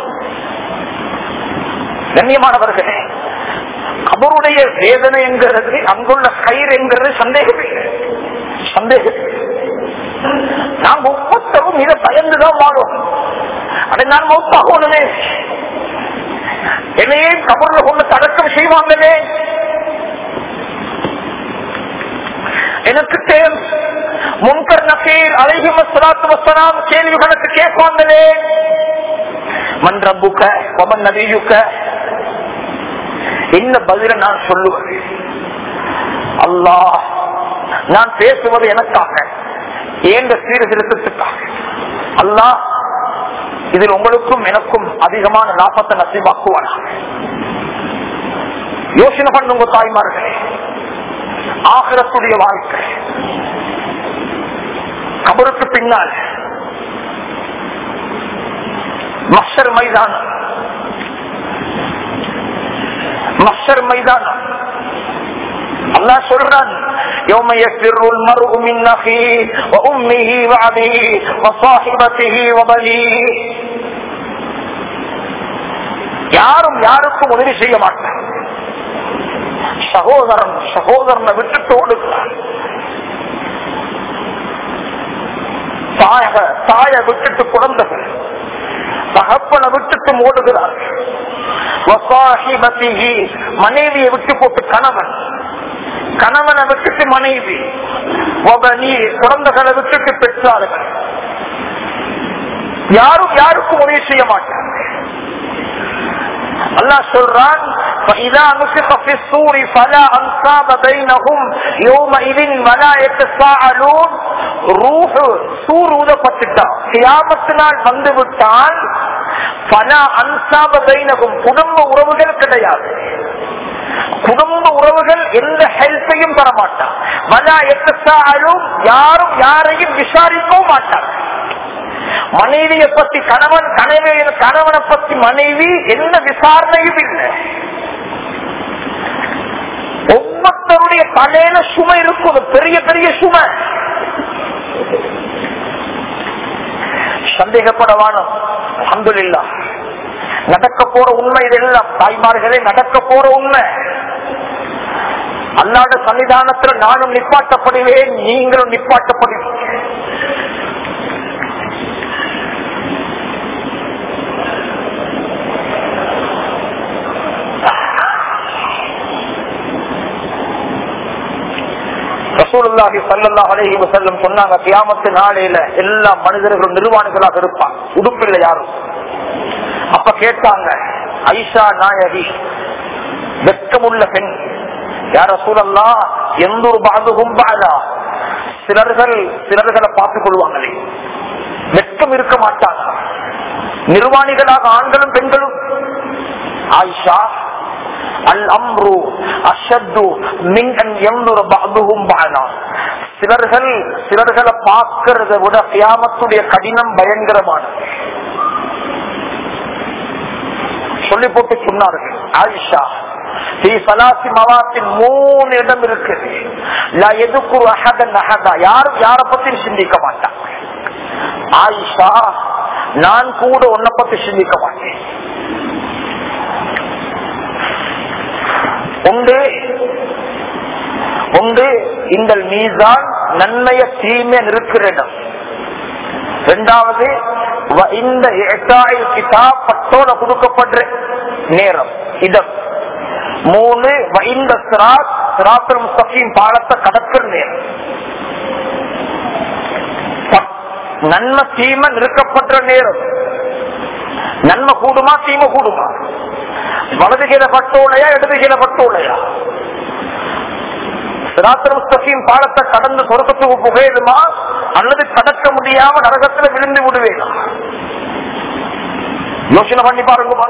கண்ணியமானவர்களே, கபருடைய வேதனை என்கிறது, அங்குள்ள கயிறு என்கிறது சந்தேகமே சந்தேகம். நாம் ஒவ்வொருத்தரும் இதை பயந்துதான் வாழும். அதை நான் மௌத்தாகணுமே, என்னையே கபர்ல கொண்டு அடக்கம் செய்வாங்களே, எனக்கு முன்கர் நகீர் அலைஹிம் ஸலாத்து வஸ்ஸலாம் கேள்வி கணக்கு கேட்பாங்களே, மன் ரப்புக வமன் நபியுக, என்ன பதில நான் சொல்லுவது? அல்லாஹ், நான் பேசுவது எனக்காக, ஏந்த சீர்திருத்தத்துக்காக. அல்லாஹ் இதில் உங்களுக்கும் எனக்கும் அதிகமான லாபத்தை நசீபாக்குவானா? யோசனை பண்ணுங்க தாய்மார்களே. ஆகிரத்துடைய வாழ்க்கை, கபருக்கு பின்னால் மஹ்ஷர் மைதானம், மஹ்ஷர் மைதானம். அல்லாஹ் சொல்றான், يوم يفر المرء من أخيه وأمه وأبيه وصاحبته وبنيه. யாரும் யாருக்கும் உதவி செய்ய மாட்டார். சகோதரன் சகோதரனை விட்டுட்டு ஓடுகிறார், தாயை விட்டுட்டு குழந்தைகள், தகப்பனை விட்டுட்டு ஓடுகிறார். மனைவியை விட்டு போட்டு கணவன், கணவனை விட்டுட்டு மனைவி, குழந்தைகளை விட்டுட்டு பெற்றார்கள். யாரும் யாருக்கும் உதவி செய்ய மாட்டார். அல்லாஹ் சொல்றான், فَإِذَا نُفِخَ فِي الصُّورِ فَلَا أَنْسَابَ بَيْنَهُمْ يَوْمَئِذٍ وَلَا يَتَسَاءَلُونَ. ரூஹ் சூர் ஊதப்பட்டுட்டா, கியாமத் நாள் வந்து விட்டால் ஃபலா அன்சாப பைனஹும், குடும்ப உறவுகள் கிடையாது. குடும்ப உறவுகள் எந்த ஹெல்ப்பையும் தர மாட்டார். வலா யத்தஸாஅலூன், யாரும் யாரையும் விசாரிக்கவும் மாட்டார். மனைவியை பத்தி கணவன், கணவனை பத்தி மனைவி, எந்த விசாரணையும் இல்லை. ஒவ்வொருத்தருடைய தலையில சுமை இருக்கும், பெரிய பெரிய சுமை. சந்தேகப்படவான அல்ஹம்துலில்லாஹ், நடக்க போற உண்மை இதெல்லாம் தாய்மார்களே, நடக்க போற உண்மை. அல்லாஹ்வுடைய சன்னிதானத்துல நானும் நிப்பாட்டப்படுவேன், நீங்களும் நிப்பாட்டப்படுவீங்க. ரசூலுல்லாஹி ஸல்லல்லாஹு அலைஹி வஸல்லம் சொன்னாங்க, கியாமத்து நாளையில எல்லா மனிதர்களும் நிர்வாணிகளாக இருப்பாங்க, உடுப்பில்லை யாரும். அப்ப கேட்டாங்க, ஐஷா நாயகி, வெட்கமுள்ள பெண், யா ரசூலல்லாஹ், எந்தூர் பாதுகும் பாதா, சிலர்களை பார்த்துக் கொள்வாங்களே, வெட்கம் இருக்க மாட்டாங்க. நிர்வாணிகளாக ஆண்களும் பெண்களும். ஆயிஷா, அல் அம்ரு அஷத்து மின் அன் யன்துர பஅதுஹும் பஅதா. சிலர்களை பார்க்கிறத விட கியாமத்துடைய கடினம் பயங்கரமானது சொல்லி போட்டு சொன்னார்கள். ஆயிஷா, 3 இடம் இருக்கு. யாரும் யார பத்தி சிந்திக்க மாட்டாங்க. ஆயிஷா, நான் கூட உன்னை பத்தி சிந்திக்க மாட்டேன். ஒன்று இந்த மீசான் நன்மைய தீமை இருக்கிற இடம். இரண்டாவது இந்த கிதாப் பட்டோட கொடுக்கப்படுற நேரம் இடம். 3 இந்த சிராத்துல் முஸ்தகீம் பாலத்தை கடக்கிற நேரம். நன்மை தீமை நிற்கப்படுற நேரம். நன்மை கூடுமா தீமை கூடுமா? வலது கீழ பட்டோலையா இடது கீழ பட்டோலையா? சிராத்துல் முஸ்தகீம் பாலத்தை கடந்து சொர்க்கத்துக்கு புகையுமா அல்லது கடக்க முடியாம நரகத்துல விழுந்து விடுவேனா? யோசனை பண்ணி பாருங்க.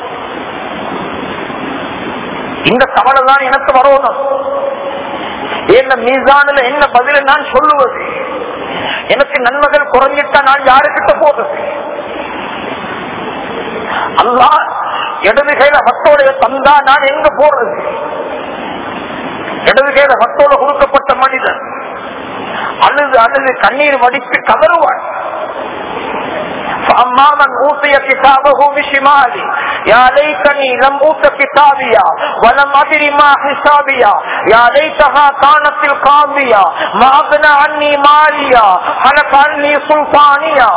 இந்த கவலை தான் எனக்கு வரணும். என்ன மீசானில் என்ன பதில நான் சொல்லுவது? எனக்கு நன்மைகள் குறைஞ்சிட்டா நான் யாருக்கிட்ட போறது? அல்லாஹ் இடது கையில பட்டோடைய தந்தா நான் எங்க போறது? இடது கையில பட்டோட கொடுக்கப்பட்ட மனிதன் அழுது அழுது கண்ணீர் வடித்து கதறுவான். فأما من أوتي كتابه بشماله يا ليتني لم أوت كتابيا ولم أدر ما حسابيا يا ليتها كانت القاضية ما أغنى عني ماليا هلك عني سلطانيا.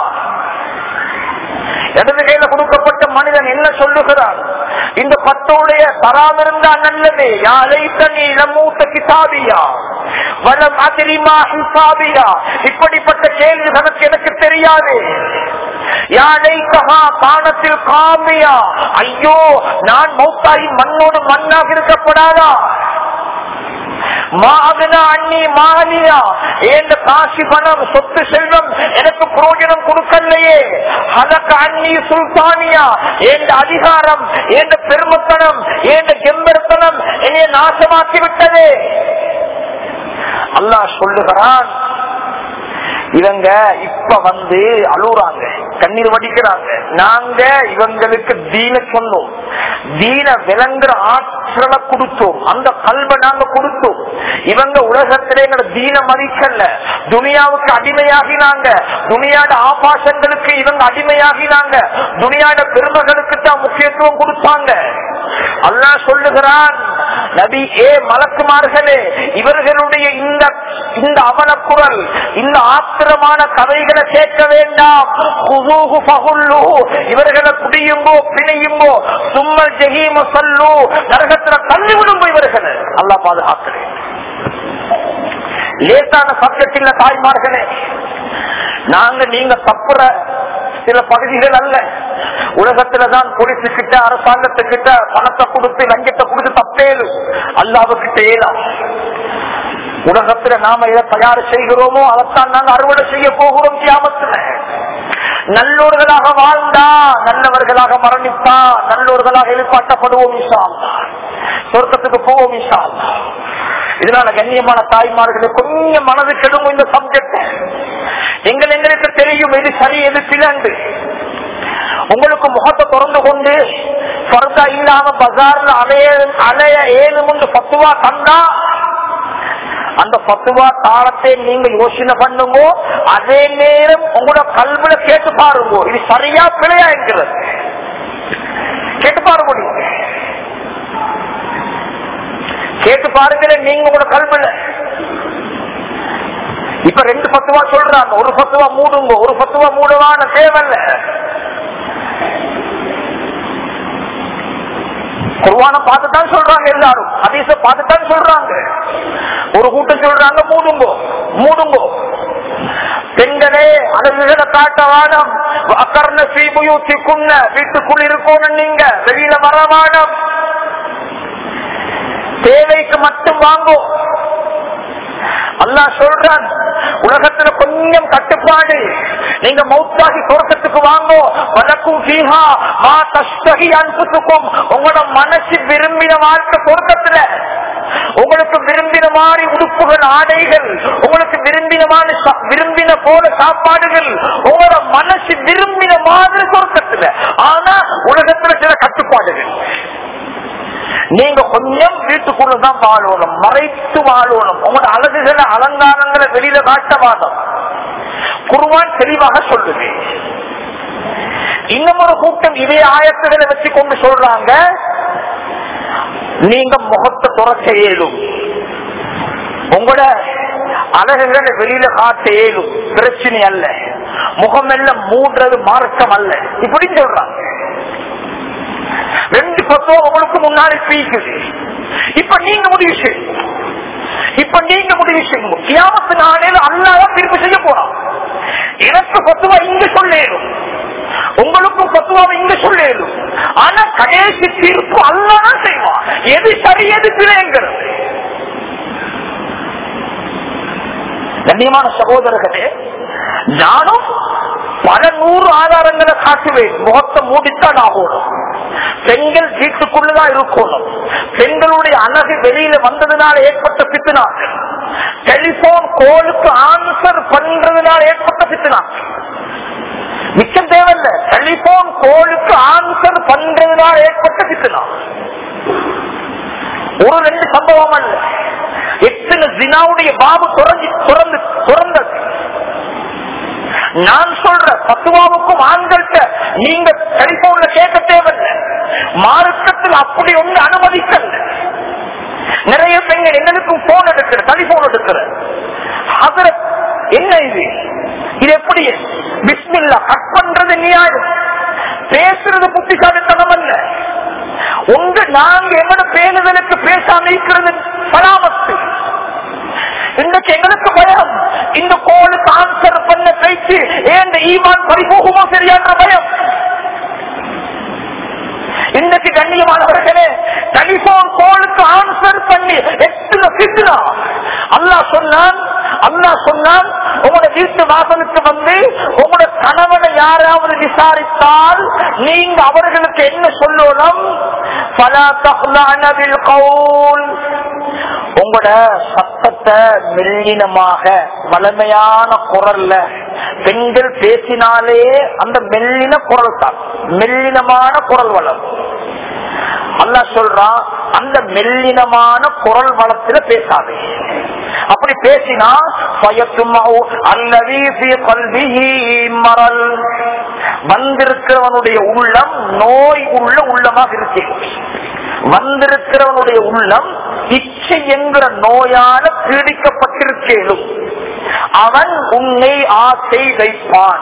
இடது கையில கொடுக்கப்பட்ட மனிதன் என்ன சொல்லுகிறார்? இந்த பத்தோடைய தராமிருந்தா நல்லது. யா லைத்தனி லம் ஊத கிதாபியா வலம் அத்ரி மா ஹிசாபியா. இப்படிப்பட்ட கேள்விகளுக்கு எனக்கு தெரியாது. யா லைத்தஹா கானத்தில் காமியா. ஐயோ, நான் மௌத்தாகி மண்ணோடு மண்ணாக இருக்கப்படாதா? காசி பணம் சொத்து செல்வம் எனக்கு புரோஜனம் கொடுக்கலையே. அதற்கு அன்னி சுல்தானியா, என் அதிகாரம், என் பெருமத்தனம், என் கெம்பெருத்தனம் என்னை நாசமாக்கி விட்டதே. அல்லாஹ் சொல்லுகிறான், இவங்க இப்ப அழுறாங்க, கண்ணீர் வடிக்கிறாங்க. நாங்க இவங்களுக்கு தீன சொன்னோம், தீன விளங்குற ஆற்றலை கொடுத்தோம், அந்த கல்வை நாங்க கொடுத்தோம். இவங்க உலகத்திலே தீன மதிக்கல, துனியாவுக்கு அடிமையாகினாங்க, துனியாட ஆபாசங்களுக்கு இவங்க அடிமையாகினாங்க, துனியாட பெருமைகளுக்கு தான் முக்கியத்துவம் கொடுத்தாங்க. அல்லாஹ் சொல்லுகிறான், நபி மலக்குமார்களே, இவர்களுடைய இந்த அவலக்குரல், இந்த ஆத்திரமான கதைகளை கேட்க வேண்டாம். இவர்களை குடியும்போ பிணையும்போ சும்மல் ஜஹீம சொல்லு, நரகத்துல தள்ளி விடும்போ இவர்கள். அல்லாஹ் பாதுகாக்கிறேன். லேசான சப்ஜெக்ட் இல்ல தாய்மார்களே. நீங்க தப்புற சில பகுதிகள் அல்ல. உலகத்துலதான் போலீஸு கிட்ட அரசாங்கத்துக்கிட்ட பணத்தை கொடுத்து லஞ்சத்தை கொடுத்து தப்பேது, அல்லாஹ்வுக்கிட்ட ஏலாம். உலகத்துல நாம எதை தயார் செய்கிறோமோ அதைத்தான் நாங்க அறுவடை செய்ய போகிறோம் கியாமத்துல. நல்லோர்களாக வாழ்ந்தா, நல்லவர்களாக மரணித்தா, நல்லோர்களாக எழுப்பாட்டப்படுவோம் இன்ஷா அல்லாஹ், சொர்க்கத்துக்கு போவோம் இன்ஷா அல்லாஹ். இதனால கண்ணியமான தாய்மார்களே, கொஞ்சம் மனது கெடும் இந்த சப்ஜெக்ட். எங்களுக்கு தெரியும் எது சரி எது பிளண்டு. உங்களுக்கு முகத்தை திறந்து கொண்டு பர்தா இல்லாம பஜார்ல அலைய ஏழுமுண்டு பத்துவா தந்தா, அந்த பத்துவா தாளத்தை நீங்க யோசனை பண்ணுங்க. அதே நேரம் உங்களோட கல்வில கேட்டு பாருங்க, இது சரியா பிழையா என்கிறது கேட்டு பாருங்க. நீங்க கேட்டு பாருங்க, நீங்க உங்களோட கல்வில. இப்ப 2 பத்துவா சொல்றாங்க, ஒரு பத்துவா மூடுங்க, ஒரு பத்துவா மூடவான தேவையில்ல. குர்ஆனை பார்த்துதான் சொல்றாங்க, எல்லாரும் ஹதீஸை பார்த்துதான் சொல்றாங்க. ஒரு கூட்டம் சொல்றாங்க மூடுங்கோ மூடுங்கோ. பெண்களே அழகுகளை காட்டவானம், வீட்டுக்குள் இருக்கணும், நீங்க வெளியில வரவானம், தேவைக்கு மட்டும் வாங்கும். அல்லாஹ் சொல்றான், உலகத்துல கொஞ்சம் கட்டுப்பாடு. நீங்க மௌத்தாகி சொர்க்கத்துக்கு வாங்கோ. வலக்கும் ஃபீஹா மா தஷ்தஹி அன்ஃபுசுக்கும். உங்களோட மனசு விரும்பின வாழ்க்கை சொர்க்கத்துல. உங்களுக்கு விரும்பின மாதிரி உடுப்புகள், ஆடைகள், உங்களுக்கு விரும்பின போல சாப்பாடுகள், உங்களோட மனசு விரும்பின மாதிரி சொர்க்கத்துல. ஆனா உலகத்துல சில கட்டுப்பாடுகள். நீங்க கொஞ்சம் வீட்டுக்குள்ளதான் வாழணும், மறைத்து வாழணும். உங்களோட அழகுகளை, அலங்காரங்களை வெளியில காட்டவாதம். குர்ஆன் தெளிவாக சொல்லுது. இன்னும் ஒரு கூட்டம் இதே ஆயத்துகளை வச்சு கொண்டு சொல்றாங்க, நீங்க முகத்தை துறக்க இயலும், உங்களோட அழகுகளை வெளியில காட்ட இயலும், பிரச்சனை அல்ல. முகம் எல்லாம் மூன்றது மார்க்கம் அல்ல, இப்படி சொல்றாங்க. ரெண்டு பக்கம் உங்களுக்கு முன்னாடி பீக்குது. இப்ப நீங்க முடிவு செய்யும். கியாமத்து நாளையில அல்லாஹ் தீர்ப்பு செய்ய போறான். எனக்கு பத்துவா இங்க சொல்லேடும், உங்களுக்கும் பத்துவாவை இங்க சொல்லேடும். ஆனா கடைசி தீர்ப்பு அல்லாஹ் தான் செய்வான். எது சரி எது பிழைங்கிறது. கண்ணியமான சகோதரர்களே, நானும் பல 100 ஆதாரங்களை காட்டுவேன். முகத்தை மூடித்தான் ஆகணும். பெண்கள் வீட்டுக்குள்ளதான் இருக்கணும். பெண்களுடைய அழகு வெளியில வந்ததுனால ஏற்பட்ட பித்னா, டெலிபோன் கோலுக்கு ஆன்சர் பண்றதுனால ஏற்பட்ட பித்னா மிச்சம் தேவையில்ல. டெலிபோன் கோலுக்கு ஆன்சர் பண்றதுனால ஏற்பட்ட பித்னா ஒரு 2 சம்பவம் அல்ல, எத்தனை ஜினாவுடைய பாபு துறந்தது. நான் சொல்ற பத்துவாவுக்கும் ஆண்கள்கிட்ட நீங்க டெலிபோன்ல கேட்க தேவையில்லை. மார்க்கத்தில் அப்படி ஒன்று அனுமதிக்கல. நிறைய பெண்கள் எங்களுக்கும் போன் எடுக்கிற, டெலிபோன் எடுக்கிற, என்ன இது எப்படி பிஸ்மில்லா கட் பண்றது நியாயம், பேசுறது புத்திசாலித்தனம் அல்ல. ஒன்று நாங்க எங்களோட பேணுதலுக்கு பேசாம இருக்கிறது பராமத்து. இன்றைக்கு எங்களுக்கு பயம், இந்த கோலுக்கு ஆன்சர் பண்ண பேச்சு ஏன் ஈமான் பறிபோகுமோ சரியான பயம். இன்றைக்கு கண்ணியமானவர்களே, டெலிபோன் கோலுக்கு ஆன்சர் பண்ணி எத்தனை பித்னா. அல்லாஹ் சொன்னான் உங்களோட வீட்டு வாசலுக்கு வந்து உங்களோட கணவனை யாராவது விசாரித்தால் நீங்க அவர்களுக்கு என்ன சொல்லணும்? ஃபலா தக்லஅன பில் கௌல். உங்களோட சத்தத்தை மெல்லினமாக வலிமையான குரல்ல, பெண்கள் பேசினாலே அந்த மெல்லின குரல் தான், மெல்லினமான குரல் வளம். அல்லாஹ் சொல்றான், அந்த மெல்லினமான குரல் வளத்துல பேசாது. அப்படி பேசினா வந்திருக்கிறவனுடைய உள்ளம் நோய் உள்ள உள்ளமாக இருக்கு. வந்திருக்கிறவனுடைய உள்ளம் இச்சை என்கிற நோயால பீடிக்கப்பட்டிருக்கேனும் அவன் உன்னை ஆசை வைப்பான்.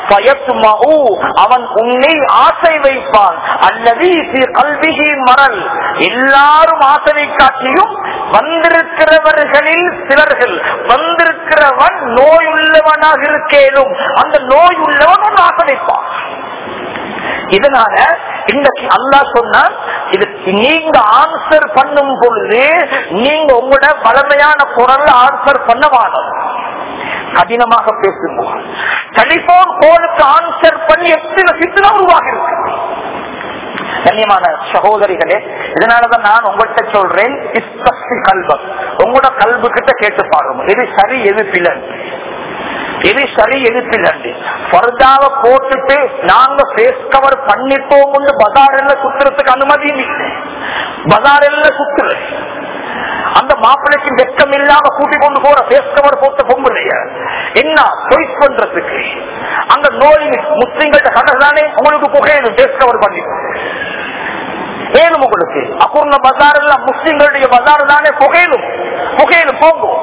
அவன் உன்னை ஆசை வைப்பான். அல்லது கல்விகி மரல். எல்லாரும் ஆசை காட்டியும் வந்திருக்கிறவர்களில் சிலர்கள், வந்திருக்கிறவன் நோய் உள்ளவனாக இருக்கேனும் அந்த நோய் உள்ளவன் ஒன்று ஆசை வைப்பான். இதனால இன்றைக்கு அல்லாஹ் சொன்னா, இது நீங்க ஆன்சர் பண்ணும் பொழுது நீங்க உங்களோட வலிமையான குரல்ல ஆன்சர் பண்ண வாழும், கடினமாக பேசுங்க. டெலிபோன் கோலுக்கு ஆன்சர் பண்ணி எத்தனை சித்தனா உருவாக இருக்கு. கண்ணியமான சகோதரிகளே, இதனாலதான் நான் உங்கள்கிட்ட சொல்றேன், கல்வம் உங்களோட கல்வி கிட்ட கேட்டு பாருங்க, எது சரி எது பிள்ளை, எது சரி எது பிள்ளை. பர்தாவை போட்டுட்டு நாங்க ஃபேஸ் கவர் பண்ணிட்டோம் பஜார்ல சுத்துறதுக்கு அனுமதி இல்லை. பஜார்ல சுத்துற அந்த மாப்பிளைக்கு வெட்கம் இல்லாம கூட்டி கொண்டு போற ஃபேஸ் கவர் போட்ட பொம்பளைய என்ன பொய்ட் பண்றதுக்கு அந்த நோய் முஸ்லிம்கிட்ட கண்டதானே உங்களுக்கு புகையணும். ஃபேஸ் கவர் பண்ணி வேணும் உங்களுக்கு. அப்புறம் பஜார் எல்லாம் முஸ்லிம்களுடைய பஜார் தானே புகையணும் போகும்.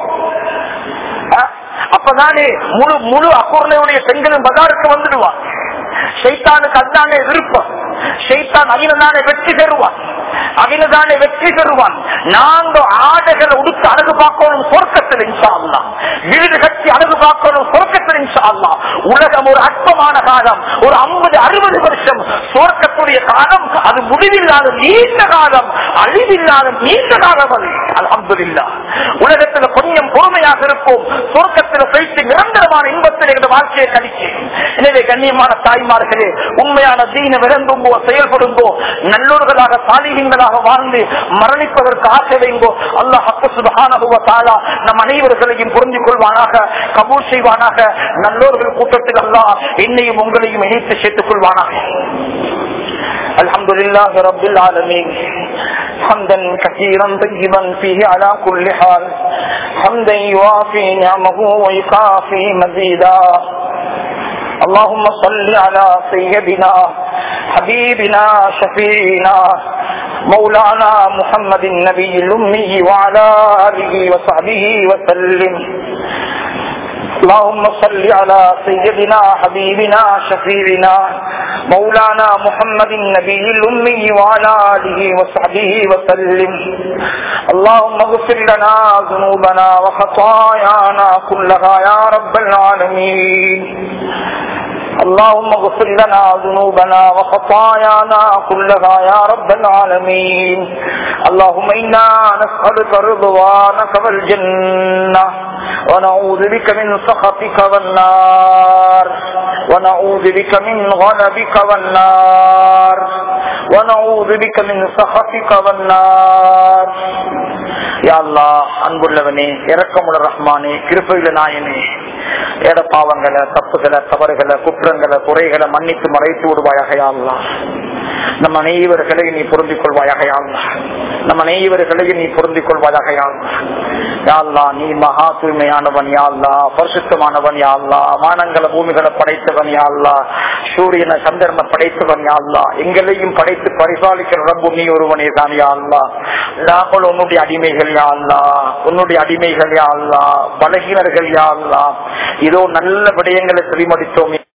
அப்பதானே முழு அக்குர்லையுடைய பெண்களும் பஜாருக்கு வந்துடுவாங்க. ஷைத்தானுக்கு அதுதானே விருப்பம். ஷைத்தான் அகிலதானே வெற்றி பெறுவான், அகிலதானே வெற்றி பெறுவான். நாங்க ஆடைகளை உடுத்து அழகு பார்க்கணும் சொர்க்கத்தில் இன்ஷா அல்லாஹ், வீடு கட்டி அழகு பார்க்கணும் சொர்க்கத்தில் இன்ஷா அல்லாஹ். உலகம் ஒரு அற்பமான காலம், ஒரு 50-60 வருஷம் சொர்க்கத்துடைய காலம். அது முடிவில்லாத நீண்ட காலம், அழிவில்லாத நீண்ட காலம். அல்ஹம்துலில்லாஹ். உலகத்துல கொஞ்சம் பொறுமையாக இருப்போம், சொர்க்கத்தில் போயிட்டு நிரந்தரமான இன்பத்தில் என்ற வாழ்க்கையை கழிச்சு. எனவே கண்ணியமான தாய்மார்களே, உண்மையான தீன விளங்கும்போ செயல்படுங்கோ, நல்லோர்களாக சாலிகங்களாக வாழ்ந்து மரணிப்பதற்கு ஆசை வைங்கோ. அல்லாஹ் சுப்ஹானஹு வ தஆலா நம் அனைவர்களையும் புரிந்து கொள்வானாக, கபூல் செய்வானாக. நல்லோர்கள் கூட்டத்தில் அல்லாஹ் என்னையும் உங்களையும் இணைத்து சேர்த்துக் கொள்வானாக. الحمد لله رب العالمين حمدا كثيرا طيبا فيه على كل حال حمدا يوافي نعمه ويكافي مزيدا. اللهم صل على سيدنا حبيبنا شفيعنا مولانا محمد النبي الأمي وعلى آله وصحبه وسلم. اللهم صل على سيدنا حبيبنا شفيعنا مولانا محمد النبي الأمي وعلى آله وصحبه وسلم. اللهم اغفر لنا ذنوبنا وخطايانا كلها يا رب العالمين. اللهم اغفر لنا ذنوبنا وخطايانا كلها يا رب العالمين. اللهم إنا نسألك رضوانك والجنة ونعوذ بك من سخطك والنار ونعوذ بك من غضبك والنار ونعوذ بك من سخطك والنار. يا الله அன்புள்ளவனே, இரக்கமுள்ள ரஹ்மானே, கிருபையுள்ள நாயனே, ஏட பாவங்களை, தப்புகளை, தவறுகளை, குற்றங்களை, குறைகளை மன்னித்து மறைத்து விடுவாயாக. யா அல்லாஹ், நம் அனைவர்களை நீ பொருந்திக் கொள்வாயாக. யா அல்லாஹ், நம் அனைவர்களை நீ பொருந்திக் கொள்வாயாக. யா அல்லாஹ், யா அல்லாஹ், நீ மகா தூய்மையானவன். யா அல்லாஹ், பரிசுத்தமானவன். யா அல்லாஹ், வானங்களை பூமிகளை படைத்தவன். யா அல்லாஹ், சூரியனை சந்திரனை படைத்தவன். யா அல்லாஹ், எங்களையும் படைத்து பரிபாலிக்கிற ரப்பு நீ ஒருவனே தான். யா அல்லாஹ், நாங்கள் உன்னுடைய அடிமைகள். யா அல்லாஹ், உன்னுடைய அடிமைகள். யா அல்லாஹ், பலகீனர்கள். யா அல்லாஹ், இதோ நல்ல விடயங்களை செவிமடித்தோம்.